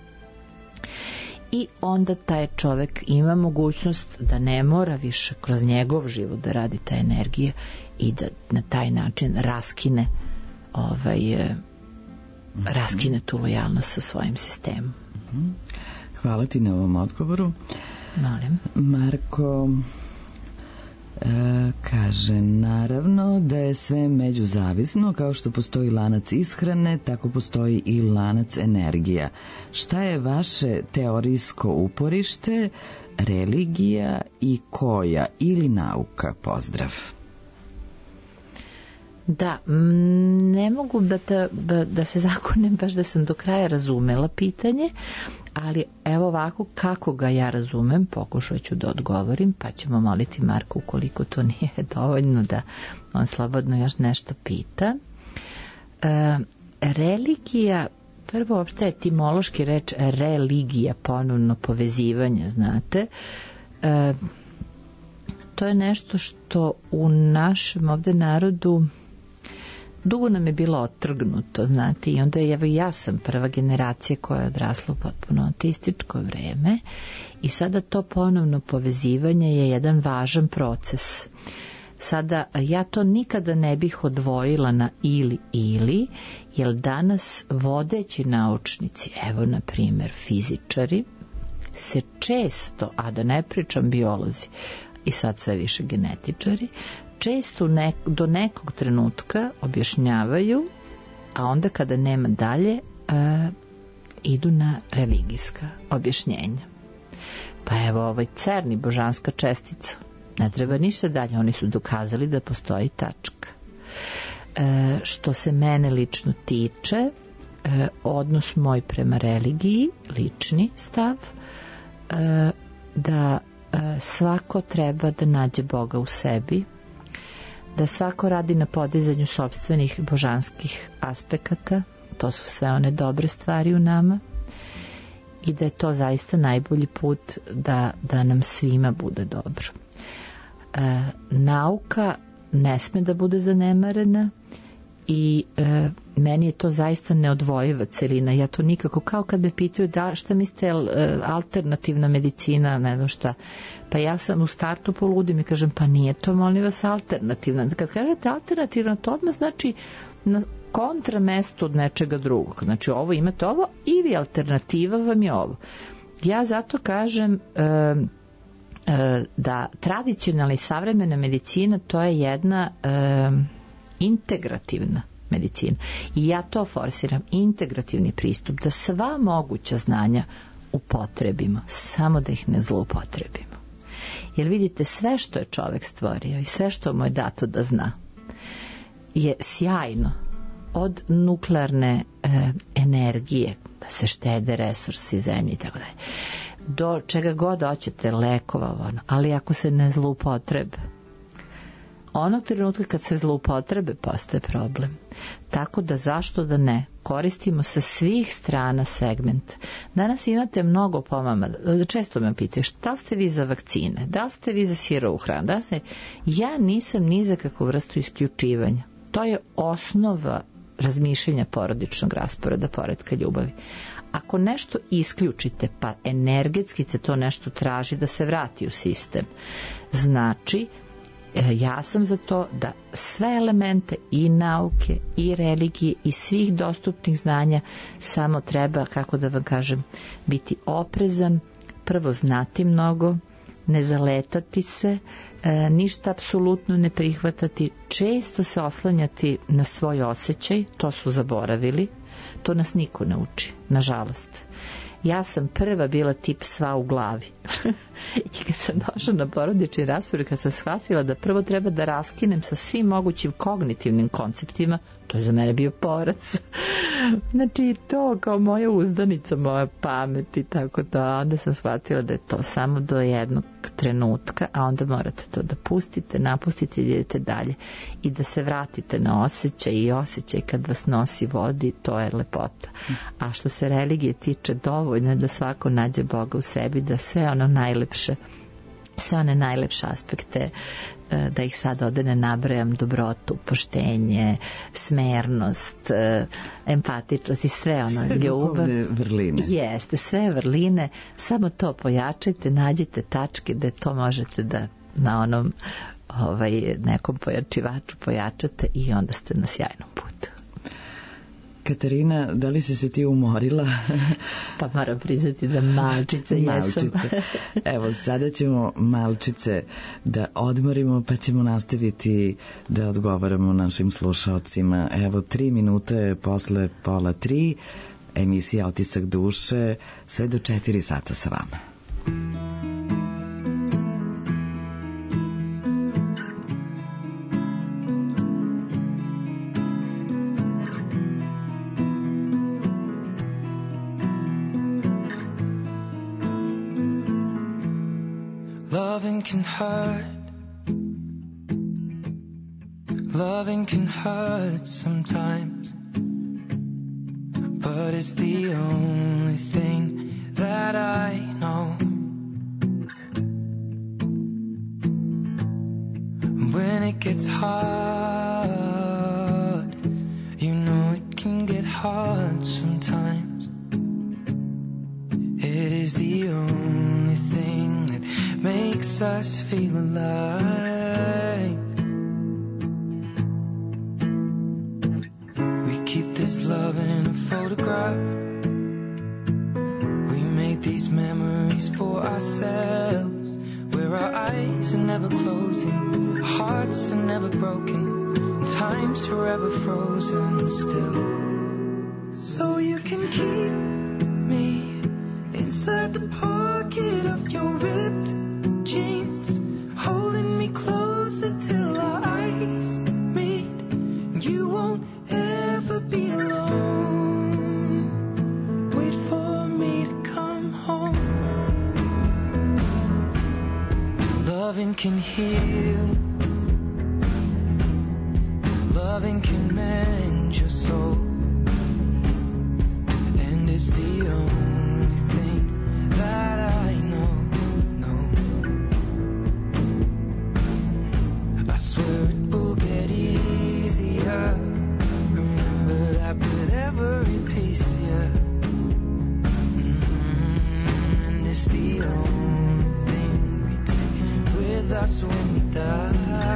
G: I onda taj čovek ima mogućnost da ne mora više kroz njegov život da radi ta energija i da na taj način raskine ovaj, mm-hmm. raskine tu lojalnost sa svojim sistemom.
B: Mm-hmm. Hvala ti na ovom odgovoru.
G: Molim.
B: Marko e, kaže, naravno da je sve međuzavisno, kao što postoji lanac ishrane, tako postoji i lanac energija. Šta je vaše teorijsko uporište, religija i koja ili nauka? Pozdrav.
G: Da, ne mogu da, te, da se zakonem baš da sam do kraja razumela pitanje, ali evo ovako kako ga ja razumem, pokušat ću da odgovorim, pa ćemo moliti Marku ukoliko to nije dovoljno da on slobodno još nešto pita. E, religija, prvo uopšte etimološki reč religija, ponovno povezivanje, znate, e, to je nešto što u našem ovde narodu dugo nam je bilo otrgnuto, znate, i onda je, evo, ja sam prva generacija koja je odrasla u potpuno ateističko vreme i sada to ponovno povezivanje je jedan važan proces. Sada, ja to nikada ne bih odvojila na ili ili, jer danas vodeći naučnici, evo na primjer fizičari, se često, a da ne pričam biolozi i sad sve više genetičari, često nek, do nekog trenutka objašnjavaju, a onda kada nema dalje, a, idu na religijska objašnjenja. Pa evo ovaj CERN i božanska čestica, ne treba ništa dalje, oni su dokazali da postoji tačka. E, što se mene lično tiče, e, odnos moj prema religiji, lični stav, e, da e, svako treba da nađe Boga u sebi, da svako radi na podizanju sopstvenih božanskih aspekata, to su sve one dobre stvari u nama, i da je to zaista najbolji put da, da nam svima bude dobro. E, nauka ne sme da bude zanemarena i e, meni je to zaista neodvojiva celina. Ja to nikako, kao kad me pitaju da, šta mislite, e, alternativna medicina, ne znam šta, pa ja sam u startu poludim i kažem, pa nije to, molim vas, alternativna. Kad kažete alternativna, to odmah znači na kontramestu od nečega drugog. Znači ovo imate ovo ili alternativa vam je ovo. Ja zato kažem e, e, da tradicionalna i savremena medicina to je jedna e, integrativna medicina. I ja to forsiram, integrativni pristup, da sva moguća znanja upotrebimo, samo da ih ne zloupotrebimo. Jer vidite, sve što je čovek stvorio i sve što mu je dato da zna je sjajno, od nuklearne e, energije, da se štede resursi zemlje i tako dalje, do čega god hoćete, lekova, ono. Ali ako se ne zloupotrebe, Onog trenutka kad se zloupotrebe postaje problem. Tako da zašto da ne? Koristimo sa svih strana segmenta. Danas imate mnogo pomama. Često me pitaju šta ste vi za vakcine? Da li ste vi za sirovu hranu? Da ste... Ja nisam ni za kakvu vrstu isključivanja. To je osnova razmišljanja porodičnog rasporeda, poretka ljubavi. Ako nešto isključite, pa energetski se to nešto traži da se vrati u sistem. Znači, ja sam za to da sve elemente i nauke i religije i svih dostupnih znanja samo treba, kako da vam kažem, biti oprezan, prvo znati mnogo, ne zaletati se, e, ništa apsolutno ne prihvatati, često se oslanjati na svoj osjećaj, to su zaboravili, to nas niko ne uči, nažalost. Ja sam prva bila tip sva u glavi. I kad sam došla na porodični raspored, kad sam shvatila da prvo treba da raskinem sa svim mogućim kognitivnim konceptima, to je za mene bio poraz. Znači to kao moja uzdanica, moja pamet i tako to. A onda sam shvatila da je to samo do jednog trenutka, a onda morate to da pustite, napustite i idete dalje. I da se vratite na osjećaj i osjećaj kad vas nosi vodi, to je lepota. A što se religije tiče, dovoljno je da svako nađe Boga u sebi, da sve ono najlepše, sve one najlepše aspekte, da ih sad ovde ne nabrajam, dobrotu, poštenje, smernost, empatičnost i sve ono,
B: sve
G: ljubav.
B: Sve vrline.
G: Jeste, sve vrline, samo to pojačajte, nađite tačke gde to možete da na onom ovaj, nekom pojačivaču pojačate i onda ste na sjajnom putu.
B: Katarina, da li si se ti umorila?
G: Pa moram priznati da malčice jesam.
B: Malčice. Evo, sada ćemo malčice da odmorimo, pa ćemo nastaviti da odgovaramo našim slušaocima. Evo, tri minute posle pola tri, emisija Otisak duše, sve do četiri sata sa vama.
F: Loving can hurt. Loving can hurt sometimes, but it's the only thing that I know. When it gets hard, you know it can get hard sometimes. It is the only thing that makes us feel alive. We keep this love in a photograph. We made these memories for ourselves, where our eyes are never closing, our hearts are never broken, and time's forever frozen still. So you can keep me inside the pocket of your ripped jeans, holding me closer till our eyes meet. You won't ever be alone. Wait for me to come home. Loving can heal. Loving can mend your soul. And it's the only thing that I know. I swear it will get easier. Remember that with every piece of you. Mm-hmm. And it's the only thing we take with us when we die.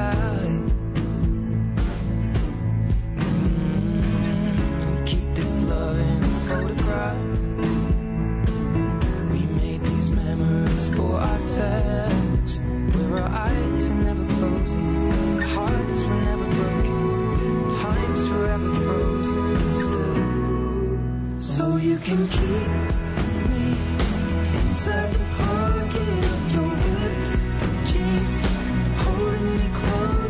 F: Mm-hmm. We keep this love in its photograph. We made these memories for ourselves, where our eyes are never closing, our hearts were never broken, time's forever frozen still. So you can keep me inside the pocket of your ripped jeans, holding me close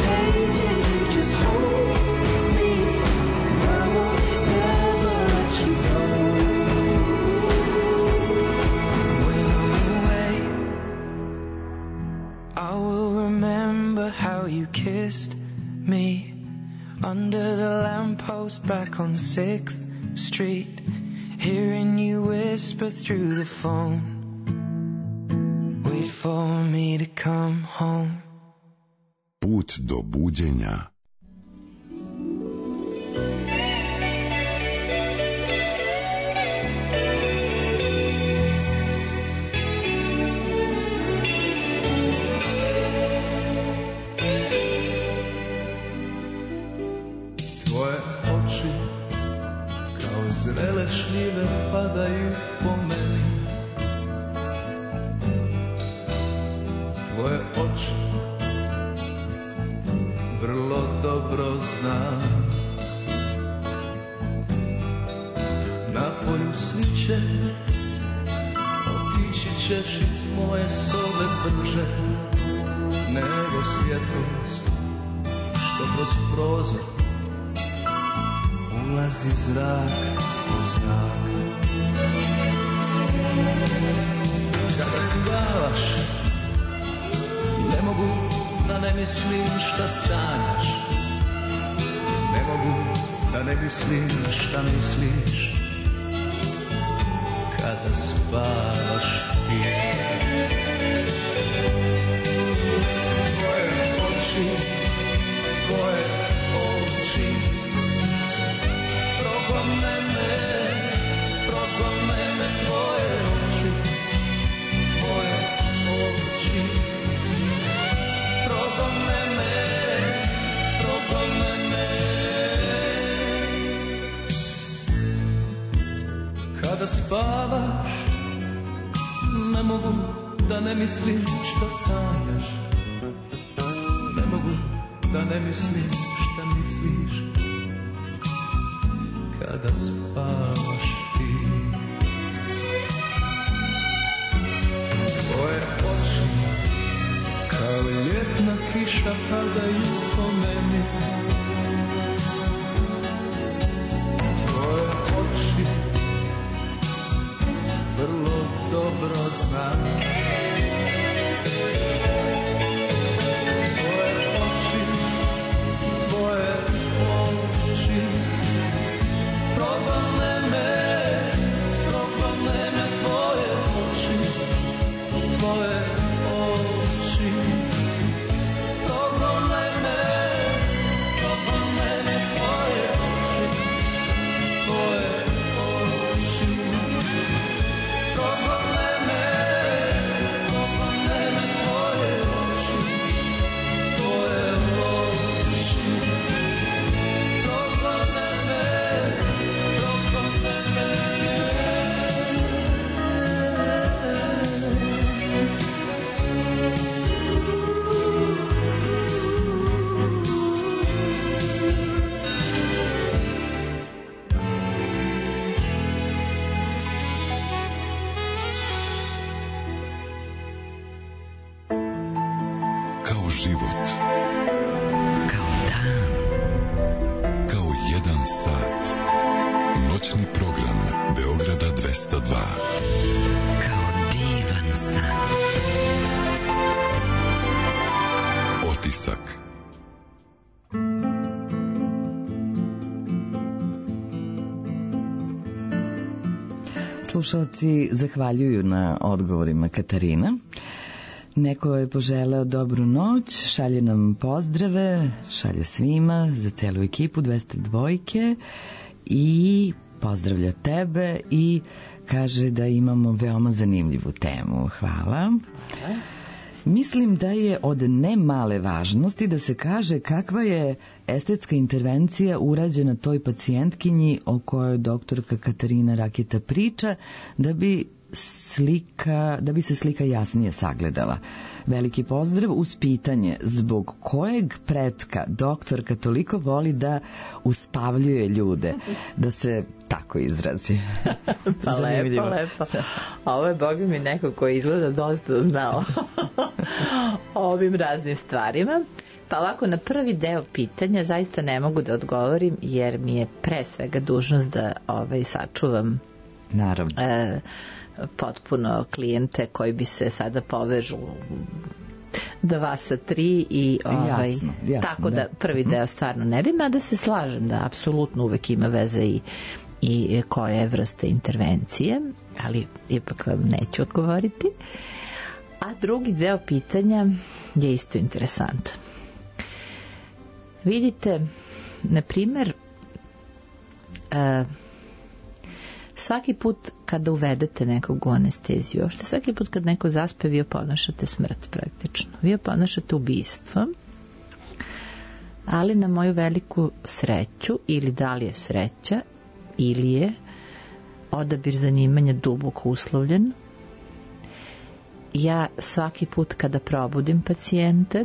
H: pages, you just hold me. I will never let you go. When I'm away, I will remember how you kissed me under the lamppost back on sixth Street, hearing you whisper through the phone, wait for me to come home.
D: Put do buđenja.
H: Tvoje oči kao zrele šljive padaju po meni. Tvoje oči vrlo dobro znam. Na polju sviće otići ćeš iz moje sobe brže nego svjetlost što kroz prozor ulazi zrak u znak. Kada spavaš, ne mogu da ne mislim šta sanjaš. Ne mogu da ne mislim šta misliš. Kada spavaš ti. Tvoje oči, tvoje oči progone me, progone me tvoje oči, tvoje oči progone me, progone me. Kada spavaš, ne mogu da ne mislim šta sanjaš. Ne mogu da ne mislim šta misliš. Kada spavaš ti. Tvoje oči kao ljetna kiša padaju po meni. Tvoje oči vrlo dobro znam. Tvoje oči, tvoje oči progone me, progone me tvoje oči, tvoje oči progone me, progone me tvoje oči, tvoje oči progone me, progone me tvoje oči, tvoje oči progone me.
D: Kao život.
C: Kao dan.
D: Kao jedan sat. Noćni program Beograda dvesta dva.
C: Kao divan san.
D: Otisak.
B: Slušalci zahvaljuju na odgovorima Katarina. Neko je poželeo dobru noć, šalje nam pozdrave, šalje svima za celu ekipu dvesta dvojke i pozdravlja tebe i kaže da imamo veoma zanimljivu temu. Hvala. Mislim da je od ne male važnosti da se kaže kakva je estetska intervencija urađena toj pacijentkinji o kojoj doktorka Katarina Raketa priča, da bi slika, da bi se slika jasnije sagledala. Veliki pozdrav uz pitanje zbog kojeg pretka doktorka toliko voli da uspavljuje ljude, da se tako izrazi.
G: Pa lepo, lepo. Ovo je, Boga mi, neko koji izgleda dosta znao o ovim raznim stvarima. Pa ovako, na prvi deo pitanja zaista ne mogu da odgovorim, jer mi je pre svega dužnost da ovaj, sačuvam
B: Naravno.
G: E, potpuno klijente koji bi se sada povežu dva sa tri i ovaj,
B: jasno, jasno,
G: tako da prvi deo stvarno ne bi, mada se slažem da apsolutno uvek ima veze i, i koje je vrste intervencije, ali ipak vam neću odgovoriti. A drugi deo pitanja je isto interesantan. Vidite, na primer, uh, svaki put kada uvedete nekog u anesteziju, uopšte svaki put kad neko zaspe, vi oponašate smrt praktično. Vi oponašate ubistvo, ali na moju veliku sreću, ili da li je sreća, ili je odabir zanimanja duboko uslovljen, ja svaki put kada probudim pacijente,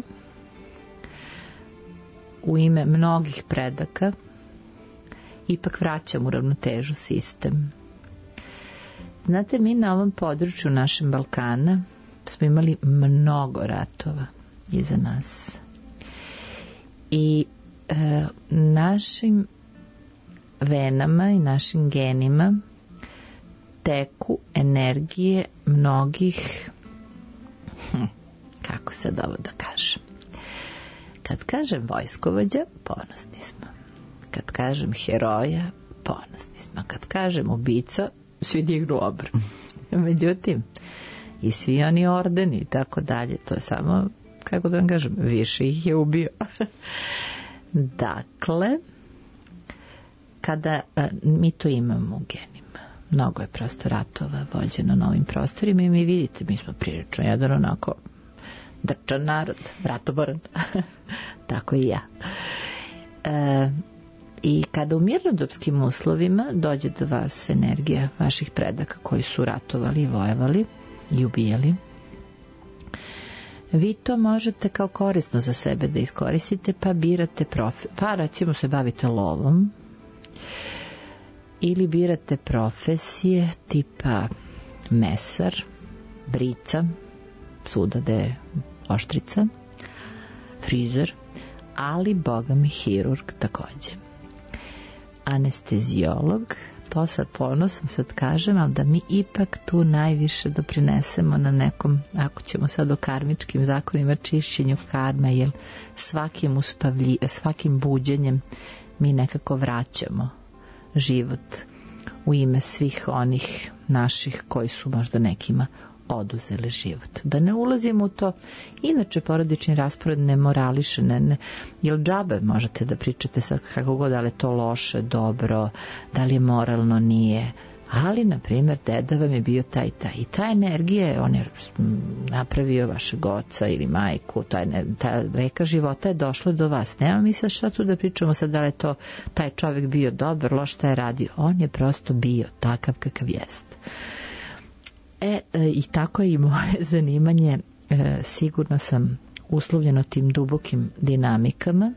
G: u ime mnogih predaka, ipak vraćam u ravnotežu sistem. Znate, mi na ovom području našem Balkana smo imali mnogo ratova iza nas. I e, našim venama i našim genima teku energije mnogih, hm, kako sad ovo da kažem. Kad kažem vojskovođa, ponosni smo. Kad kažem heroja, ponosni smo. Kad kažem ubica, svi dignu obr. Međutim, i svi oni ordeni i tako dalje, to je samo, kako da vam kažem, više ih je ubio. Dakle, kada a, mi to imamo u genima, mnogo je prosto ratova vođeno na ovim prostorima i mi vidite, mi smo prilično jedan onako drčan narod, ratoboran. Tako i ja. E, I kada u mirnodopskim uslovima dođe do vas energija vaših predaka koji su ratovali i vojevali i ubijali, vi to možete kao korisno za sebe da iskoristite, pa birate profe... pa recimo se bavite lovom ili birate profesije tipa mesar, brica, svuda da je oštrica, frizer, ali boga mi hirurg takođe. Anestezijolog, to sad ponosom sad kažem, ali da mi ipak tu najviše doprinesemo na nekom, ako ćemo sad o karmičkim zakonima, čišćenju karma, jer svakim uspavlji, svakim buđenjem mi nekako vraćamo život u ime svih onih naših koji su možda nekima oduzeli život. Da ne ulazimo u to, inače porodični raspored ne morališe, ne, ne, jer džabe možete da pričate sad kako god, da li je to loše, dobro, da li je moralno, nije, ali na primjer deda vam je bio taj taj i ta energija, on je napravio vašeg oca ili majku, taj, ta reka života je došla do vas. Nema mi sad šta tu da pričamo sad da li je to taj čovjek bio dobar, loš, šta je radio, on je prosto bio takav kakav jest. E, e, i tako je i moje zanimanje, e, sigurno sam uslovljeno tim dubokim dinamikama.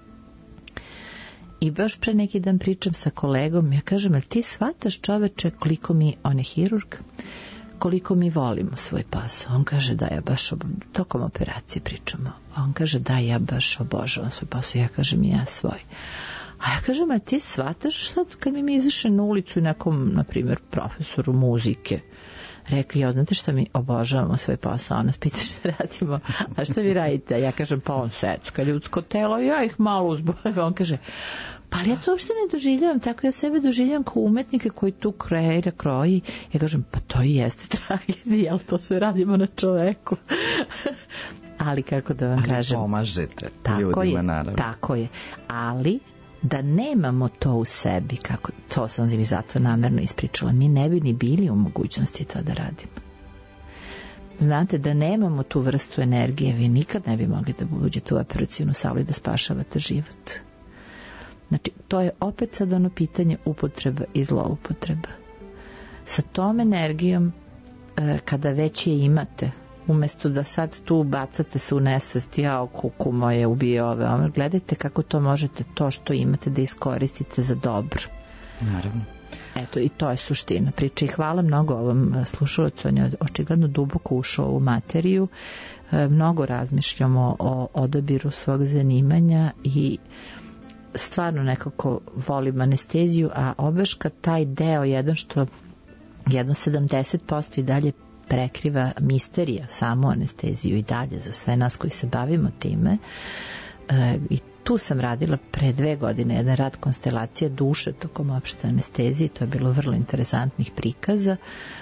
G: I baš pre neki dan pričam sa kolegom, ja kažem, ali ti shvataš čoveče koliko mi, on je hirurg, koliko mi volimo svoj posao. On kaže da ja baš, ob... tokom operacije pričamo, on kaže da ja baš obožavam svoj posao, ja kažem ja svoj. A ja kažem, ali ti shvataš sad kad mi mi izaše na ulicu i nekom, na primjer, profesoru muzike, rekli, ja, znate šta, mi obožavamo svoj posao, on nas pita šta radimo, a šta vi radite? Ja kažem, pa on secka ljudsko telo, ja ih malo uzbojim, on kaže, pa ali ja to uopšte ne doživljavam, tako ja sebe doživljavam kao umetnike koji tu kreira, kroji, ja kažem, pa to i jeste tragedija, ali to sve radimo na čoveku. Ali kako da vam
B: ali
G: kažem,
B: pomažete
G: tako
B: ljudima,
G: je,
B: naravno.
G: tako je, ali da nemamo to u sebi, kako, to sam mi zato namerno ispričala, mi ne bi ni bili u mogućnosti to da radimo. Znate, da nemamo tu vrstu energije, vi nikad ne bi mogli da uđete u operacijnu salu i da spašavate život. Znači, to je opet sad ono pitanje upotreba i zloupotreba. Sa tom energijom, kada već je imate, umjesto da sad tu bacate se u nesvest, ja kuku moje ubije ove, gledajte kako to možete, to što imate da iskoristite za dobro.
B: Naravno.
G: Eto, i to je suština priče. I hvala mnogo ovom slušalcu, on je očigledno duboko ušao u materiju. Mnogo razmišljamo o odabiru svog zanimanja i stvarno nekako volim anesteziju, a obeška taj deo jedan što jedno sedamdeset posto i dalje prekriva misterija, samo anesteziju i dalje za sve nas koji se bavimo time. E, i tu sam radila pre dve godine jedan rad konstelacija duše tokom opšte anestezije, to je bilo vrlo interesantnih prikaza.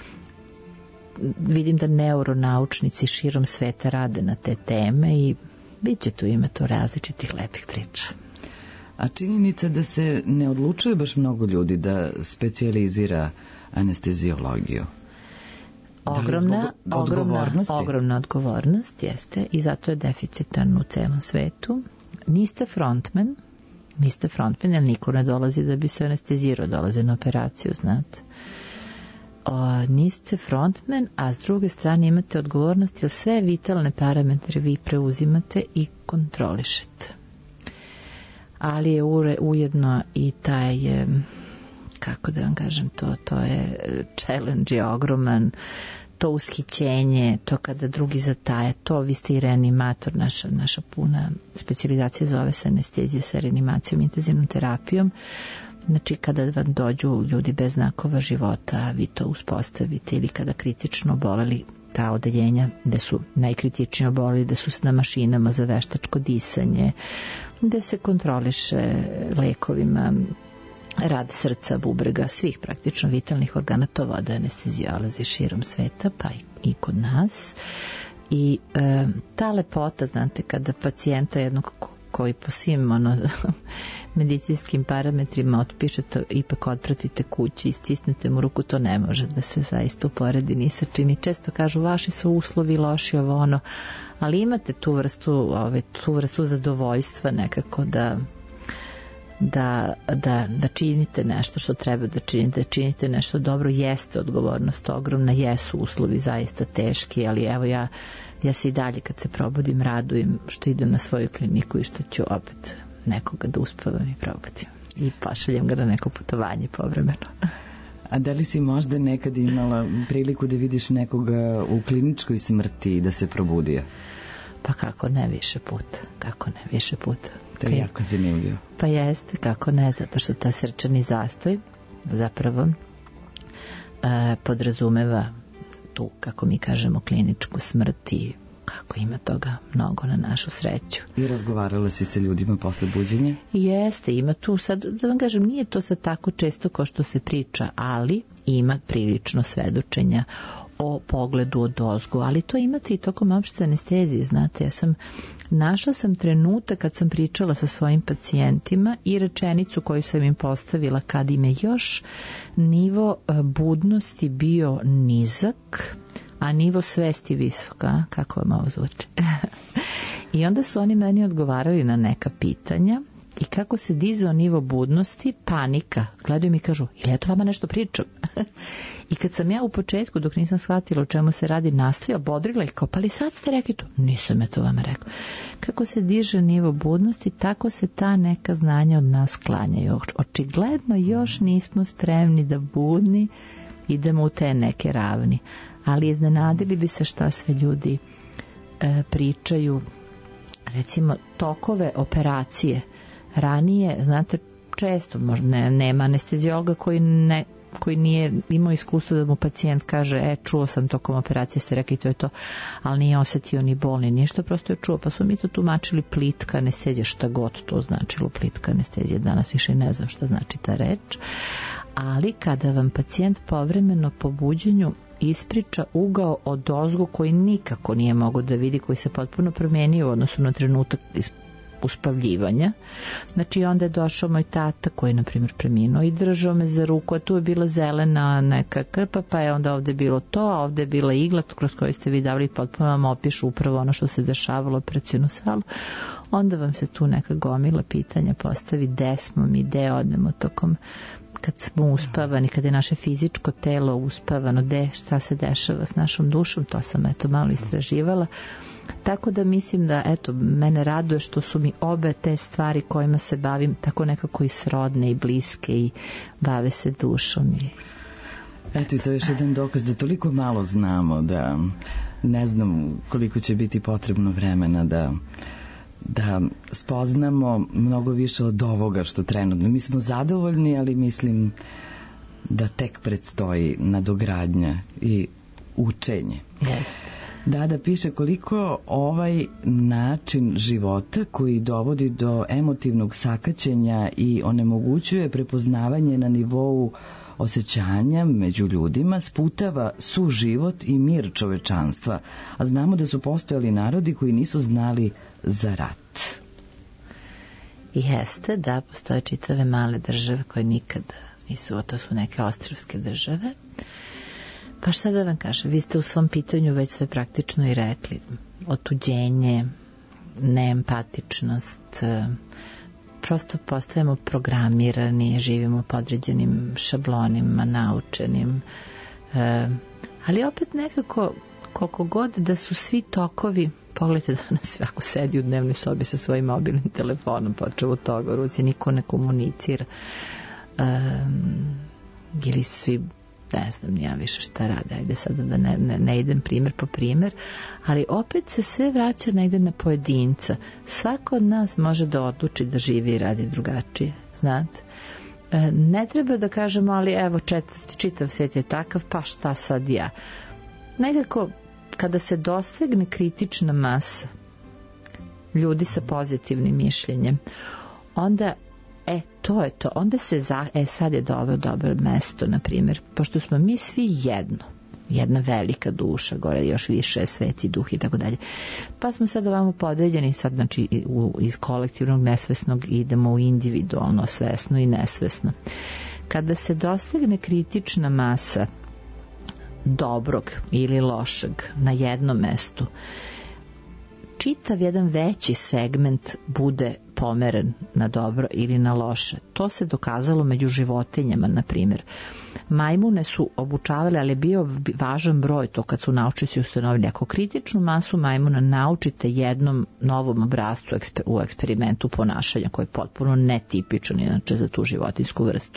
G: Vidim da neuronaučnici širom sveta rade na te teme i bit će tu ima to različitih lepih priča.
B: A činjenica da se ne odlučuje baš mnogo ljudi da specijalizira anesteziologiju.
G: Ogromna, da ogromna, ogromna odgovornost jeste i zato je deficitarno u celom svetu. Niste frontman, niste frontman, jer niko ne dolazi da bi se anestezirao, dolaze na operaciju, znate. O, niste frontman, a s druge strane imate odgovornost, jer sve vitalne parametre vi preuzimate i kontrolišete. Ali je ujedno i taj, kako da vam kažem, to, to je challenge je ogroman, to ushićenje, to kada drugi zataje, to vi ste i reanimator, naša, naša puna specijalizacija zove se anestezija sa reanimacijom, intenzivnom terapijom. Znači kada vam dođu ljudi bez znakova života, vi to uspostavite, ili kada kritično oboleli, ta odeljenja gde su najkritičnije oboleli, gde su na mašinama za veštačko disanje, gde se kontroliše lekovima rad srca, bubrega, svih praktično vitalnih organa, to vode anestezijalazi širom sveta, pa i, i kod nas. I e, ta lepota, znate, kada pacijenta jednog koji po svim ono, medicinskim parametrima otpišete, ipak otpratite kući i stisnete mu ruku, to ne može da se zaista uporedi ni sa čim. I često kažu, vaši su uslovi loši, ovo ono, ali imate tu vrstu, ove, tu vrstu zadovoljstva nekako da Da, da, da činite nešto što treba da činite, da činite nešto dobro, jeste odgovornost ogromna, jesu uslovi zaista teški, ali evo ja, ja se i dalje kad se probudim radujem što idem na svoju kliniku i što ću opet nekoga da uspavam i probudim i pošaljem ga na neko putovanje povremeno.
B: A da li si možda nekad imala priliku da vidiš nekoga u kliničkoj smrti da se probudio?
G: Pa kako ne, više puta, kako ne, više puta.
B: To je jako zanimljivo.
G: Pa jeste, kako ne, zato što ta srčani zastoj zapravo e, podrazumeva tu, kako mi kažemo, kliničku smrt i kako ima toga mnogo na našu sreću.
B: I razgovarala si sa ljudima posle buđenja?
G: Jeste, ima tu sad, da vam kažem, nije to sad tako često kao što se priča, ali ima prilično svedočenja o pogledu od ozgo, ali to imate i tokom opšte anestezije, znate, ja sam našla sam trenutak kad sam pričala sa svojim pacijentima i rečenicu koju sam im postavila kad im je još nivo budnosti bio nizak, a nivo svesti visoka, kako vam ovo zvuči. I onda su oni meni odgovarali na neka pitanja i kako se dizao nivo budnosti, panika. Gledaju mi i kažu, ili ja to vama nešto pričam? I kad sam ja u početku, dok nisam shvatila o čemu se radi, nastavila, bodrila i kao, pa li sad ste rekli to? Nisam ja to vama rekao. Kako se diže nivo budnosti, tako se ta neka znanja od nas klanjaju. Očigledno još nismo spremni da budni idemo u te neke ravni. Ali iznenadili bi se šta sve ljudi e, pričaju. Recimo, tokove operacije. Ranije, znate, često možda ne, nema anestezijologa koji ne koji nije imao iskustvo da mu pacijent kaže, e, čuo sam tokom operacije, ste rekli to je to, ali nije osetio ni bol, ni ništa, prosto je čuo, pa su mi to tumačili plitka anestezija, šta god to značilo plitka anestezija, danas više ne znam šta znači ta reč, ali kada vam pacijent povremeno po buđenju ispriča ugao od ozgo koji nikako nije mogao da vidi, koji se potpuno promenio u odnosu na trenutak uspavljivanja. Znači onda je došao moj tata koji je na primjer preminuo i držao me za ruku, a tu je bila zelena neka krpa, pa je onda ovde bilo to, a ovde je bila igla kroz koju ste vi davali, potpuno vam opišu upravo ono što se dešavalo u operacionu salu. Onda vam se tu neka gomila pitanja postavi, gde smo mi, gde odnemo tokom kad smo uspavani, kad je naše fizičko telo uspavano, de, šta se dešava s našom dušom, to sam eto malo istraživala. Tako da mislim da, eto, mene raduje što su mi obe te stvari kojima se bavim tako nekako i srodne i bliske i bave se dušom. I...
B: Eto, i to je još jedan dokaz da toliko malo znamo, da ne znam koliko će biti potrebno vremena da da spoznamo mnogo više od ovoga što trenutno. Mi smo zadovoljni, ali mislim da tek predstoji nadogradnja i učenje.
G: Yes.
B: Da, da piše koliko ovaj način života koji dovodi do emotivnog sakaćenja i onemogućuje prepoznavanje na nivou osjećanja među ljudima, sputava suživot i mir čovečanstva, a znamo da su postojali narodi koji nisu znali za rat.
G: I jeste, da, postoje čitave male države koje nikad nisu, to su neke ostrvske države. Pa šta da vam kažem, vi ste u svom pitanju već sve praktično i rekli. Otuđenje, neempatičnost, prosto postajemo programirani, živimo po određenim šablonima, naučenim. E, ali opet nekako, koliko god da su svi tokovi, pogledajte danas svako sedi u dnevnoj sobi sa svojim mobilnim telefonom, počeo od toga u ruci, niko ne komunicira. E, ili svi, ne znam, nijam više šta rade, ajde sada da ne, ne, ne idem primjer po primjer, ali opet se sve vraća negde na pojedinca. Svako od nas može da odluči da živi i radi drugačije, znate. E, ne treba da kažemo, ali evo čet, čitav svijet je takav, pa šta sad ja. Nekako, kada se dostegne kritična masa ljudi sa pozitivnim mišljenjem, onda E, to je to. Onda se za... E, sad je dobro, dobro mesto, na primjer, pošto smo mi svi jedno, jedna velika duša, gore još više sveti duh i tako dalje. Pa smo sad ovamo podeljeni, sad znači u, iz kolektivnog nesvesnog idemo u individualno, svesno i nesvesno. Kada se dostegne kritična masa dobrog ili lošeg na jednom mestu, čitav jedan veći segment bude pomeren na dobro ili na loše. To se dokazalo među životinjama, na primjer. Majmune su obučavale, ali je bio važan broj to kad su naučnici ustanovili. Ako kritičnu masu majmuna naučite jednom novom obrazcu u eksperimentu ponašanja, koji je potpuno netipičan inače za tu životinsku vrstu,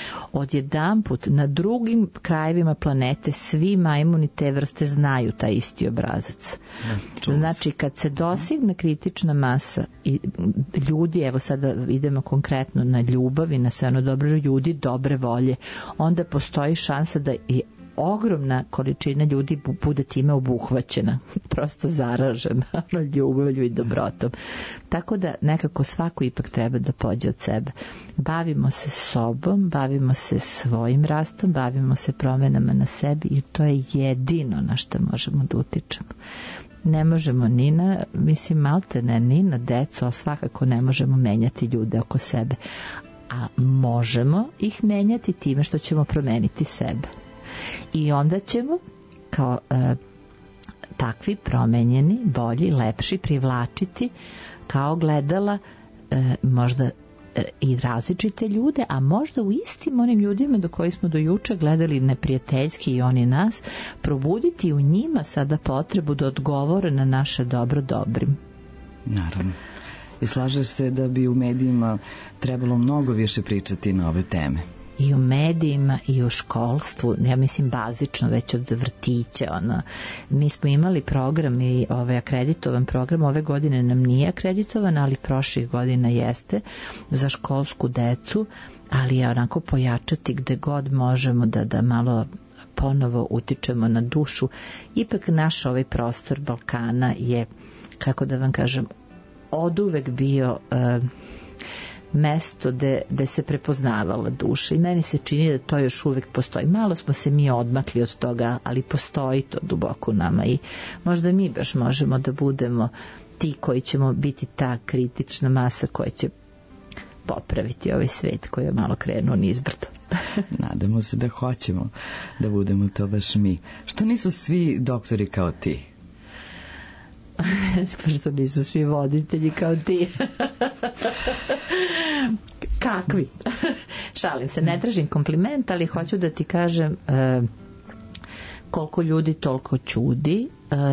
G: odjedanput na drugim krajevima planete svi majmuni te vrste znaju taj isti obrazac. Znači kad se dostigne kritična masa i ljudi, evo sada idemo konkretno na ljubav i na sve ono dobro, ljudi dobre volje, onda postoji šansa da i ogromna količina ljudi bude time obuhvaćena, prosto zaražena ljubavlju i dobrotom. Tako da nekako svako ipak treba da pođe od sebe. Bavimo se sobom, bavimo se svojim rastom, bavimo se promenama na sebi i to je jedino na što možemo da utičemo. Ne možemo ni na, mislim, malte ne, ni na decu, a svakako ne možemo menjati ljude oko sebe. A možemo ih menjati time što ćemo promeniti sebe. I onda ćemo kao e, takvi promenjeni, bolji, lepši privlačiti kao gledala e, možda e, i različite ljude, a možda u istim onim ljudima do kojih smo do juče gledali neprijateljski i oni nas, probuditi u njima sada potrebu da odgovore na naše dobro dobrim.
B: Naravno. I slažeš se da bi u medijima trebalo mnogo više pričati na ove teme?
G: I u medijima i u školstvu, ja mislim bazično već od vrtića. Ono. Mi smo imali program i ovaj akreditovan program, ove godine nam nije akreditovan, ali prošlih godina jeste za školsku decu, ali je onako pojačati gde god možemo da, da malo ponovo utičemo na dušu. Ipak naš ovaj prostor Balkana je, kako da vam kažem, oduvek bio uh, mesto gde, gde se prepoznavala duša i meni se čini da to još uvek postoji. Malo smo se mi odmakli od toga, ali postoji to duboko u nama i možda mi baš možemo da budemo ti koji ćemo biti ta kritična masa koja će popraviti ovaj svet koji je malo krenuo nizbrdo.
B: Nadamo se da hoćemo da budemo to baš mi. Što nisu svi doktori kao ti?
G: Pa što nisu svi voditelji kao ti. Kakvi? Šalim se, ne tražim kompliment, ali hoću da ti kažem e, koliko ljudi toliko ćudi.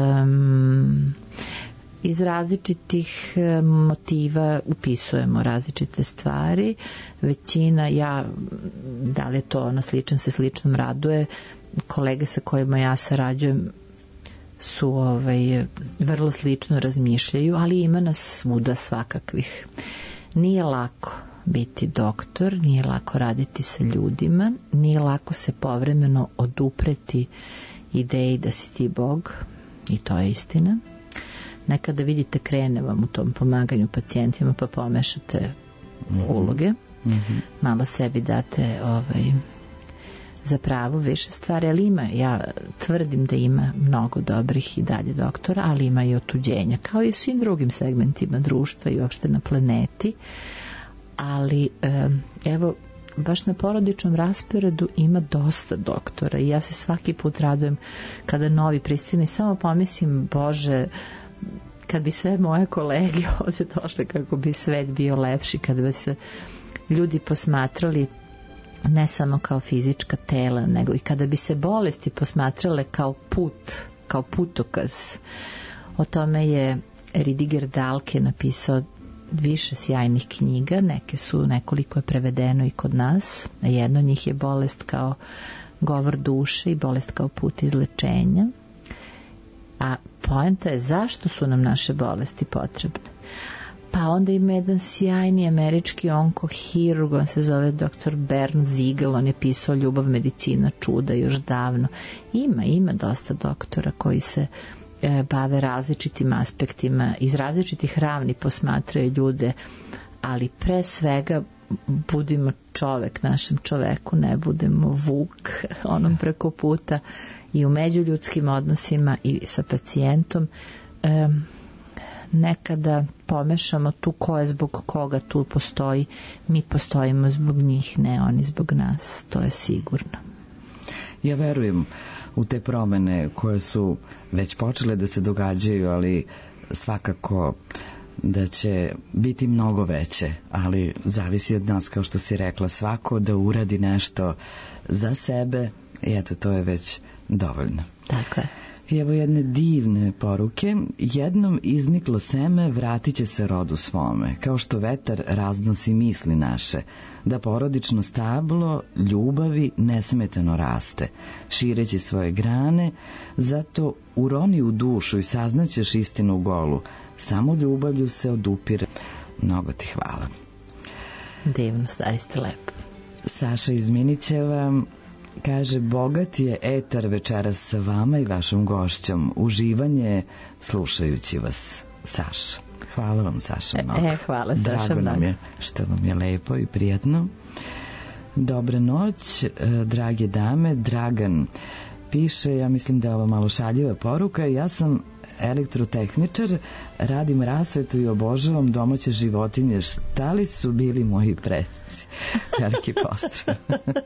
G: Um, iz različitih motiva upisujemo različite stvari. Većina, ja, da li je to ono sličan se sličnom raduje, kolege sa kojima ja sarađujem su ovaj, vrlo slično razmišljaju, ali ima nas svuda svakakvih. Nije lako biti doktor, nije lako raditi sa ljudima, nije lako se povremeno odupreti ideji da si ti Bog, i to je istina. Nekada vidite krene vam u tom pomaganju pacijentima pa pomešate mm-hmm. uloge, mm-hmm. malo sebi date ovaj, za pravo više stvari, ali ima, ja tvrdim da ima mnogo dobrih i dalje doktora, ali ima i otuđenja, kao i u svim drugim segmentima društva i uopšte na planeti. Ali evo, baš na porodičnom rasporedu ima dosta doktora i ja se svaki put radujem kada novi pristigne i samo pomislim, Bože, kad bi sve moje kolege ovdje došle, kako bi svet bio lepši, kada bi se ljudi posmatrali ne samo kao fizička tela, nego i kada bi se bolesti posmatrale kao put, kao putokaz. O tome je Ridiger Dahlke napisao više sjajnih knjiga, neke su, nekoliko je prevedeno i kod nas, a jedna od njih je Bolest kao govor duše i Bolest kao put izlečenja. A poenta je zašto su nam naše bolesti potrebne. Pa onda ima jedan sjajni američki onkohirurg, on se zove doktor Bern Ziegel, on je pisao Ljubav, medicina, čuda još davno. Ima, ima dosta doktora koji se e, bave različitim aspektima, iz različitih ravni posmatraju ljude, ali pre svega budimo čovek našem čoveku, ne budemo vuk onom preko puta i u međuljudskim odnosima i sa pacijentom. E, nekada pomešamo tu ko je zbog koga tu postoji, mi postojimo zbog njih, ne oni zbog nas, to je sigurno.
J: Ja verujem u te promene koje su već počele da se događaju, ali svakako da će biti mnogo veće, ali zavisi od nas, kao što si rekla, svako da uradi nešto za sebe i eto, to je već dovoljno.
G: Tako je.
J: I evo jedne divne poruke. Jednom izniklo seme, vratit će se rodu svome, kao što vetar raznosi misli naše, da porodično stablo ljubavi nesmetano raste, šireći svoje grane, zato uroni u dušu i saznaćeš istinu golu, samo ljubavlju se odupire. Mnogo ti hvala.
G: Divno, zaista lepo.
J: Saša iz Minićeva kaže, bogat je etar večeras sa vama i vašom gošćom. Uživanje slušajući vas, Saša. Hvala vam, Saša, mnogo.
G: E, hvala, Saša.
J: Drago nam je što vam je lepo i prijatno. Dobra noć, drage dame. Dragan piše, ja mislim da je ovo malo šaljiva poruka, ja sam elektrotehničar, radim rasvetu i obožavam domaće životinje. Šta li su bili moji preci? Veliki pozdrav.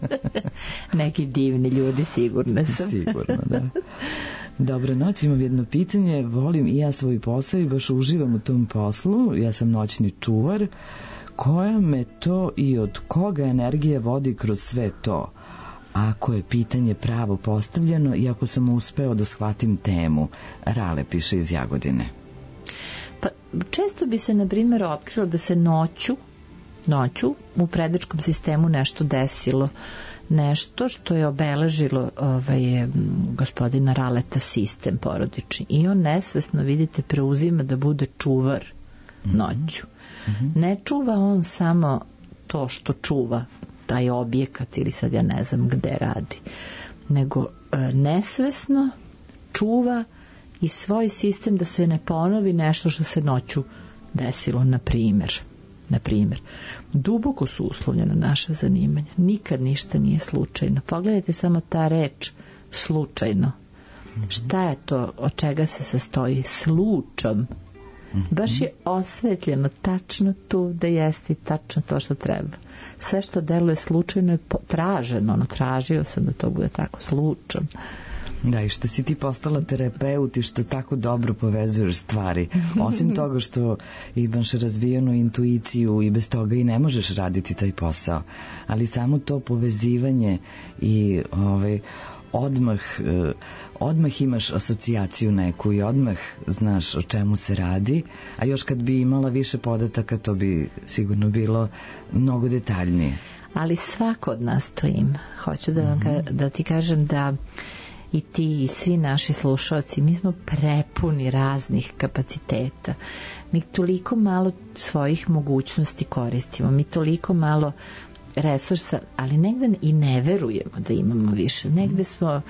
G: Neki divni ljudi, sigurno sam.
J: Sigurno, da. Dobro noć, imam jedno pitanje. Volim i ja svoj posao i baš uživam u tom poslu. Ja sam noćni čuvar. Koja me to i od koga energija vodi kroz sve to? Ako je pitanje pravo postavljeno i ako sam uspeo da shvatim temu. Rale piše iz Jagodine.
G: Pa često bi se, na primjer, otkrilo da se noću, noću u predečkom sistemu nešto desilo. Nešto što je obeležilo ovaj, gospodina Raleta sistem porodični. I on nesvesno, vidite, preuzima da bude čuvar noću. Mm-hmm. Ne čuva on samo to što čuva taj objekat ili sad ja ne znam gde radi, nego e, nesvesno čuva i svoj sistem da se ne ponovi nešto što se noću desilo, na primjer. Na primjer, duboko su uslovljena naša zanimanja. Nikad ništa nije slučajno. Pogledajte samo ta reč slučajno. Mm-hmm. Šta je to, od čega se sastoji? Slučom. Baš je osvetljeno tačno tu da jeste tačno to što treba. Sve što deluje slučajno je traženo, ono tražio sam da to bude tako slučajno.
J: Da, i što si ti postala terapeut i što tako dobro povezuješ stvari. Osim toga što imaš razvijenu intuiciju i bez toga i ne možeš raditi taj posao. Ali samo to povezivanje i ovaj, odmah, odmah imaš asocijaciju neku i odmah znaš o čemu se radi, a još kad bi imala više podataka to bi sigurno bilo mnogo detaljnije.
G: Ali svako od nas to ima. Hoću da, vam ka, da ti kažem da i ti i svi naši slušalci, mi smo prepuni raznih kapaciteta. Mi toliko malo svojih mogućnosti koristimo, mi toliko malo resursa, ali negde i ne verujemo da imamo više. Negde smo,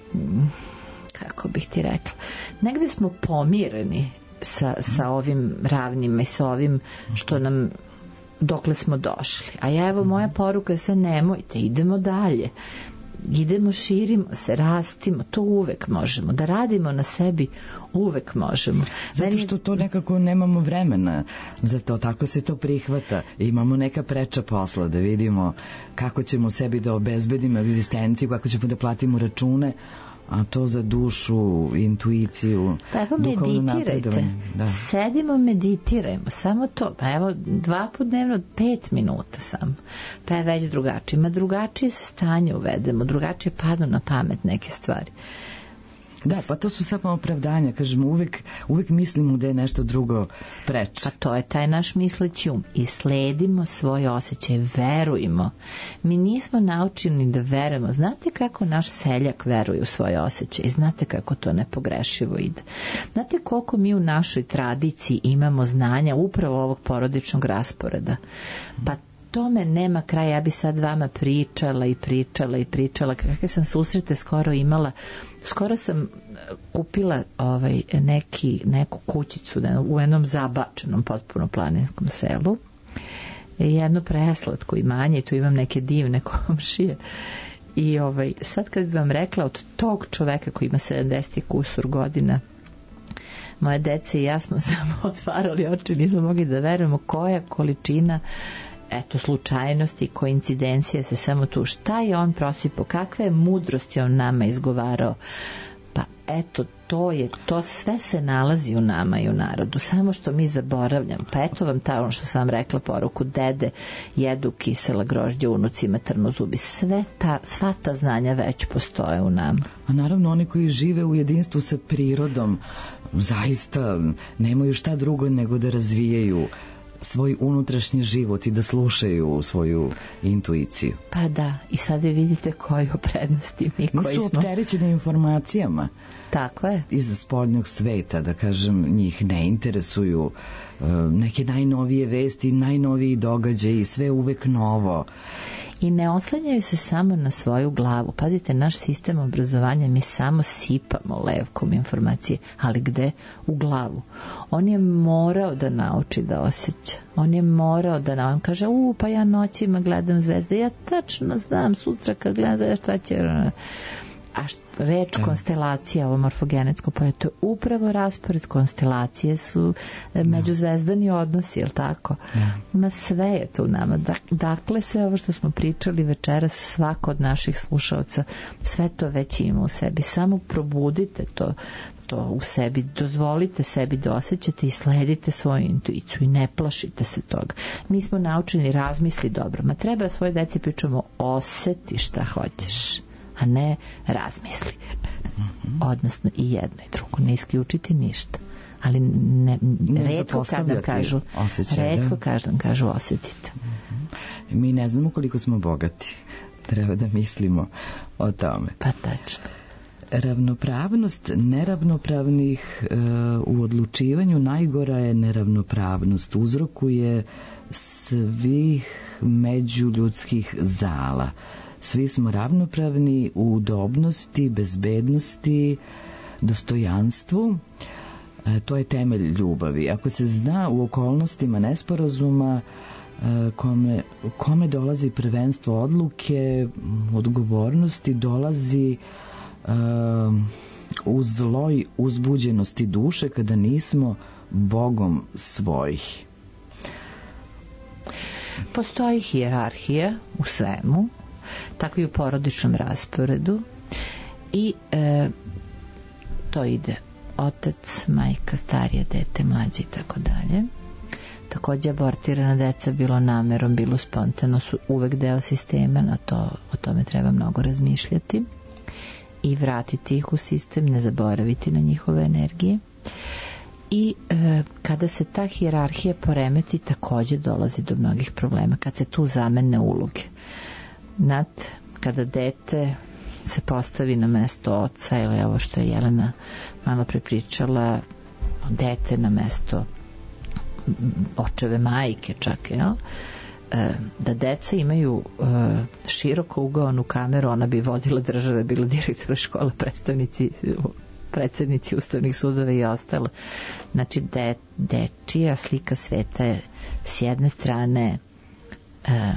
G: kako bih ti rekla, negde smo pomireni sa, sa ovim ravnima i sa ovim što nam, dokle smo došli. A ja, evo, moja poruka je sve, nemojte, idemo dalje. Idemo, širimo se, rastimo, to uvek možemo. Da radimo na sebi, uvek možemo.
J: Zato što to nekako nemamo vremena za to, tako se to prihvata. Imamo neka preča posla da vidimo kako ćemo sebi da obezbedimo egzistenciju, kako ćemo da platimo račune, a to za dušu, intuiciju,
G: pa evo, meditirajte. Da. Sedimo, meditirajmo, samo to. Pa evo, dva put dnevno, pet minuta samo. Pa je već drugačije. Ma drugačije se stanje uvedemo, drugačije padnu na pamet neke stvari.
J: Da, pa to su samo opravdanja, kažemo, uvek, uvek mislimo da je nešto drugo preče.
G: Pa to je taj naš misleći um. I sledimo svoje osjećaje, verujemo. Mi nismo naučeni da verujemo. Znate kako naš seljak veruje u svoje osjećaje? Znate kako to nepogrešivo ide? Znate koliko mi u našoj tradiciji imamo znanja upravo ovog porodičnog rasporeda? Pa tome nema kraja. Ja bi sad vama pričala i pričala i pričala. Kakve sam susrete skoro imala. Skoro sam kupila ovaj, neki, neku kućicu u jednom zabačenom potpuno planinskom selu. Jedno preslatko imanje i tu imam neke divne komšije. I ovaj, sad kad bi vam rekla od tog čoveka koji ima sedamdeset kusur godina, moje dece i ja smo samo otvarali oči, nismo mogli da verujemo koja količina eto slučajnosti, koincidencije se samo tu. Šta je on prosipo? Kakve mudrosti on nama izgovarao? Pa eto, to je, to sve se nalazi u nama i u narodu, samo što mi zaboravljamo. Pa eto vam ta, ono što sam vam rekla poruku, dede jedu kisela grožđa, unucima trnu zubi. Sve ta, sva ta znanja već postoje u nama.
J: A naravno oni koji žive u jedinstvu sa prirodom zaista nemaju šta drugo nego da razvijaju svoj unutrašnji život i da slušaju svoju intuiciju.
G: Pa da, i sad vi vidite koju prednosti mi koji smo.
J: Nisu opterećeni informacijama.
G: Tako je.
J: Iz spoljnog sveta, da kažem, njih ne interesuju uh, neke najnovije vesti, najnoviji događaji, sve uvek novo.
G: I ne oslanjaju se samo na svoju glavu. Pazite, naš sistem obrazovanja, mi samo sipamo levkom informacije, ali gde? U glavu. On je morao da nauči da osjeća. On je morao da nam kaže, u, pa ja noćima gledam zvezde, ja tačno znam sutra kad gledam zvezde šta će... A što, reč da. Konstelacija, ovo morfogenetsko polje, to je upravo raspored. Konstelacije su da. Međuzvezdani odnosi, je li tako? Da. Ma sve je to u nama. Dakle, sve ovo što smo pričali večeras, svako od naših slušalca, sve to već ima u sebi. Samo probudite to, to u sebi, dozvolite sebi da osjećate i sledite svoju intuiciju i ne plašite se toga. Mi smo naučeni razmisli dobro. Ma treba svoje deci pričamo, osjeti šta hoćeš, a ne razmisli. Mm-hmm. Odnosno i jedno i drugo. Ne isključiti ništa. Ali ne, ne redko kad nam kažu osjećaj, redko da. Kad nam kažu osjetite.
J: Mm-hmm. Mi ne znamo koliko smo bogati. Treba da mislimo o tome.
G: Pa tačno.
J: Ravnopravnost neravnopravnih e, u odlučivanju najgora je neravnopravnost. Uzrokuje svih međuljudskih zala. Svi smo ravnopravni u udobnosti, bezbednosti, dostojanstvu. E, to je temelj ljubavi. Ako se zna u okolnostima nesporazuma e, kome, kome dolazi prvenstvo odluke, odgovornosti, dolazi e, u zloj uzbuđenosti duše kada nismo Bogom svojih.
G: Postoji hijerarhija u svemu, tako i u porodičnom rasporedu, I e, to ide otac, majka, starije dete, mlađe i tako dalje. Takođe abortirana deca, bilo namerom, bilo spontano, su uvek deo sistema, na to, o tome treba mnogo razmišljati i vratiti ih u sistem, ne zaboraviti na njihove energije. I e, kada se ta hijerarhija poremeti, takođe dolazi do mnogih problema, kad se tu zamene uloge. Nad, kada dete se postavi na mesto oca, ili ovo što je Jelena malo prepričala, dete na mesto očeve majke čak, jel? E, da deca imaju e, široko ugaonu kameru, ona bi vodila države, bila direktora škola, predstavnici predsednici ustavnih sudova i ostalo. Znači, de, dečija slika sveta je s jedne strane e,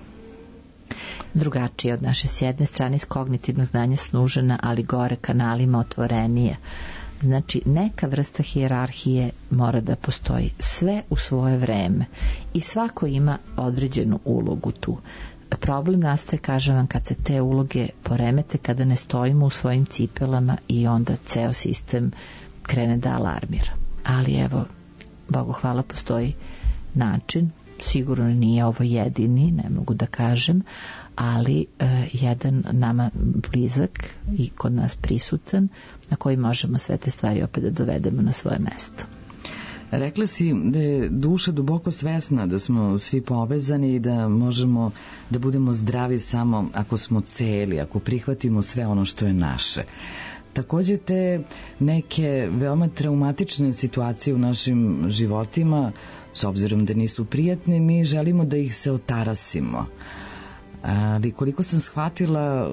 G: drugačija od naše, s jedne strane iz kognitivnog znanja snužena, ali gore kanalima otvorenija. Znači, neka vrsta hijerarhije mora da postoji, sve u svoje vreme i svako ima određenu ulogu tu. Problem nastaje, kažem vam, kad se te uloge poremete, kada ne stojimo u svojim cipelama i onda ceo sistem krene da alarmira. Ali evo, Bogu hvala, postoji način, sigurno nije ovo jedini, ne mogu da kažem, ali e, jedan nama blizak i kod nas prisutan, na koji možemo sve te stvari opet da dovedemo na svoje mesto.
J: Rekla si da je duša duboko svesna da smo svi povezani i da možemo da budemo zdravi samo ako smo celi, ako prihvatimo sve ono što je naše. Takođe, te neke veoma traumatične situacije u našim životima, s obzirom da nisu prijatne, mi želimo da ih se otarasimo. Ali koliko sam shvatila,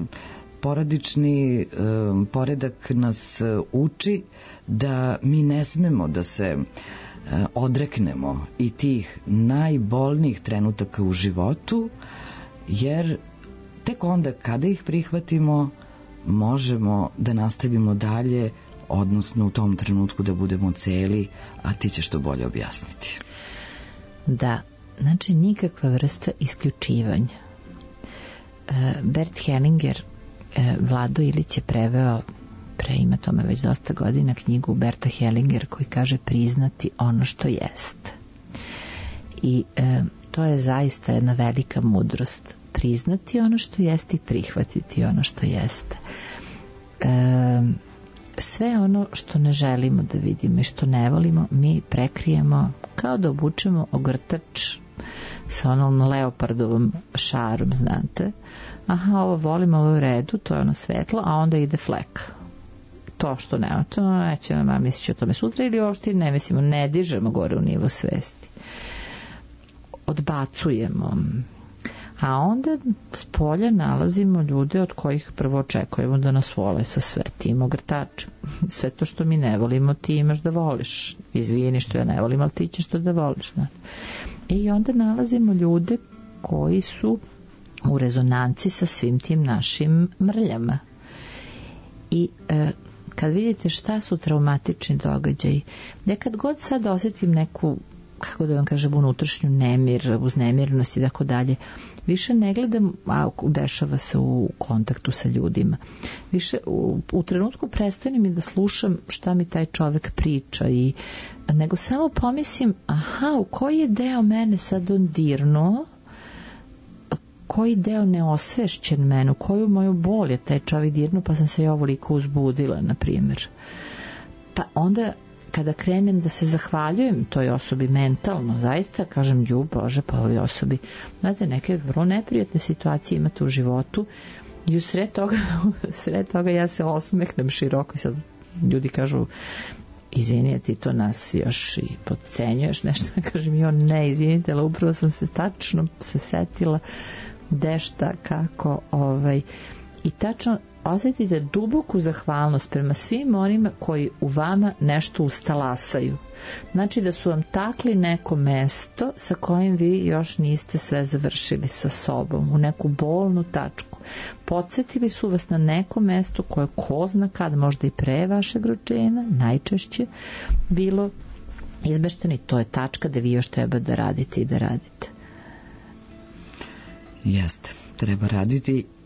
J: porodični poredak nas uči da mi ne smemo da se odreknemo i tih najbolnijih trenutaka u životu, jer tek onda kada ih prihvatimo možemo da nastavimo dalje, odnosno u tom trenutku da budemo celi, a ti ćeš to bolje objasniti.
G: Da, znači nikakva vrsta isključivanja. Bert Hellinger, Vlado Ilić je preveo, pre ima tome već dosta godina, knjigu Berta Hellinger koji kaže priznati ono što jeste. I e, to je zaista jedna velika mudrost. Priznati ono što jeste i prihvatiti ono što jeste. E, sve ono što ne želimo da vidimo i što ne volimo, mi prekrijemo kao da obučemo ogrtač sa onom leopardovom šarom, znate. Aha, ovo volim, ovo je u redu, to je ono svetlo, a onda ide flek. To što nema, to nećemo, ma mislit ću o tome sutra ili uopšte ne mislimo, ne dižemo gore u nivo svesti. Odbacujemo. A onda s polja nalazimo ljude od kojih prvo očekujemo da nas vole sa sve tim ogrtačem. Sve to što mi ne volimo ti imaš da voliš. Izvini što ja ne volim, ali ti ćeš to da voliš. Ne? I onda nalazimo ljude koji su u rezonanci sa svim tim našim mrljama. I e, kad vidite šta su traumatični događaji, nekad god sad osjetim neku, kako da vam kažem, unutrašnju nemir, uznemirnost i tako dalje, više ne gledam, a dešava se u kontaktu sa ljudima. Više u, u trenutku prestanem i da slušam šta mi taj čovek priča, i nego samo pomislim, aha, u koji je deo mene sad on dirnuo, koji deo neosvešćen mene, u koju moju bol je taj čovjek dirnuo, pa sam se ja ovoliko uzbudila, na primjer. Pa onda kada krenem da se zahvaljujem toj osobi mentalno, zaista kažem, lju Bože, pa ovoj osobi, znate, neke vrlo neprijatne situacije imate u životu i u sred toga, u sred toga ja se osmehnem široko i sad ljudi kažu, izvini, ti to nas još i podcenjuješ nešto, kažem, jo ne, izvinite, ali upravo sam se tačno se setila dešta kako, ovaj, i tačno osjetite duboku zahvalnost prema svim onima koji u vama nešto ustalasaju. Znači da su vam takli neko mesto sa kojim vi još niste sve završili sa sobom, u neku bolnu tačku. Podsjetili su vas na neko mesto koje ko zna kad, možda i pre vašeg rođenja, najčešće bilo izmešteno, i to je tačka da vi još treba da radite i da radite.
J: Jeste, treba raditi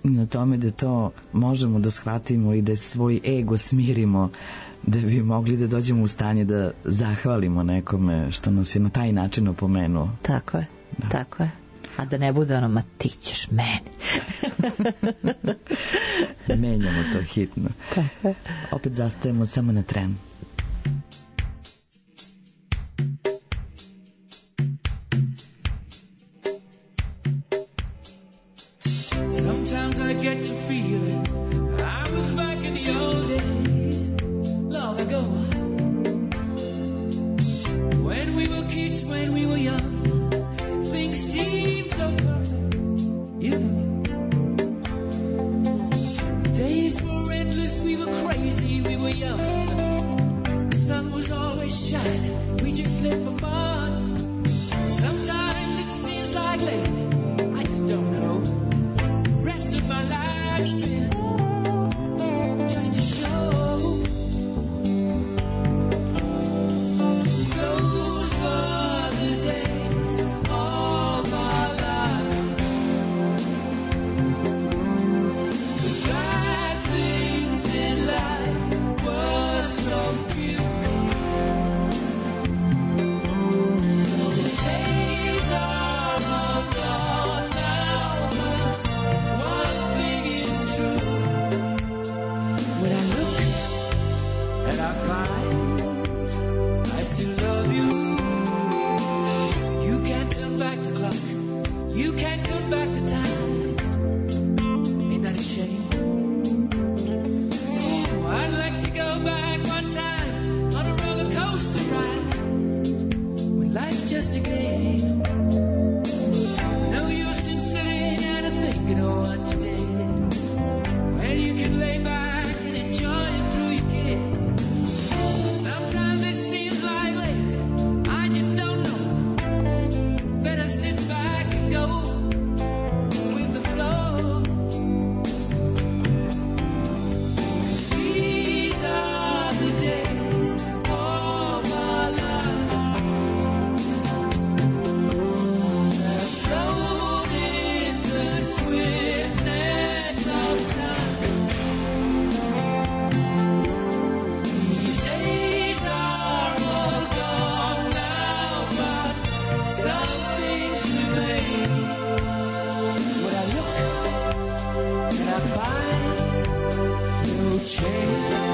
J: na tome da to možemo da shvatimo i da svoj ego smirimo, da bi mogli da dođemo u stanje da zahvalimo nekome što nas je na taj način opomenuo.
G: Tako je, da. Tako je. A da ne bude ono, ma ti ćeš meni.
J: Menjamo to hitno.
G: Tako je.
J: Opet zastajemo samo na tren.
H: Sometimes I get to feeling I was back in the old days, long ago, when we were kids, when we were young, things seemed so perfect, you know. The days were endless, we were crazy, we were young. The sun was always shining, we just lived for fun. Sometimes it seems like lately, I just don't know. The rest of my life's been just a show. Those were the days of our lives. The bad things in life were so few. Those days are all gone now, but one thing is true. When I look and I find I still love you, you can't turn back the clock, you can't turn back the time. Ain't that a shame? Oh, I'd like to go back one time on a roller coaster ride when life's just a game. No use in sitting and thinking of what you did, when you can lay back and enjoy it through your kids. Sometimes it seems like lately, I just don't know. Better sit back and go with the flow. These are the days of our lives. That float in the swiftness of time. These days are all gone now, but some things remain. When I look and I find no change.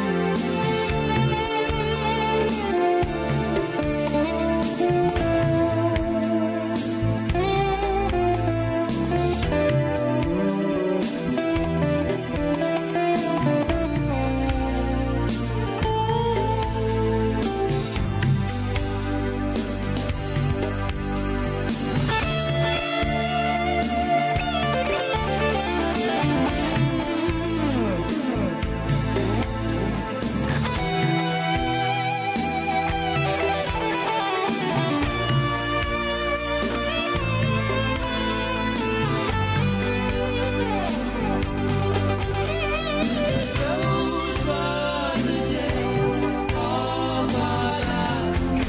H: Those were the days of our lives.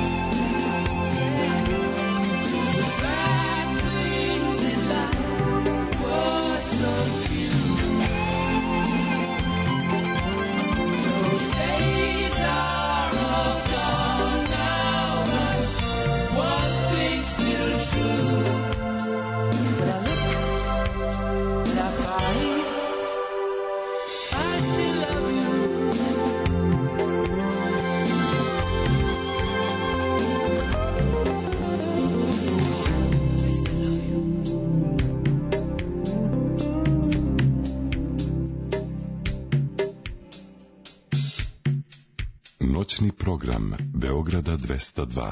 H: The bad things in life were so few. Those days are all gone now, but one thing's still true. When I look and I find I still love you. I still love you.
D: Noćni program Beograda dvesta dva.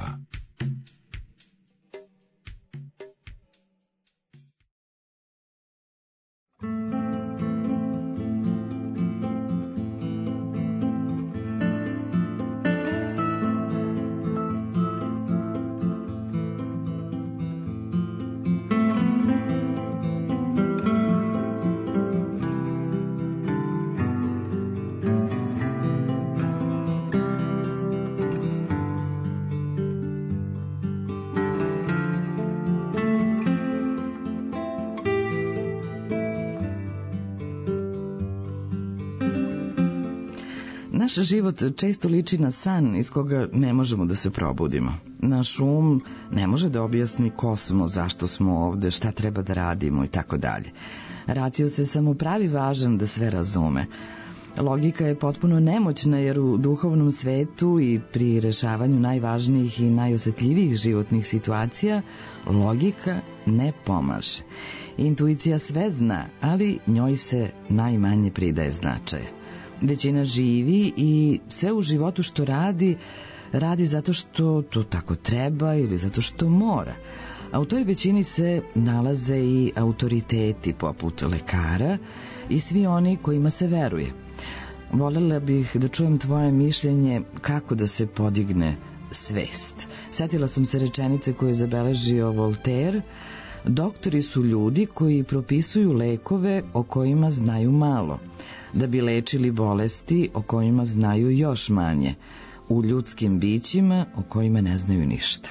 J: Naš život često liči na san iz koga ne možemo da se probudimo. Naš um ne može da objasni ko smo, zašto smo ovde, šta treba da radimo i tako dalje. Racio se samo pravi važan da sve razume. Logika je potpuno nemoćna jer u duhovnom svetu i pri rešavanju najvažnijih i najosetljivijih životnih situacija logika ne pomaže. Intuicija sve zna, ali njoj se najmanje pridaje značaja. Većina živi i sve u životu što radi, radi zato što to tako treba ili zato što mora. A u toj većini se nalaze i autoriteti poput lekara i svi oni kojima se veruje. Voljela bih da čujem tvoje mišljenje kako da se podigne svest. Sjetila sam se rečenice koju je zabeležio Voltaire: doktori su ljudi koji propisuju lekove o kojima znaju malo, da bi lečili bolesti o kojima znaju još manje, u ljudskim bićima o kojima ne znaju ništa.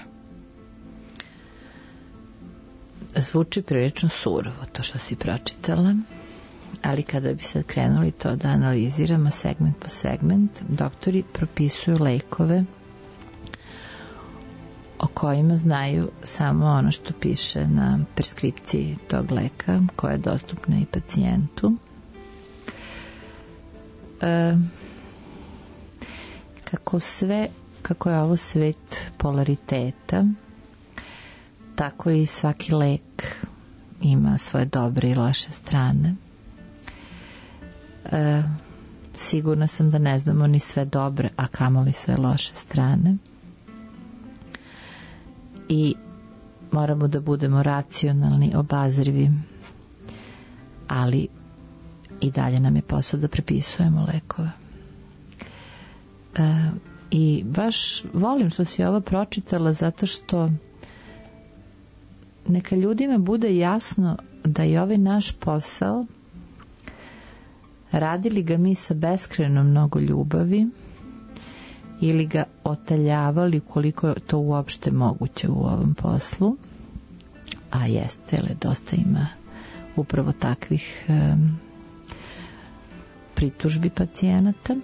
G: Zvuči prilično surovo to što si pročitala, ali kada bi sad krenuli to da analiziramo segment po segment, doktori propisuju lekove o kojima znaju samo ono što piše na preskripciji tog leka, koja je dostupna i pacijentu. E, kako sve, kako je ovo svet polariteta, tako i svaki lek ima svoje dobre i loše strane. E, sigurna sam da ne znamo ni sve dobre, a kamoli sve loše strane. I moramo da budemo racionalni, obazrivi, ali i dalje nam je posao da prepisujemo lekove. E, I baš volim što si ovo pročitala, zato što neka ljudima bude jasno da je ovaj naš posao, radili ga mi sa beskrajno mnogo ljubavi ili ga otaljavali koliko je to uopšte moguće u ovom poslu, a jeste, ali dosta ima upravo takvih um, pritužbi pacijenata,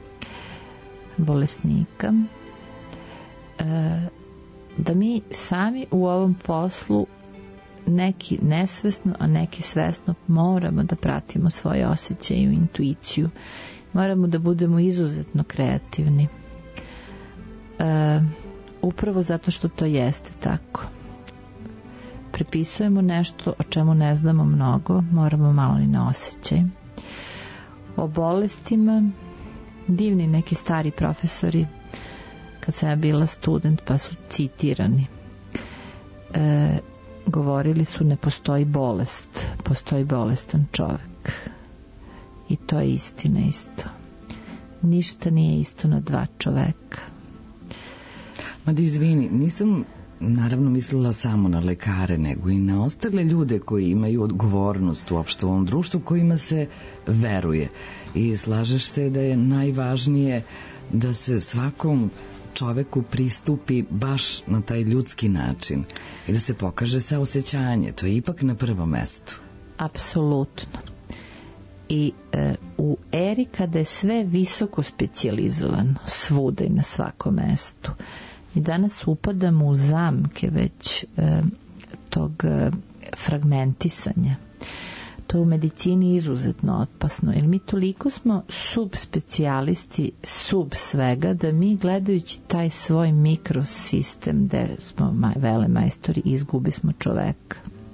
G: bolesnika, uh, da mi sami u ovom poslu neki nesvesno, a neki svesno moramo da pratimo svoje osjećaje i intuiciju. Moramo da budemo izuzetno kreativni. E, upravo zato što to jeste tako. Prepisujemo nešto o čemu ne znamo mnogo, moramo malo ni na osjećaj. O bolestima, divni neki stari profesori, kad sam ja bila student, pa su citirani. E, govorili su: ne postoji bolest, postoji bolestan čovek. I to je istina isto. Ništa nije isto na dva čoveka.
J: Ma da izvini, nisam naravno mislila samo na lekare, nego i na ostale ljude koji imaju odgovornost uopšte u ovom društvu, kojima se veruje. I slažeš se da je najvažnije da se svakom čoveku pristupi baš na taj ljudski način i da se pokaže saosećanje. To je ipak na prvom mestu.
G: Apsolutno. I e, u eri kada je sve visoko specijalizovano svuda i na svakom mestu, i danas upadamo u zamke već e, tog e, fragmentisanja. To je u medicini izuzetno opasno, jer mi toliko smo subspecijalisti sub svega, da mi gledajući taj svoj mikrosistem gde smo maj, vele majstori, izgubi smo čoveka.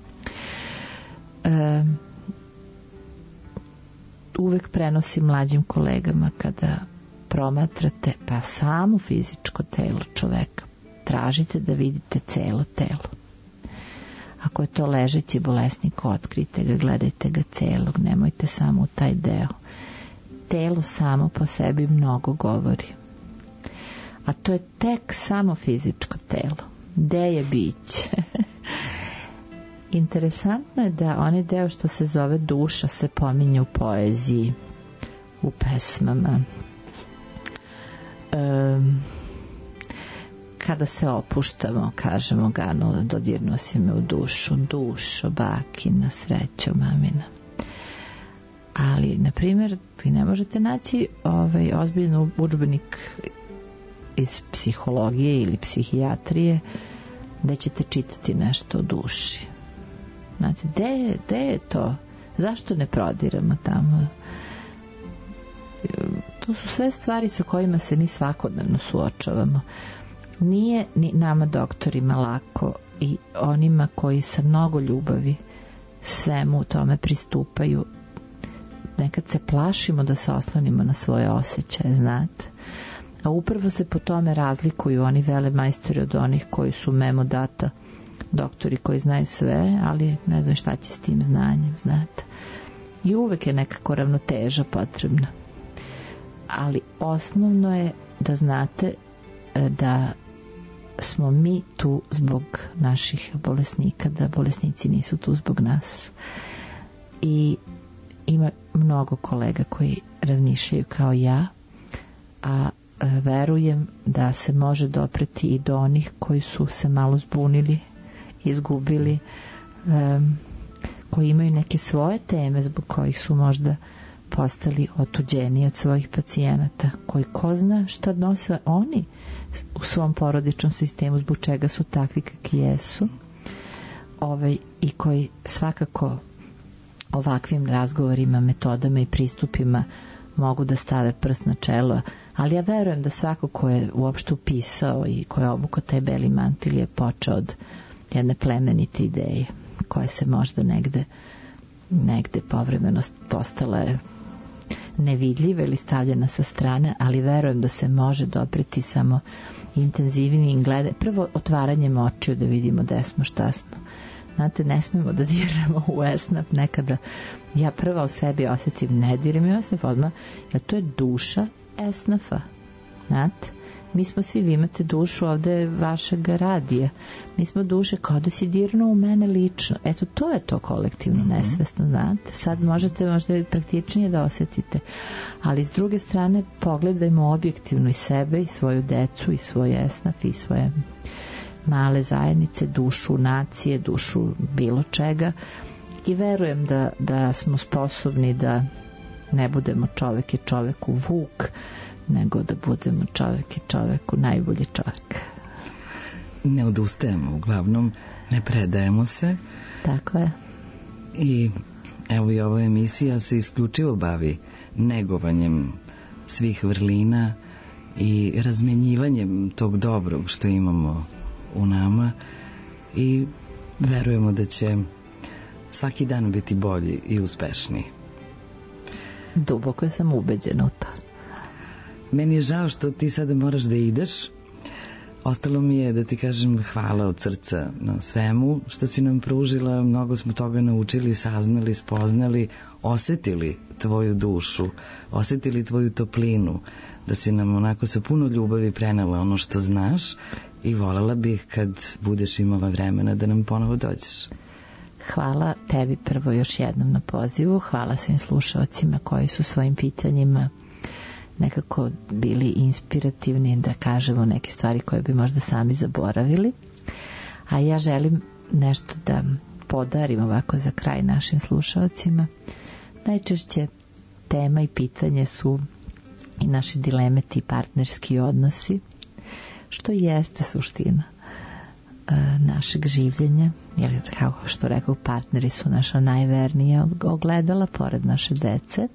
G: E, uvek prenosim mlađim kolegama kada promatrate pa samo fizičko telo čoveka, tražite da vidite celo telo. Ako je to ležeći bolesnik, otkrite ga, gledajte ga celog, nemojte samo u taj deo. Telo samo po sebi mnogo govori. A to je tek samo fizičko telo. Gde je biće? Interesantno je da onaj deo što se zove duša se pominje u poeziji, u pesmama. Um, kada se opuštamo, kažemo Gano, dodirnuo si me u dušu, dušo, bakina, srećo, mamina. Ali, na primjer, vi ne možete naći ovaj ozbiljan udžbenik iz psihologije ili psihijatrije da ćete čitati nešto o duši. Znate, gde je, gde je to? Zašto ne prodiramo tamo? To su sve stvari sa kojima se mi svakodnevno suočavamo. Nije ni nama doktorima lako i onima koji sa mnogo ljubavi svemu u tome pristupaju. Nekad se plašimo da se oslonimo na svoje osjećaje, znate. A upravo se po tome razlikuju oni velemajstori od onih koji su memo data, doktori koji znaju sve, ali ne znam šta će s tim znanjem, znate. I uvek je nekako ravnoteža potrebna. Ali osnovno je da znate da smo mi tu zbog naših bolesnika, da bolesnici nisu tu zbog nas. I ima mnogo kolega koji razmišljaju kao ja, a verujem da se može dopreti i do onih koji su se malo zbunili, izgubili, um, koji imaju neke svoje teme zbog kojih su možda postali otuđeni od svojih pacijenata, koji ko zna šta nose oni u svom porodičnom sistemu, zbog čega su takvi kakvi jesu, ovaj, i koji svakako ovakvim razgovorima, metodama i pristupima mogu da stave prst na čelo, ali ja verujem da svako ko je uopšte upisao i ko je obukao taj beli mantil je počeo od jedne plemenite ideje koja se možda negde negde povremeno postala je nevidljiva ili stavljena sa strane, ali verujem da se može dopreti samo intenzivnijim gledanjem, prvo otvaranjem očiju da vidimo gde smo, šta smo. Znate, ne smemo da diramo u esnaf nekada. Ja prva u sebi osjetim, ne diram u esnaf odmah, jer to je duša esnafa. Znate, mi smo svi, vi imate dušu ovde vašeg radija. Mi smo duše kao da si dirnuo u mene lično. Eto, to je to kolektivno nesvesno, znate. Sad možete možda praktičnije da osjetite. Ali s druge strane, pogledajmo objektivno i sebe i svoju decu i svoj esnaf i svoje male zajednice, dušu nacije, dušu bilo čega, i verujem da, da smo sposobni da ne budemo čovek i čoveku vuk, nego da budemo čovek i čoveku najbolji čovek.
J: Ne odustajemo, uglavnom ne predajemo se.
G: Tako je.
J: I evo i ova emisija se isključivo bavi negovanjem svih vrlina i razmenjivanjem tog dobrog što imamo u nama, i verujemo da će svaki dan biti bolji i uspešniji.
G: Duboko sam ubeđena u to.
J: Meni je žao što ti sada moraš da ideš. Ostalo mi je da ti kažem hvala od srca na svemu što si nam pružila. Mnogo smo toga naučili, saznali, spoznali, osetili tvoju dušu, osetili tvoju toplinu, da si nam onako sa puno ljubavi prenela ono što znaš, i voljela bih kad budeš imala vremena da nam ponovo dođeš.
G: Hvala tebi prvo još jednom na pozivu, hvala svim slušalcima koji su svojim pitanjima nekako bili inspirativni da kažemo neke stvari koje bi možda sami zaboravili. A ja želim nešto da podarim ovako za kraj našim slušalcima. Najčešće tema i pitanje su i naši dileme ti partnerski odnosi, što jeste suština e, našeg življenja, jer kao što rekao, partneri su naša najvernija ogledala pored naše dece.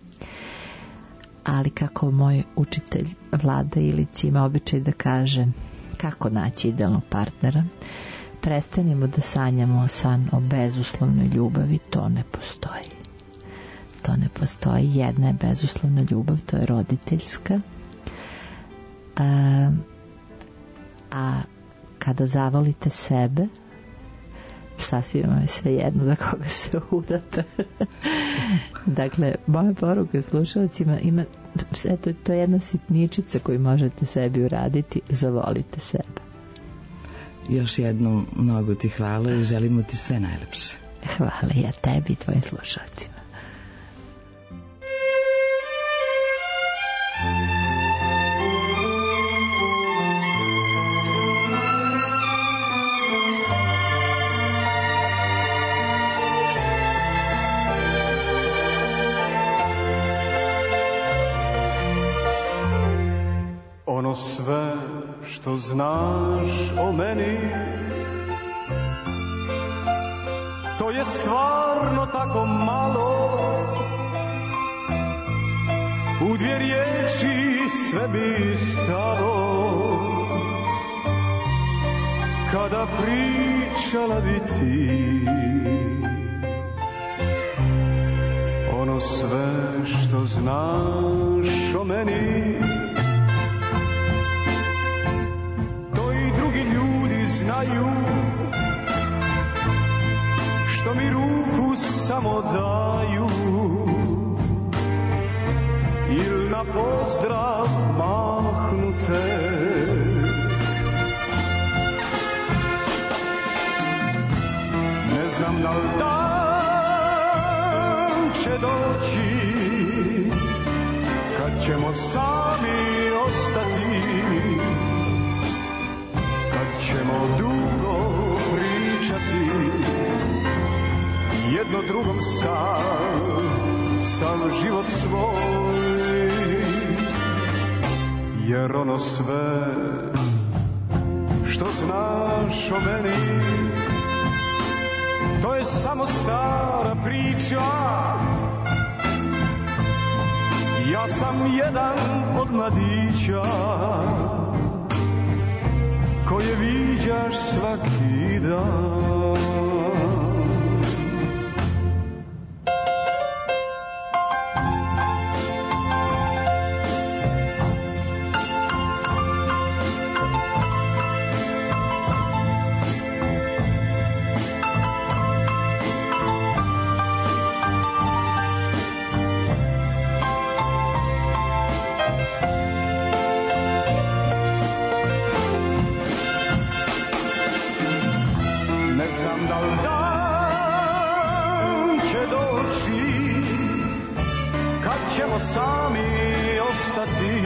G: Ali kako moj učitelj Vlada Ilić ima običaj da kaže kako naći idealnog partnera, prestanimo da sanjamo san o bezuslovnoj ljubavi, to ne postoji. To ne postoji. Jedna je bezuslovna ljubav, to je roditeljska. A, a kada zavolite sebe, sasvim vam je sve jedno za koga se udate. Dakle, moja poruka slušalcima ima, eto, to je jedna sitničica koju možete sebi uraditi, zavolite sebe.
J: Još jednom mnogo ti hvala i želimo ti sve najlepše.
G: Hvala ja tebi i tvojim slušalcima.
K: sve što znaš o meni, to je stvarno tako malo. U dvije riječi sve bi stalo, kada pričala bi ti ono sve što znaš o meni. To i drugi ljudi znaju, što mi ruku samo daju ili na pozdrav mahnute. Ne znam da li dan će doći kad ćemo sami ostati, kad ćemo dugo pričati jedno drugom sam, sam život svoj. Jer ono sve što znaš o meni, to je samo stara priča. Ja sam jedan od mladića koje viđaš svaki dan. Sami ostati,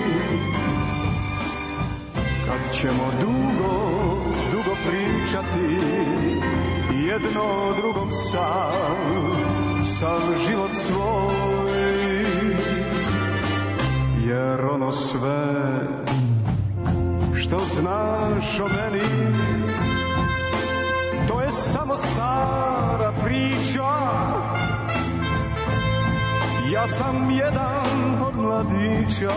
K: kad ćemo dugo, dugo pričati jedno drugom sam, sam život svoj. Jer ono sve što znaš o meni, to je samo stara priča. Ja sam jedan od mladića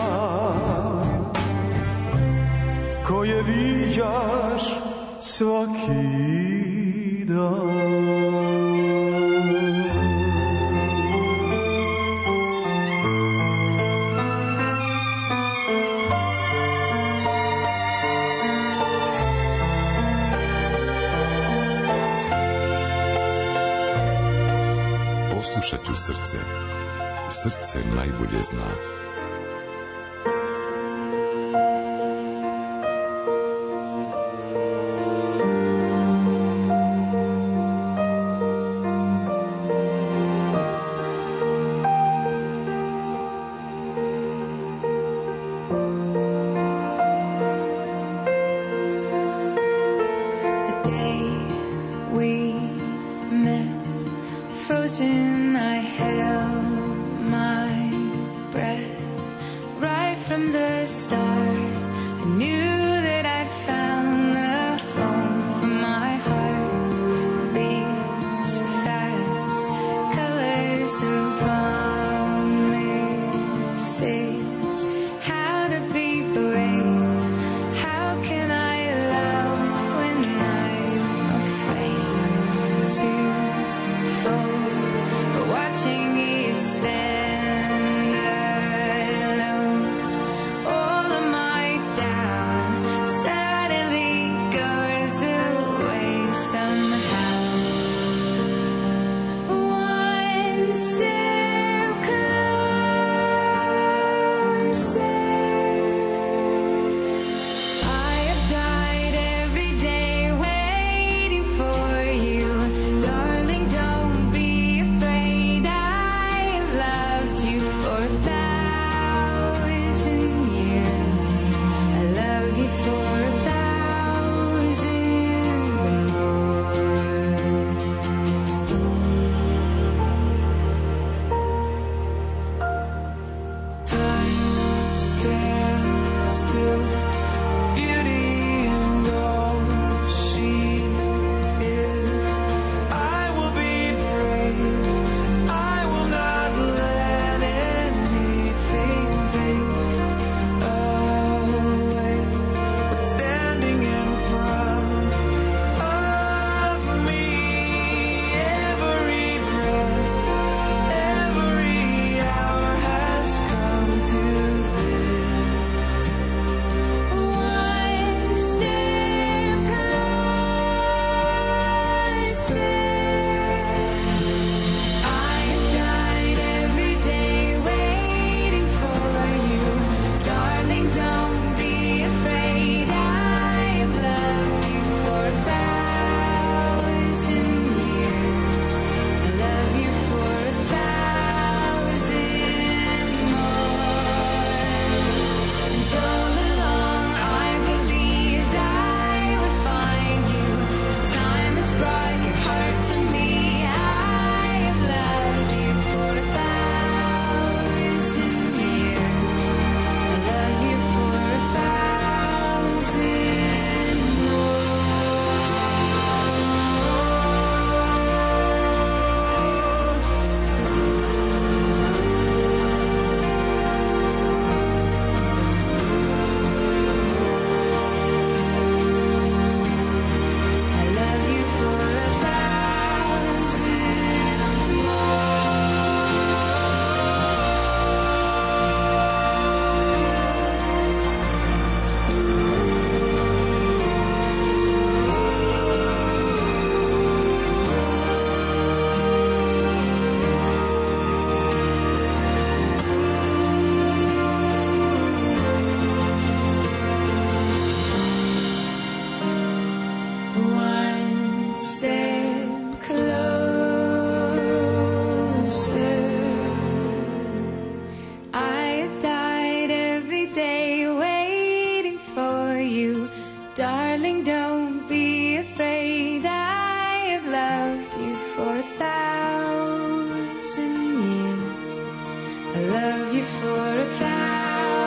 K: koje viđaš svaki dan.
D: Poslušat ću srce. Srce najbolje zna.
L: The day we met, frozen I held my breath. Right from the start, I knew that I'd found the home for my heart. Beats fast, colors and promises. How to be brave? How can I love when I'm afraid to fall? Watching you stand alone, all of my Stand closer. I have died every day waiting for you. Darling, don't be afraid. I have loved you for a thousand years. I love you for a thousand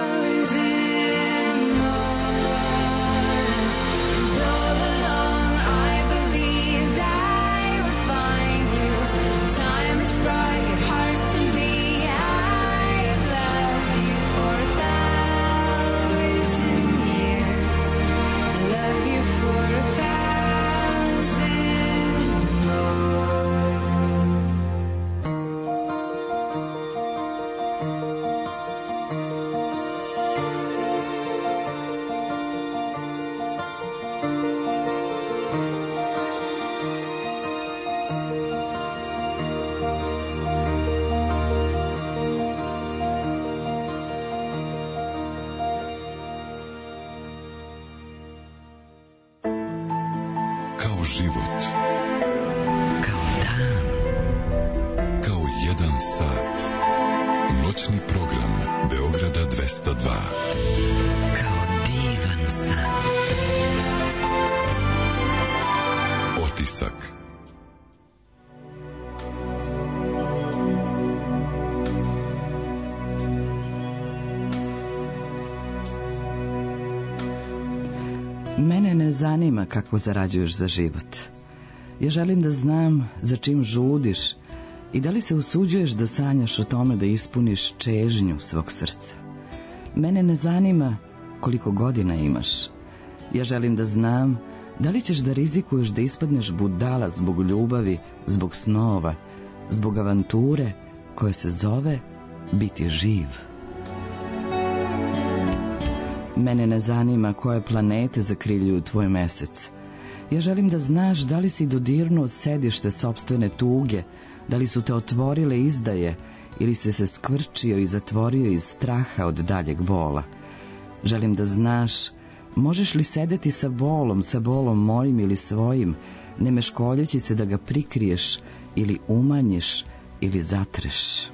D: život. Kao dan. Kao jedan sat. Noćni program Beograda dvesta dva.
C: Kao divan san.
D: Otisak.
J: Mene ne zanima kako zarađuješ za život. Ja želim da znam za čim žudiš i da li se usuđuješ da sanjaš o tome da ispuniš čežnju svog srca. Mene ne zanima koliko godina imaš. Ja želim da znam da li ćeš da rizikuješ da ispadneš budala zbog ljubavi, zbog snova, zbog avanture koja se zove biti živ. Mene ne zanima koje planete zakriljuju tvoj mesec. Ja želim da znaš da li si dodirnuo sedište sopstvene tuge, da li su te otvorile izdaje ili si se skvrčio i zatvorio iz straha od daljeg bola. Želim da znaš možeš li sedeti sa bolom, sa bolom mojim ili svojim, ne meškoljeći se da ga prikriješ ili umanjiš ili zatreš.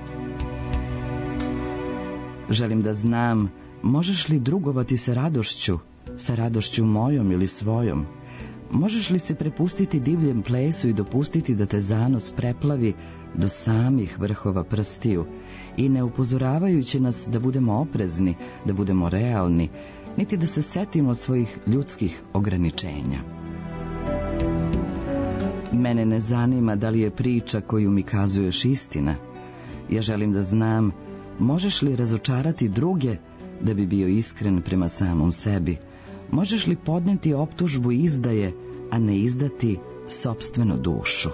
J: Želim da znam možeš li drugovati sa radošću, sa radošću mojom ili svojom? Možeš li se prepustiti divljem plesu i dopustiti da te zanos preplavi do samih vrhova prstiju i ne upozoravajući nas da budemo oprezni, da budemo realni, niti da se setimo svojih ljudskih ograničenja? Mene ne zanima da li je priča koju mi kazuješ istina. Ja želim da znam možeš li razočarati druge da bi bio iskren prema samom sebi. Možeš li podneti optužbu izdaje, a ne izdati sopstvenu dušu?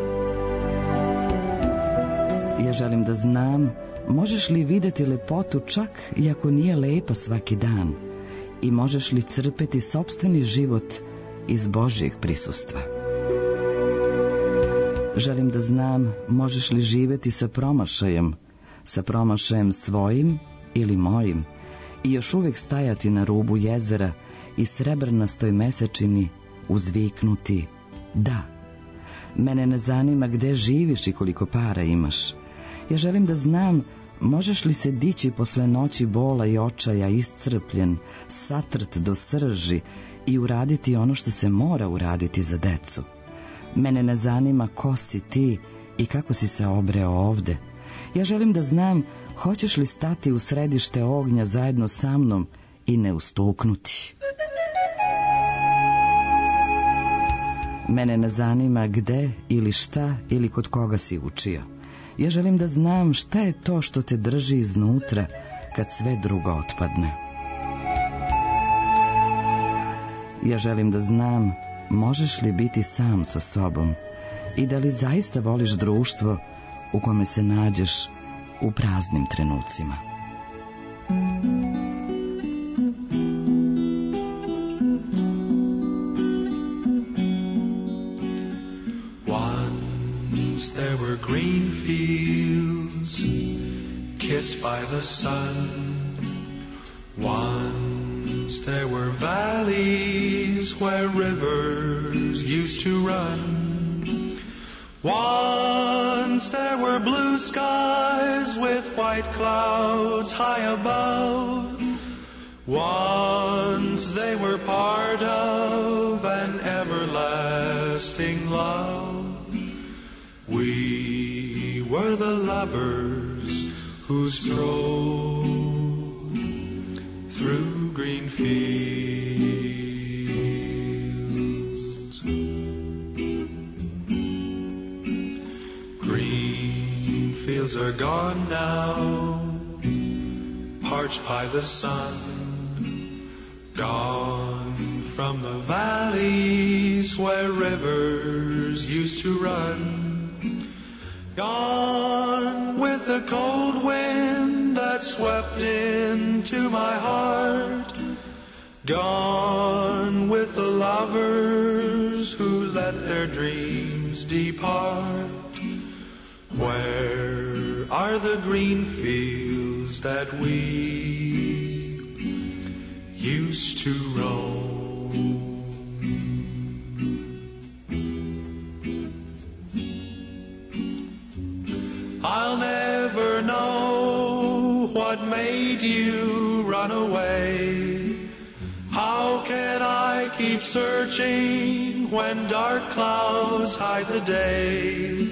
J: Ja želim da znam možeš li videti lepotu čak i ako nije lepa svaki dan i možeš li crpeti sopstveni život iz Božjeg prisustva. Želim da znam možeš li živeti sa promašajem, sa promašajem svojim ili mojim, i još uvijek stajati na rubu jezera i srebrnastoj mesečini uzviknuti da. Mene ne zanima gde živiš i koliko para imaš. Ja želim da znam možeš li se dići posle noći bola i očaja iscrpljen, satrt do srži i uraditi ono što se mora uraditi za decu. Mene ne zanima ko si ti i kako si se obreo ovde. Ja želim da znam hoćeš li stati u središte ognja zajedno sa mnom i ne ustuknuti. Mene ne zanima gde ili šta ili kod koga si učio. Ja želim da znam šta je to što te drži iznutra kad sve drugo otpadne. Ja želim da znam možeš li biti sam sa sobom i da li zaista voliš društvo u kome se nađeš u praznim trenucima.
M: Once there were green fields kissed by the sun. Once there were valleys where rivers used used to run. Once there were blue skies with white clouds high above. Once they were part of an everlasting love. We were the lovers who strolled through green fields. Green fields are gone now, parched by the sun. Gone from the valleys where rivers used to run. Gone with the cold wind that swept into my heart. Gone with the lovers who let their dreams depart. Where are the green fields that we used to roam? I'll never know what made you run away. How can I keep searching when dark clouds hide the day?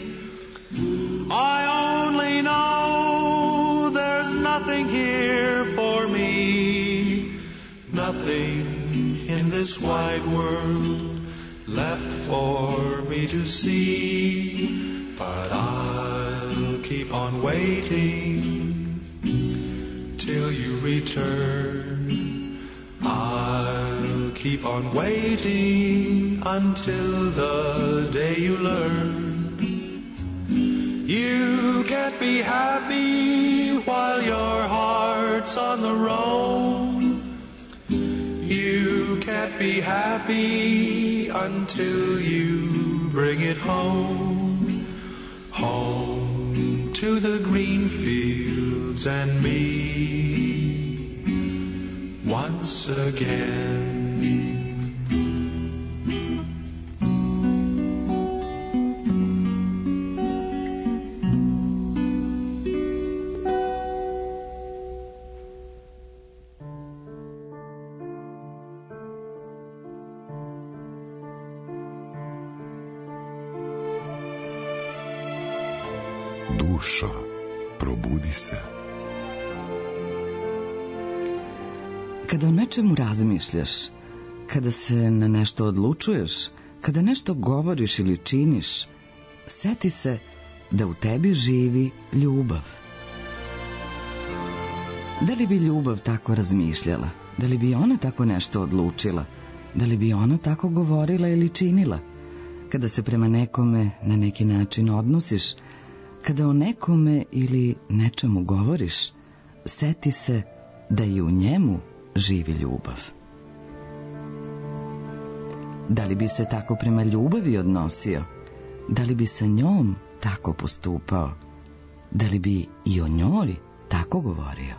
M: I only know there's nothing here for me, nothing in this wide world left for me to see. But I'll keep on waiting till you return. I'll keep on waiting until the day you learn. You can't be happy while your heart's on the roam. You can't be happy until you bring it home. Home to the green fields and me once again.
A: Dušo, probudi se.
J: Kada o nečemu razmišljaš, kada se na nešto odlučuješ, kada nešto govoriš ili činiš, seti se da u tebi živi ljubav. Da li bi ljubav tako razmišljala? Da li bi ona tako nešto odlučila? Da li bi ona tako govorila ili činila? Kada se prema nekome na neki način odnosiš, kada o nekome ili nečemu govoriš, seti se da i u njemu živi ljubav. Da li bi se tako prema ljubavi odnosio? Da li bi sa njom tako postupao? Da li bi i o njoj tako govorio?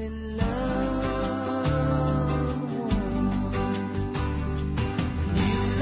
F: You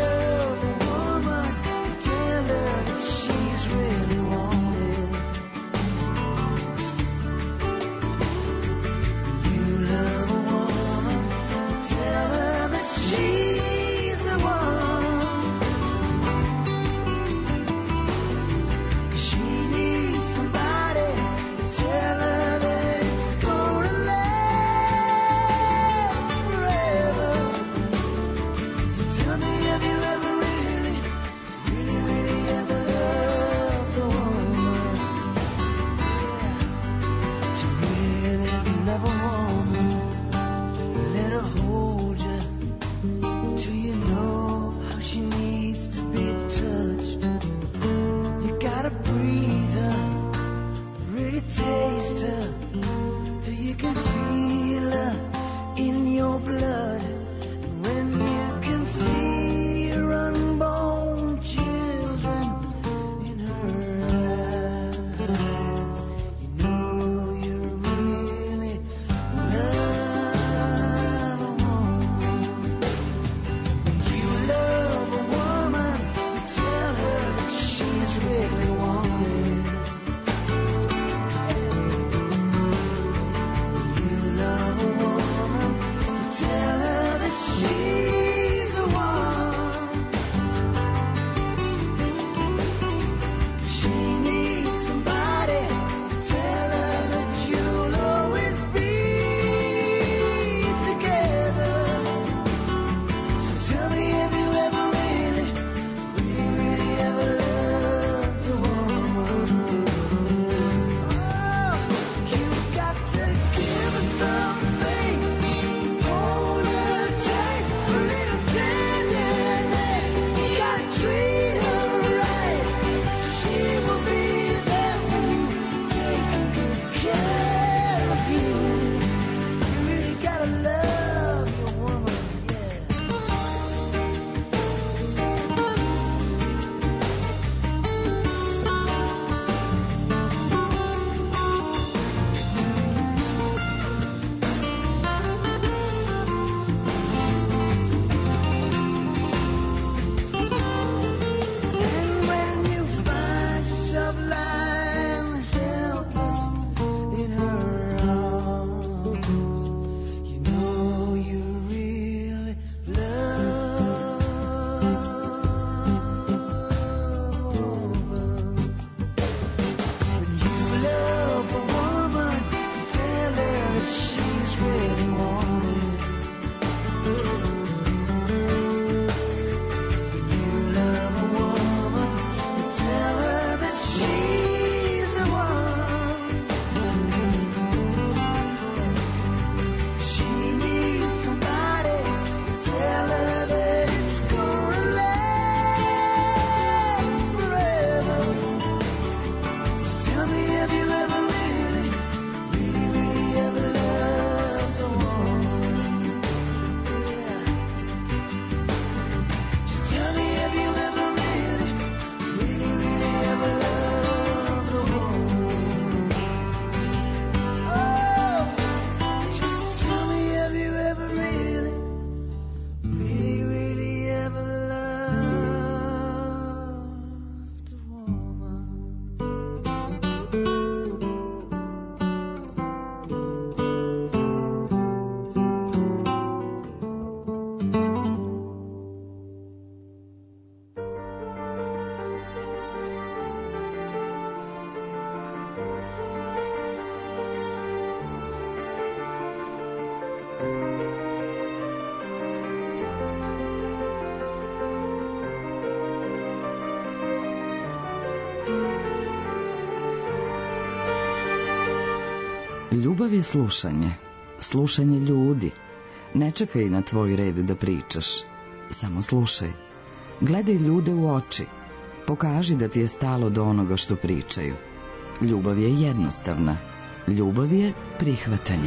B: Ljubav je slušanje, slušanje ljudi. Ne čekaj na tvoj red da pričaš, samo slušaj. Gledaj ljude u oči, pokaži da ti je stalo do onoga što pričaju. Ljubav je jednostavna, ljubav je prihvatanje.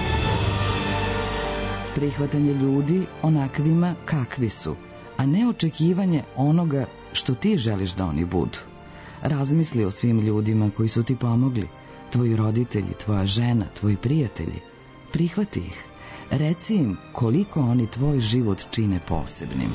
B: Prihvatanje ljudi onakvima kakvi su, a ne očekivanje onoga što ti želiš da oni budu. Razmisli o svim ljudima koji su ti pomogli, tvoji roditelji, tvoja žena, tvoji prijatelji. Prihvati ih. Reci im koliko oni tvoj život čine posebnim.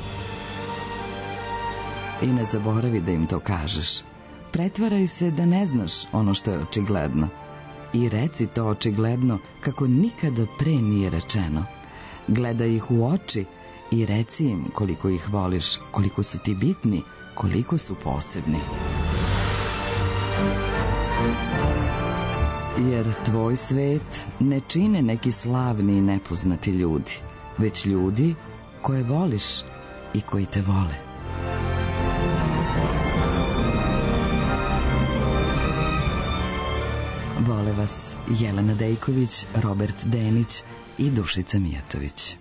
B: I ne zaboravi da im to kažeš. Pretvaraj se da ne znaš ono što je očigledno. I reci to očigledno kako nikada pre nije rečeno. Gledaj ih u oči i reci im koliko ih voliš, koliko su ti bitni, koliko su posebni. Jer tvoj svet ne čine neki slavni i nepoznati ljudi, već ljudi koje voliš i koji te vole. Vole vas Jelena Dejković, Robert Denić i Dušica Mijatović.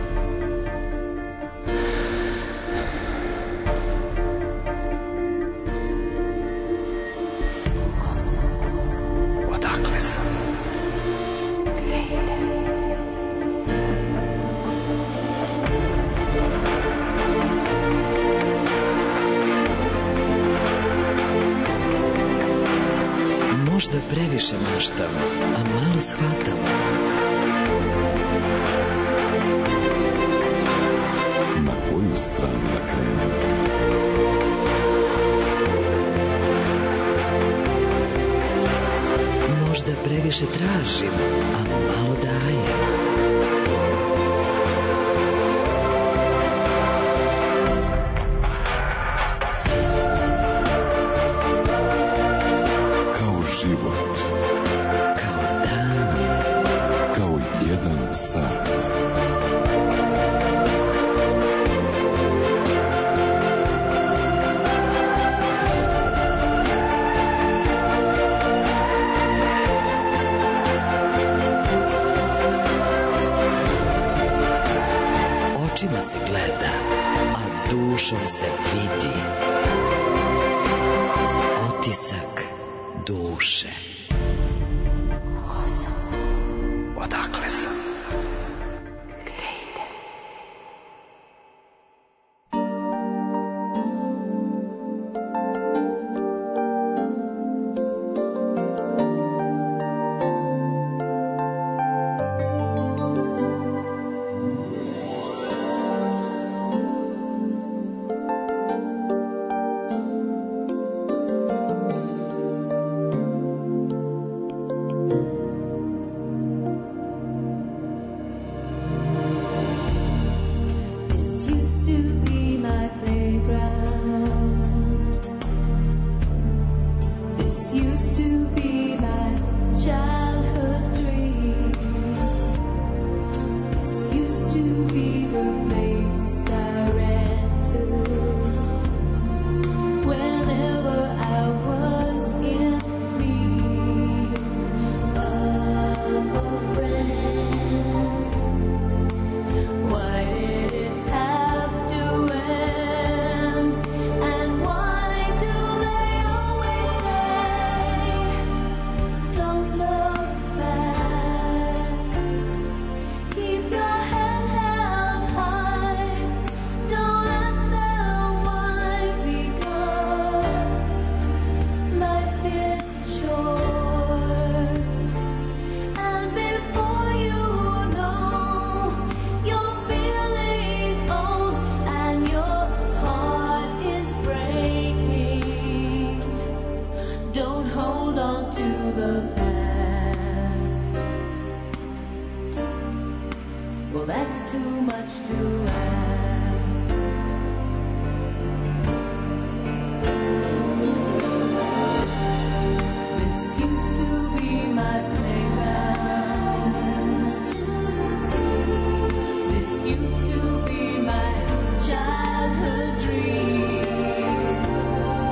C: Možda previše maštamo, a malo shvatamo.
D: Na koju stranu da krenem?
C: Možda previše tražim, a malo dajem.
D: Život.
C: Kao dan.
D: Kao jedan sat.
C: Očima se gleda, a dušom se vidi. Otisak duše. Odakle sam? Gde idem?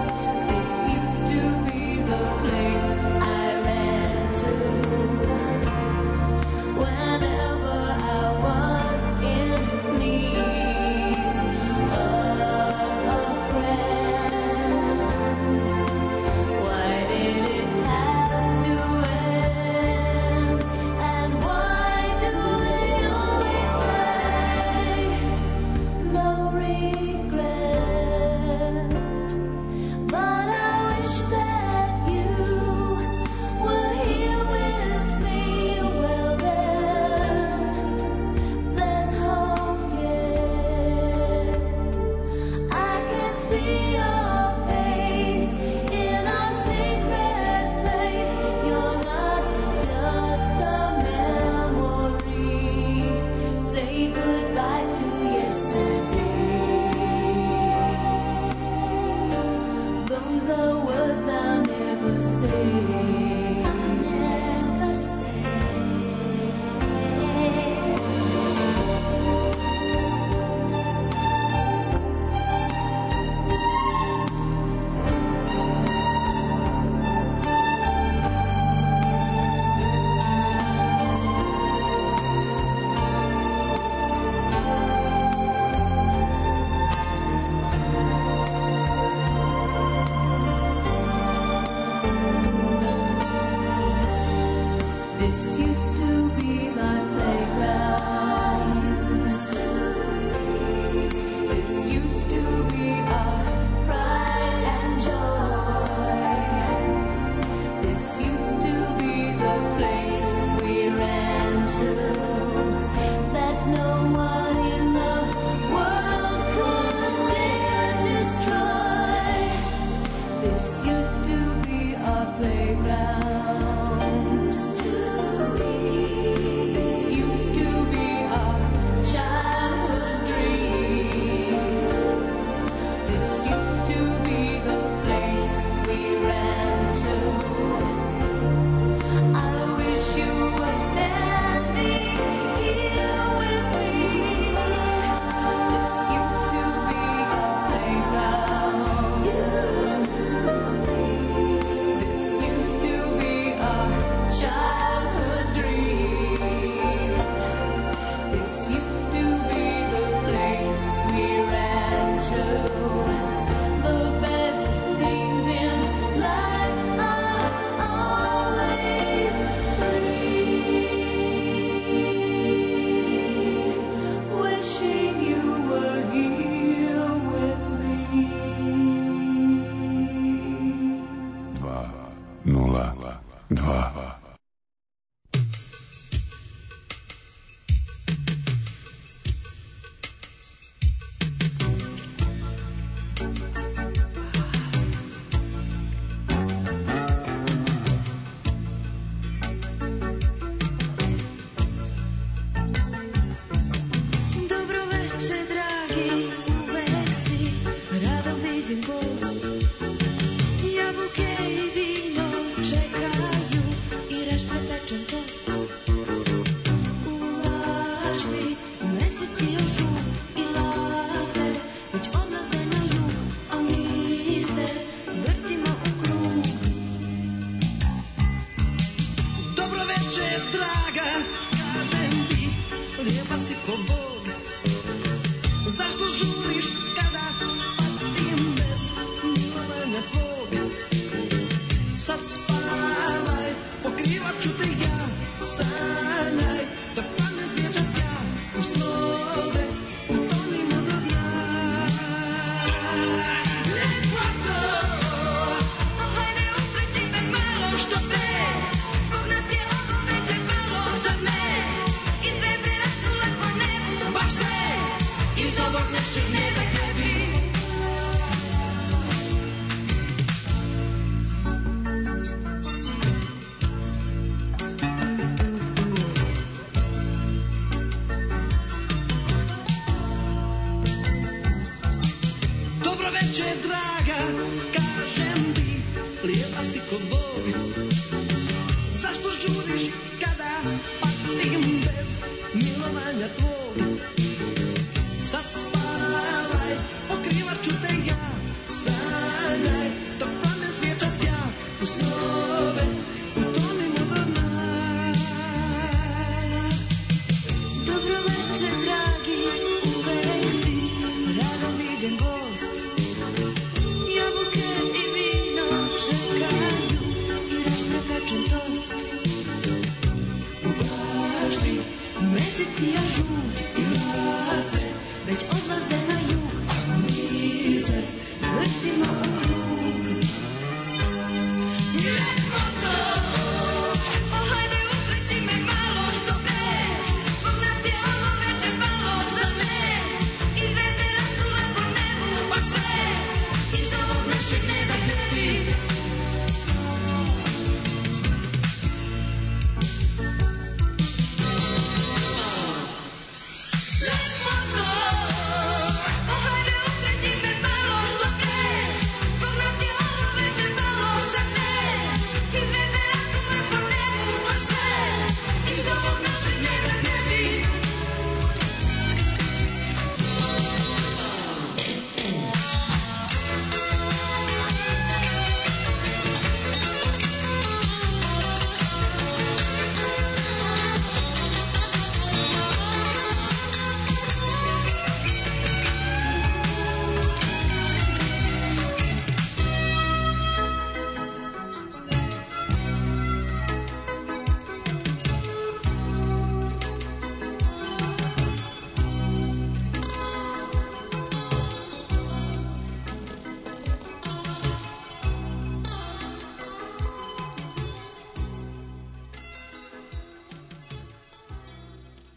H: This used to be my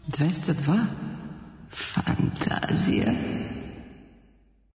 N: dvesta dva. Fantazija.